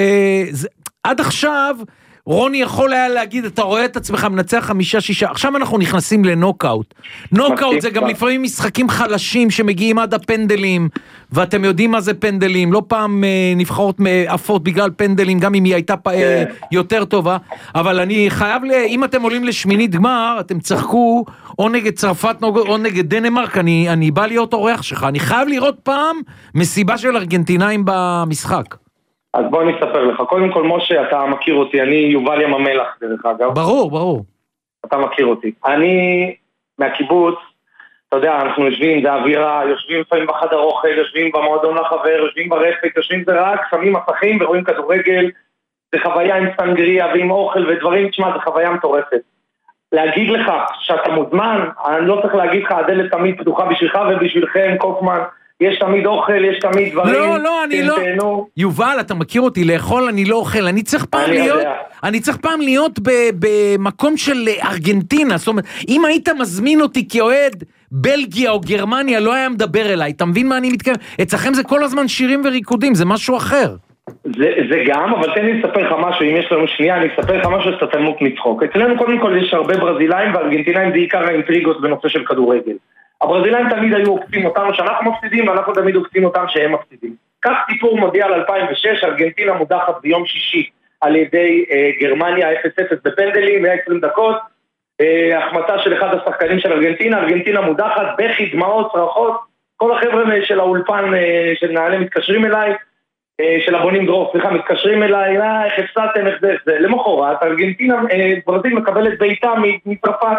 עד עכשיו רוני יכול היה להגיד, אתה רואה את עצמך מנצח חמישה שישה, עכשיו אנחנו נכנסים לנוקאוט, נוקאוט זה גם לפעמים משחקים חלשים שמגיעים עד הפנדלים, ואתם יודעים מה זה פנדלים, לא פעם נבחרות עפות בגלל פנדלים, גם אם היא הייתה יותר טובה, אבל אני חייב, אם אתם עולים לשמינית גמר, אתם צחקו או נגד צרפת או נגד דנמרק, אני, אני בא להיות אורח שלך, אני חייב לראות פעם מסיבה של ארגנטינאים במשחק.
אז בוא אני אספר לך, קודם כל משה, אתה מכיר אותי, אני יובל ים המלח דרך אגב.
ברור, ברור.
אתה מכיר אותי. אני מהקיבוץ, אתה יודע, אנחנו יושבים, זה אווירה, יושבים לפעמים בחדר אוכל, יושבים במועדון לחבר, יושבים ברפת, יושבים זה רק, שמים מסכים ורואים כדורגל, זה חוויה עם סנגריה ועם אוכל ודברים, תשמע, זה חוויה מטורפת. להגיד לך שאתה מוזמן, אני לא צריך להגיד לך, הדלת תמיד פתוחה בשבילך ובשבילכם, קופמן, יש תמיד אוכל, יש תמיד דברים.
לא, לא, אני לא. יובל, אתה מכיר אותי, לאכול אני לא אוכל, אני צריך פעם להיות, אני צריך פעם להיות במקום של ארגנטינה, זאת אומרת, אם היית מזמין אותי כאוהד בלגיה או גרמניה, לא היה מדבר אליי, אתה מבין מה אני מתכוון? אצלכם זה כל הזמן שירים וריקודים, זה משהו אחר.
זה, זה גם, אבל תן לי לספר לך משהו, אם יש לנו שנייה, אני אספר לך משהו שאתה תמות מצחוק. אצלנו קודם כל יש הרבה ברזילאים וארגנטינאים, זה עיקר האינטריגות בנושא של כדורגל. הברזילאים תמיד היו עוקצים אותנו שאנחנו מפסידים, ואנחנו תמיד עוקצים אותם שהם מפסידים. כך סיפור מונדיאל אלפיים ושש, ארגנטינה מודחת ביום שישי על ידי אה, גרמניה אפס אפס בפנדלים, מאה ועשרים דקות, אה, החמצה של אחד השחקנים של ארגנטינה, ארגנטינה מודחת, בכי, דמעות, צרחות, כל החבר'ה של האולפן אה, של נעלה מתקשרים אליי, אה, של הבונים דרוף, סליחה, מתקשרים אליי, אה, איך הפסדתם, איך זה, איך זה. למחרת, ארגנטינה, אה, ברזיל מקבלת ביתה מצרפת,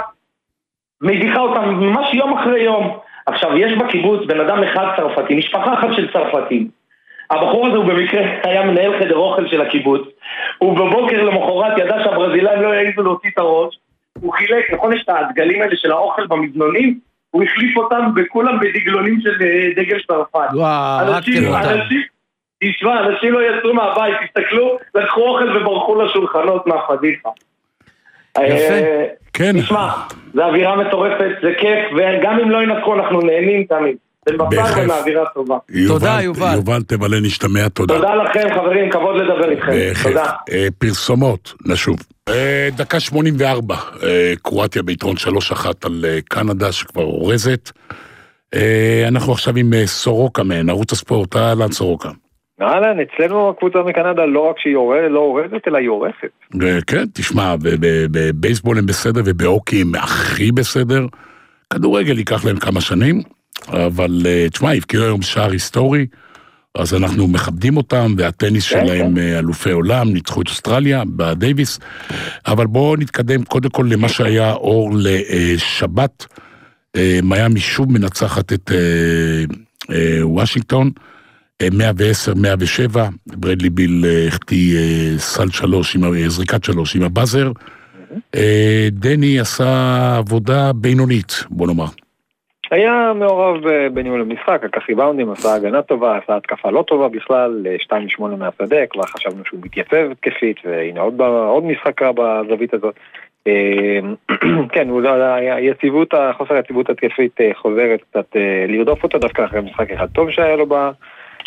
מדיחה אותם ממש יום אחרי יום. עכשיו, יש בקיבוץ בן אדם אחד צרפתי, משפחה אחת של צרפתים. הבחור הזה הוא במקרה היה מנהל חדר אוכל של הקיבוץ, הוא בבוקר למחרת ידע שהברזילאים לא יעיזו להוציא את הראש, הוא חילק, נכון יש את הדגלים האלה של האוכל במזנונים, הוא החליף אותם בכולם בדגלונים של דגל צרפת.
וואו,
אנשים, אנשים, תשמע, אנשים לא יצאו מהבית, תסתכלו, לקחו אוכל וברחו לשולחנות מהפדיחה.
יפה,
כן.
תשמע, זה אווירה מטורפת, זה כיף, וגם אם לא ינצחו אנחנו נהנים תמיד. זה בפער ומאווירה טובה.
תודה, יובל.
יובל תבלה נשתמע, תודה.
תודה לכם חברים, כבוד לדבר איתכם. תודה.
פרסומות, נשוב. דקה שמונים וארבע, קרואטיה ביתרון שלוש אחת על קנדה שכבר אורזת. אנחנו עכשיו עם סורוקה מן, ערוץ הספורט, אהלן סורוקה.
אהלן, אצלנו הקבוצה מקנדה לא רק שהיא לא אורזת, אלא היא אורפת.
כן, תשמע, בבייסבול הם בסדר ובאוקי הם הכי בסדר. כדורגל ייקח להם כמה שנים, אבל תשמע, הבקיעו היום שער היסטורי, אז אנחנו מכבדים אותם, והטניס שלהם אלופי עולם, ניצחו את אוסטרליה בדייביס, אבל בואו נתקדם קודם כל למה שהיה אור לשבת, מיאמי שוב מנצחת את וושינגטון, מאה ועשר מאה ושבע, ברדלי ביל החטיא סל שלוש, זריקת שלוש עם הבאזר, דני עשה עבודה בינונית, בוא נאמר.
היה מעורב בניהול המשחק, לקח ריבאונדים, עשה הגנה טובה, עשה התקפה לא טובה בכלל, שתיים משמונה מהשדה, כבר חשבנו שהוא מתייצב התקפית, והנה עוד, עוד משחק רע בזווית הזאת. כן, היציבות, החוסר היציבות התקפית חוזרת קצת לרדוף אותו, דווקא אחרי משחק אחד טוב שהיה לו בה,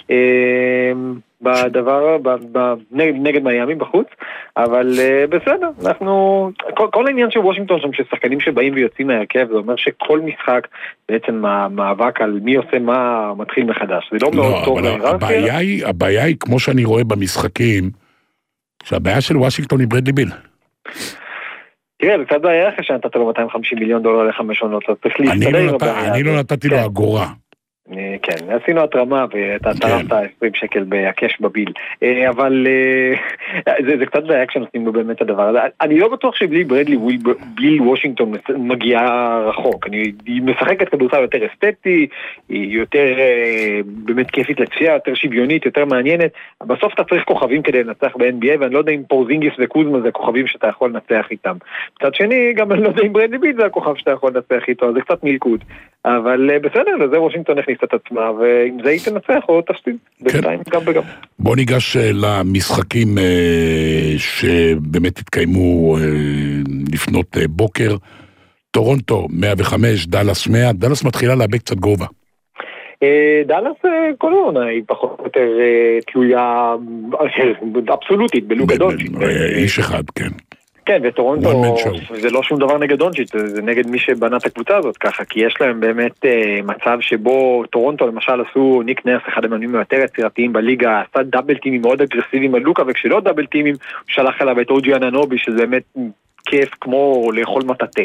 בדבר, נגד מיאמי בחוץ, אבל בסדר, אנחנו, כל העניין של וושינגטון שם, ששחקנים שבאים ויוצאים מהרכב, זה אומר שכל משחק בעצם המאבק על מי עושה מה מתחיל מחדש, זה לא מאוד טוב.
הבעיה היא, כמו שאני רואה במשחקים, שהבעיה של וושינגטון היא ברדלי ביל.
תראה, זה קצת בעיה אחרי שנתת לו מאתיים וחמישים מיליון דולר לחמש עונות, אז צריך להסתדר עם הבעיה.
אני לא נתתי לו אגורה.
כן, עשינו התרמה ואתה תרמת עשרים שקל בהקש בביל, אבל זה קצת בעיה כשנותנים לו באמת הדבר הזה. אני לא בטוח שבלי ברדלי, בלי וושינגטון מגיעה רחוק, היא משחקת כדורסל יותר אסתטי, היא יותר באמת כיפית לצפייה, יותר שוויונית, יותר מעניינת, בסוף אתה צריך כוכבים כדי לנצח ב-אן בי איי, ואני לא יודע אם פורזינגיס וקוזמה זה כוכבים שאתה יכול לנצח איתם. מצד שני, גם אני לא יודע אם ברדלי ביל זה הכוכב שאתה יכול לנצח איתו, זה קצת מלכוד, אבל בסדר, לזה וושינגטון הכניס את עצמה, ואם זה היא תנצח או תפסיד, בינתיים גם וגם.
בוא ניגש למשחקים שבאמת התקיימו לפנות בוקר, טורונטו מאה וחמש, דלס מאה, דלס מתחילה לאבד קצת גובה.
דלס כל העונה היא פחות או יותר תלויה אבסולוטית בלוגה דונצ'יץ'.
איש אחד, כן.
כן, וטורונטו זה לא שום דבר נגד דונצ'יץ', זה נגד מי שבנה את הקבוצה הזאת ככה, כי יש להם באמת אה, מצב שבו טורונטו למשל עשו ניק נרס, אחד המאמנים היותר יצירתיים בליגה, עשה דאבל טימים מאוד אגרסיביים על לוקה, וכשלא דאבל טימים הוא שלח אליו את אוג'י אננובי, שזה באמת כיף כמו לאכול מטאטה,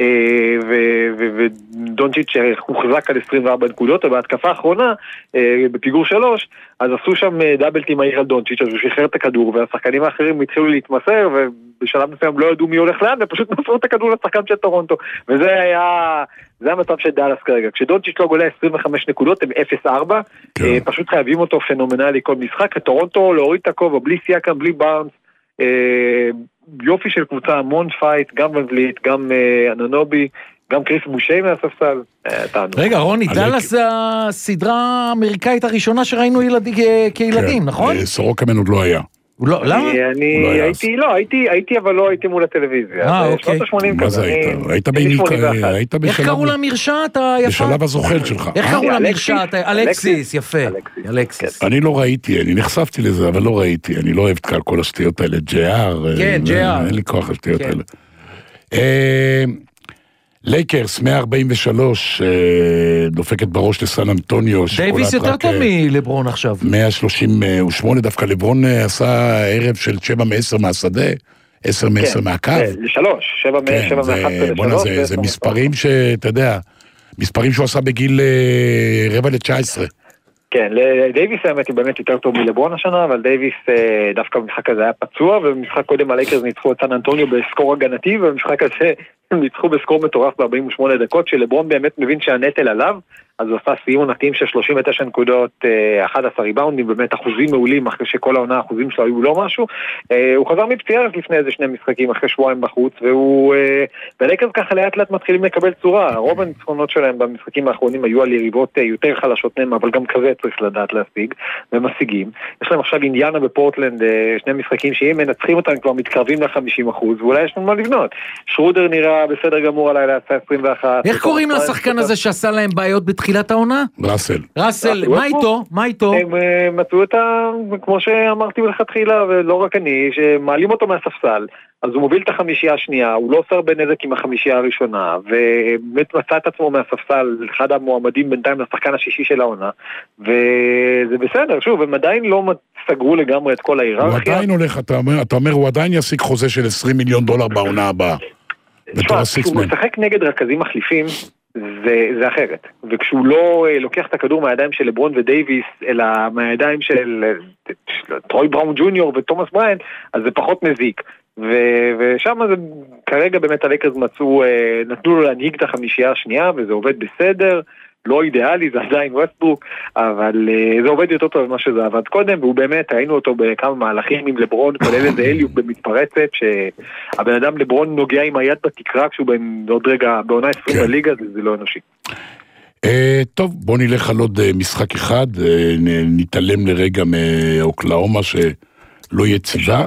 ודונצ'יץ' הוחזק על עשרים וארבע נקודות, ובהתקפה האחרונה, בפיגור שלוש, אז עשו שם דאבל טים מהיר על דונצ'יץ', אז הוא שחרר את הכדור, והשחקנים האחרים התחילו להתמסר, ובשלב מסוים לא ידעו מי הולך לאן, ופשוט מסרו את הכדור לשחקן של טורונטו, וזה היה, זה המצב של דלס כרגע, כשדונצ'יץ' לא גולה עשרים וחמש נקודות, הם אפס ארבע, פשוט חייבים אותו פנומנלי כל משחק, טורונטו להוריד את הכובע, בלי סייקם, בלי בארנס, יופי של קבוצה, המון פייט, גם מבליט, גם אננובי, גם קריס בושי מהספסל.
רגע, רוני, דלס זה הסדרה האמריקאית הראשונה שראינו כילדים, נכון?
סורוקה מן עוד לא היה.
למה?
אני הייתי, לא, הייתי, אבל לא הייתי מול הטלוויזיה.
אה, אוקיי.
מה זה היית? היית בעיקר, היית בשלב...
איך קראו למרשעת היפה?
בשלב הזוחל שלך.
איך קראו למרשעת? אלקסיס, יפה. אלקסיס.
אני לא ראיתי, אני נחשפתי לזה, אבל לא ראיתי. אני לא אוהב את כל השטויות האלה. ג'י אר.
כן, ג'י אר.
אין לי כוח השטויות האלה. לייקרס, מאה ארבעים ושלוש, דופקת בראש לסן אנטוניו.
דייביס יותר טוב מלברון עכשיו.
מאה שלושים ושמונה, דווקא לברון עשה ערב של שבע מעשר מהשדה, עשר מעשר מהקו.
שלוש, שבע מאחת לשלוש.
זה מספרים שאתה יודע, מספרים שהוא עשה בגיל רבע לתשע עשרה.
כן, לדייביס האמת היא באמת יותר טוב מלברון השנה, אבל דייביס דווקא במשחק הזה היה פצוע, ובמשחק קודם הלייקרס ניצחו את סן אנטוניו בסקור הגנתי, ובמשחק הזה הם ניצחו בסקור מטורף ב-ארבעים ושמונה דקות, שלברון באמת מבין שהנטל עליו, אז הוא עשה סיום עונתיים של שלושים ותשע נקודות, אחד עשר ריבאונדים, באמת אחוזים מעולים, אחרי שכל העונה האחוזים שלו היו לא משהו. הוא חזר מפציעה לפני איזה שני משחקים, אחרי שבועיים בחוץ, והוא בלקרס ככה לאט לאט מתחילים לקבל צורה. רוב הניצחונות שלהם במשחקים האחרונים היו על יריבות יותר חלשות מהם, אבל גם כזה צריך לדעת להשיג, ומשיגים. יש להם עכשיו אינדיאנה בפורטלנד, שני משחקים שאם מנצחים אותם כבר מתקרבים ל-חמישים אחוז, ואולי יש לנו מה לבנות. שרודר נראה בסדר גמור עליי לעשה עשרים ואחת.
איך קוראים לשחקן הזה שעשה להם בעיות בתחילת העונה?
ראסל.
ראסל, מה איתו? מה איתו?
הם מצאו את ה... כמו שאמרתי מלכתחילה, ולא רק אני, שמעלים אותו מהספסל, אז הוא מוביל את החמישייה השנייה, הוא לא עושה הרבה נזק עם החמישייה הראשונה, ובאמת מצא את עצמו מהספסל, אחד המועמדים בינתיים לשחקן השישי של העונה, וזה בסדר, שוב, הם עדיין לא סגרו לגמרי את כל ההיררכיה.
הוא עדיין הולך, אתה אומר, אתה אומר, הוא עדיין ישיג חוזה של עשרים מיליון דולר בעונה הבאה.
כשהוא משחק נגד רכזים מחליפים, זה, זה אחרת. וכשהוא לא לוקח את הכדור מהידיים של לברון ודייביס, אלא מהידיים של טרוי בראון ג'וניור ותומאס בריינט, אז זה פחות מזיק. ו- ושם זה, כרגע באמת הלקרס מצאו, נתנו לו להנהיג את החמישייה השנייה, וזה עובד בסדר. לא אידיאלי, זה עדיין ווסטברוק, אבל uh, זה עובד יותר טוב ממה שזה עבד קודם, והוא באמת, ראינו אותו בכמה מהלכים עם לברון, כולל איזה אליוק במתפרצת, שהבן אדם לברון נוגע עם היד בתקרה, כשהוא בעוד רגע, בעונה עשרים בליגה, זה, זה לא אנושי.
Uh, טוב, בוא נלך על עוד uh, משחק אחד, uh, נתעלם לרגע מאוקלאומה שלא יציבה.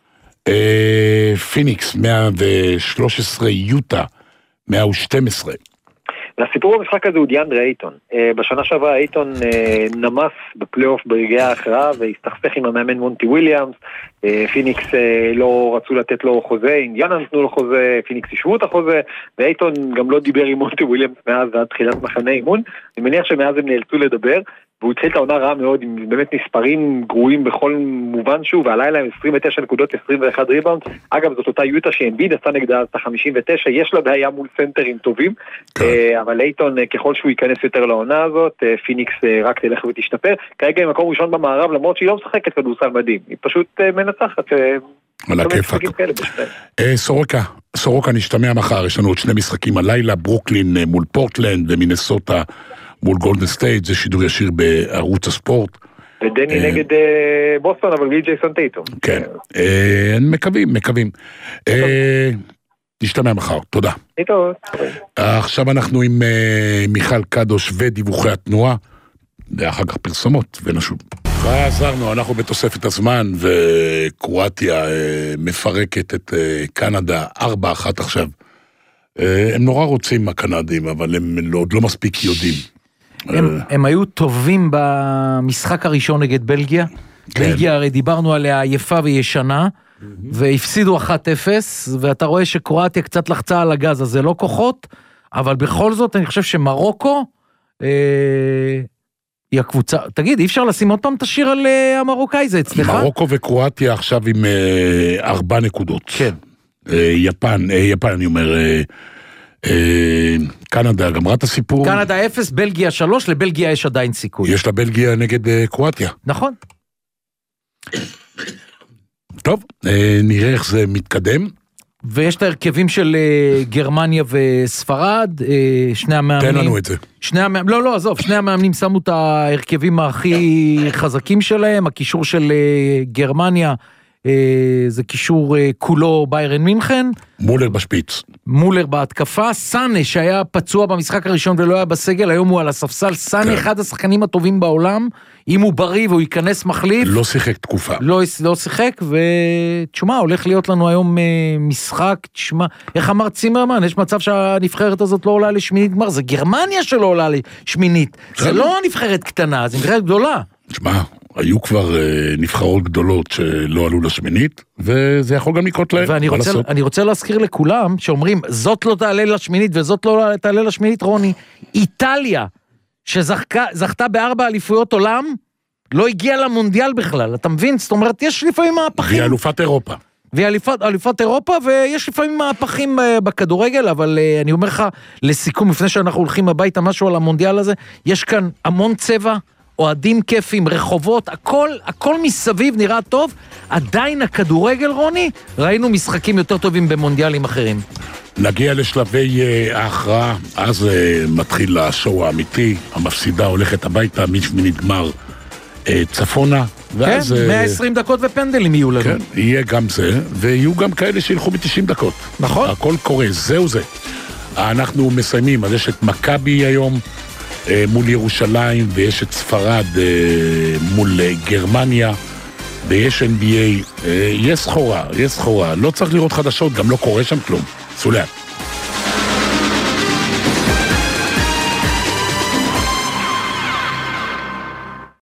Uh, פיניקס מאה ושלוש עשרה, יוטה מאה ושתים עשרה.
לסיפור במשחק הזה הוא דיאנדרה אייטון. בשנה שעברה אייטון נמס בפלייאוף ברגעי ההכרעה והסתכסך עם המאמן מונטי וויליאמס. פיניקס לא רצו לתת לו חוזה, אינדיאנה נתנו לו חוזה, פיניקס ישבו את החוזה, ואייטון גם לא דיבר עם מונטי וויליאמס מאז ועד תחילת מחנה אימון. אני מניח שמאז הם נאלצו לדבר, והוא התחיל את העונה רעה מאוד, עם באמת מספרים גרועים בכל מובן שהוא, ועלה להם עשרים ותשע נקודות, עשרים ואחת ריבאונד. אגב, זאת אותה יוטה שאמביד עשה נגדה את ה-חמישים ותשע, יש לה בעיה מול סנטרים טובים, אבל אייטון, ככל שהוא ייכנס יותר לעונה הזאת, פיניקס רק תלך ותשתפר. כרגע היא מקום ראשון במערב, למרות שהיא לא משחקת כדורסל מדהים, היא פשוט מנצחת.
על הכיפק. סורוקה, סורוקה נשתמע מחר, יש לנו עוד שני משחקים הלילה, ברוקלין מול פורטלנד ומינסוטה מול גולדן סטייט, זה שידור ישיר בערוץ הספורט.
ודני נגד בוסטון, אבל בלי ג'ייסון טייטום.
כן, מקווים, מקווים. נשתמע מחר, תודה. עכשיו אנחנו עם מיכל קדוש ודיווחי התנועה, ואחר כך פרסומות ונשוב. חזרנו, אנחנו בתוספת הזמן, וקרואטיה מפרקת את קנדה ארבע אחת עכשיו. הם נורא רוצים הקנדים, אבל הם עוד לא מספיק יודעים.
הם, הם היו טובים במשחק הראשון נגד בלגיה. כן. בלגיה הרי דיברנו עליה יפה וישנה, mm-hmm. והפסידו אחת אפס, ואתה רואה שקרואטיה קצת לחצה על הגז, אז זה לא כוחות, אבל בכל זאת אני חושב שמרוקו, אה, היא הקבוצה, תגיד, אי אפשר לשים עוד פעם את השיר על אה, המרוקאי, זה אצלך?
מרוקו וקרואטיה עכשיו עם אה, ארבע נקודות.
כן.
אה, יפן, אה, יפן אני אומר... אה, קנדה גמרה את הסיפור.
קנדה אפס, בלגיה שלוש, לבלגיה יש עדיין סיכוי.
יש לבלגיה נגד קרואטיה.
נכון.
טוב, נראה איך זה מתקדם.
ויש את ההרכבים של גרמניה וספרד, שני המאמנים.
תן לנו את זה.
שני המאמנים, לא, לא, עזוב, שני המאמנים שמו את ההרכבים הכי חזקים שלהם, הקישור של גרמניה, זה קישור כולו ביירן מינכן.
מולר בשפיץ.
מולר בהתקפה, סאנה שהיה פצוע במשחק הראשון ולא היה בסגל, היום הוא על הספסל, סאנה אחד השחקנים הטובים בעולם, אם הוא בריא והוא ייכנס מחליף.
לא שיחק תקופה.
לא, לא שיחק, ותשמע, הולך להיות לנו היום משחק, תשמע, איך אמר צימרמן, יש מצב שהנבחרת הזאת לא עולה לשמינית גמר, זה גרמניה שלא עולה לשמינית, זה לא נבחרת קטנה, זה נבחרת גדולה.
תשמע, היו כבר נבחרות גדולות שלא עלו לשמינית, וזה יכול גם לקרות להם.
ואני רוצה, אני רוצה להזכיר לכולם, שאומרים, זאת לא תעלה לשמינית, וזאת לא תעלה לשמינית, רוני, איטליה, שזכתה בארבע אליפויות עולם, לא הגיעה למונדיאל בכלל, אתה מבין? זאת אומרת, יש לפעמים מהפכים.
והיא אלופת אירופה.
והיא אלופת, אלופת אירופה, ויש לפעמים מהפכים בכדורגל, אבל אני אומר לך, לסיכום, לפני שאנחנו הולכים הביתה משהו על המונדיאל הזה, יש כאן המון צבע, אוהדים כיפים, רחובות, הכל, הכל מסביב נראה טוב, עדיין הכדורגל, רוני, ראינו משחקים יותר טובים במונדיאלים אחרים.
נגיע לשלבי uh, ההכרעה, אז uh, מתחיל השואו האמיתי, המפסידה הולכת הביתה, מי נגמר uh, צפונה, ואז...
כן, מאה ועשרים דקות ופנדלים יהיו לנו.
כן, יהיה גם זה, ויהיו גם כאלה שילכו ב-תשעים דקות.
נכון.
הכל קורה, זהו זה. אנחנו מסיימים, אז יש את מכבי היום uh, מול ירושלים, ויש את ספרד uh, מול uh, גרמניה, ויש אן בי איי, uh, יש סחורה, יש סחורה, לא צריך לראות חדשות, גם לא קורה שם כלום. סוליה.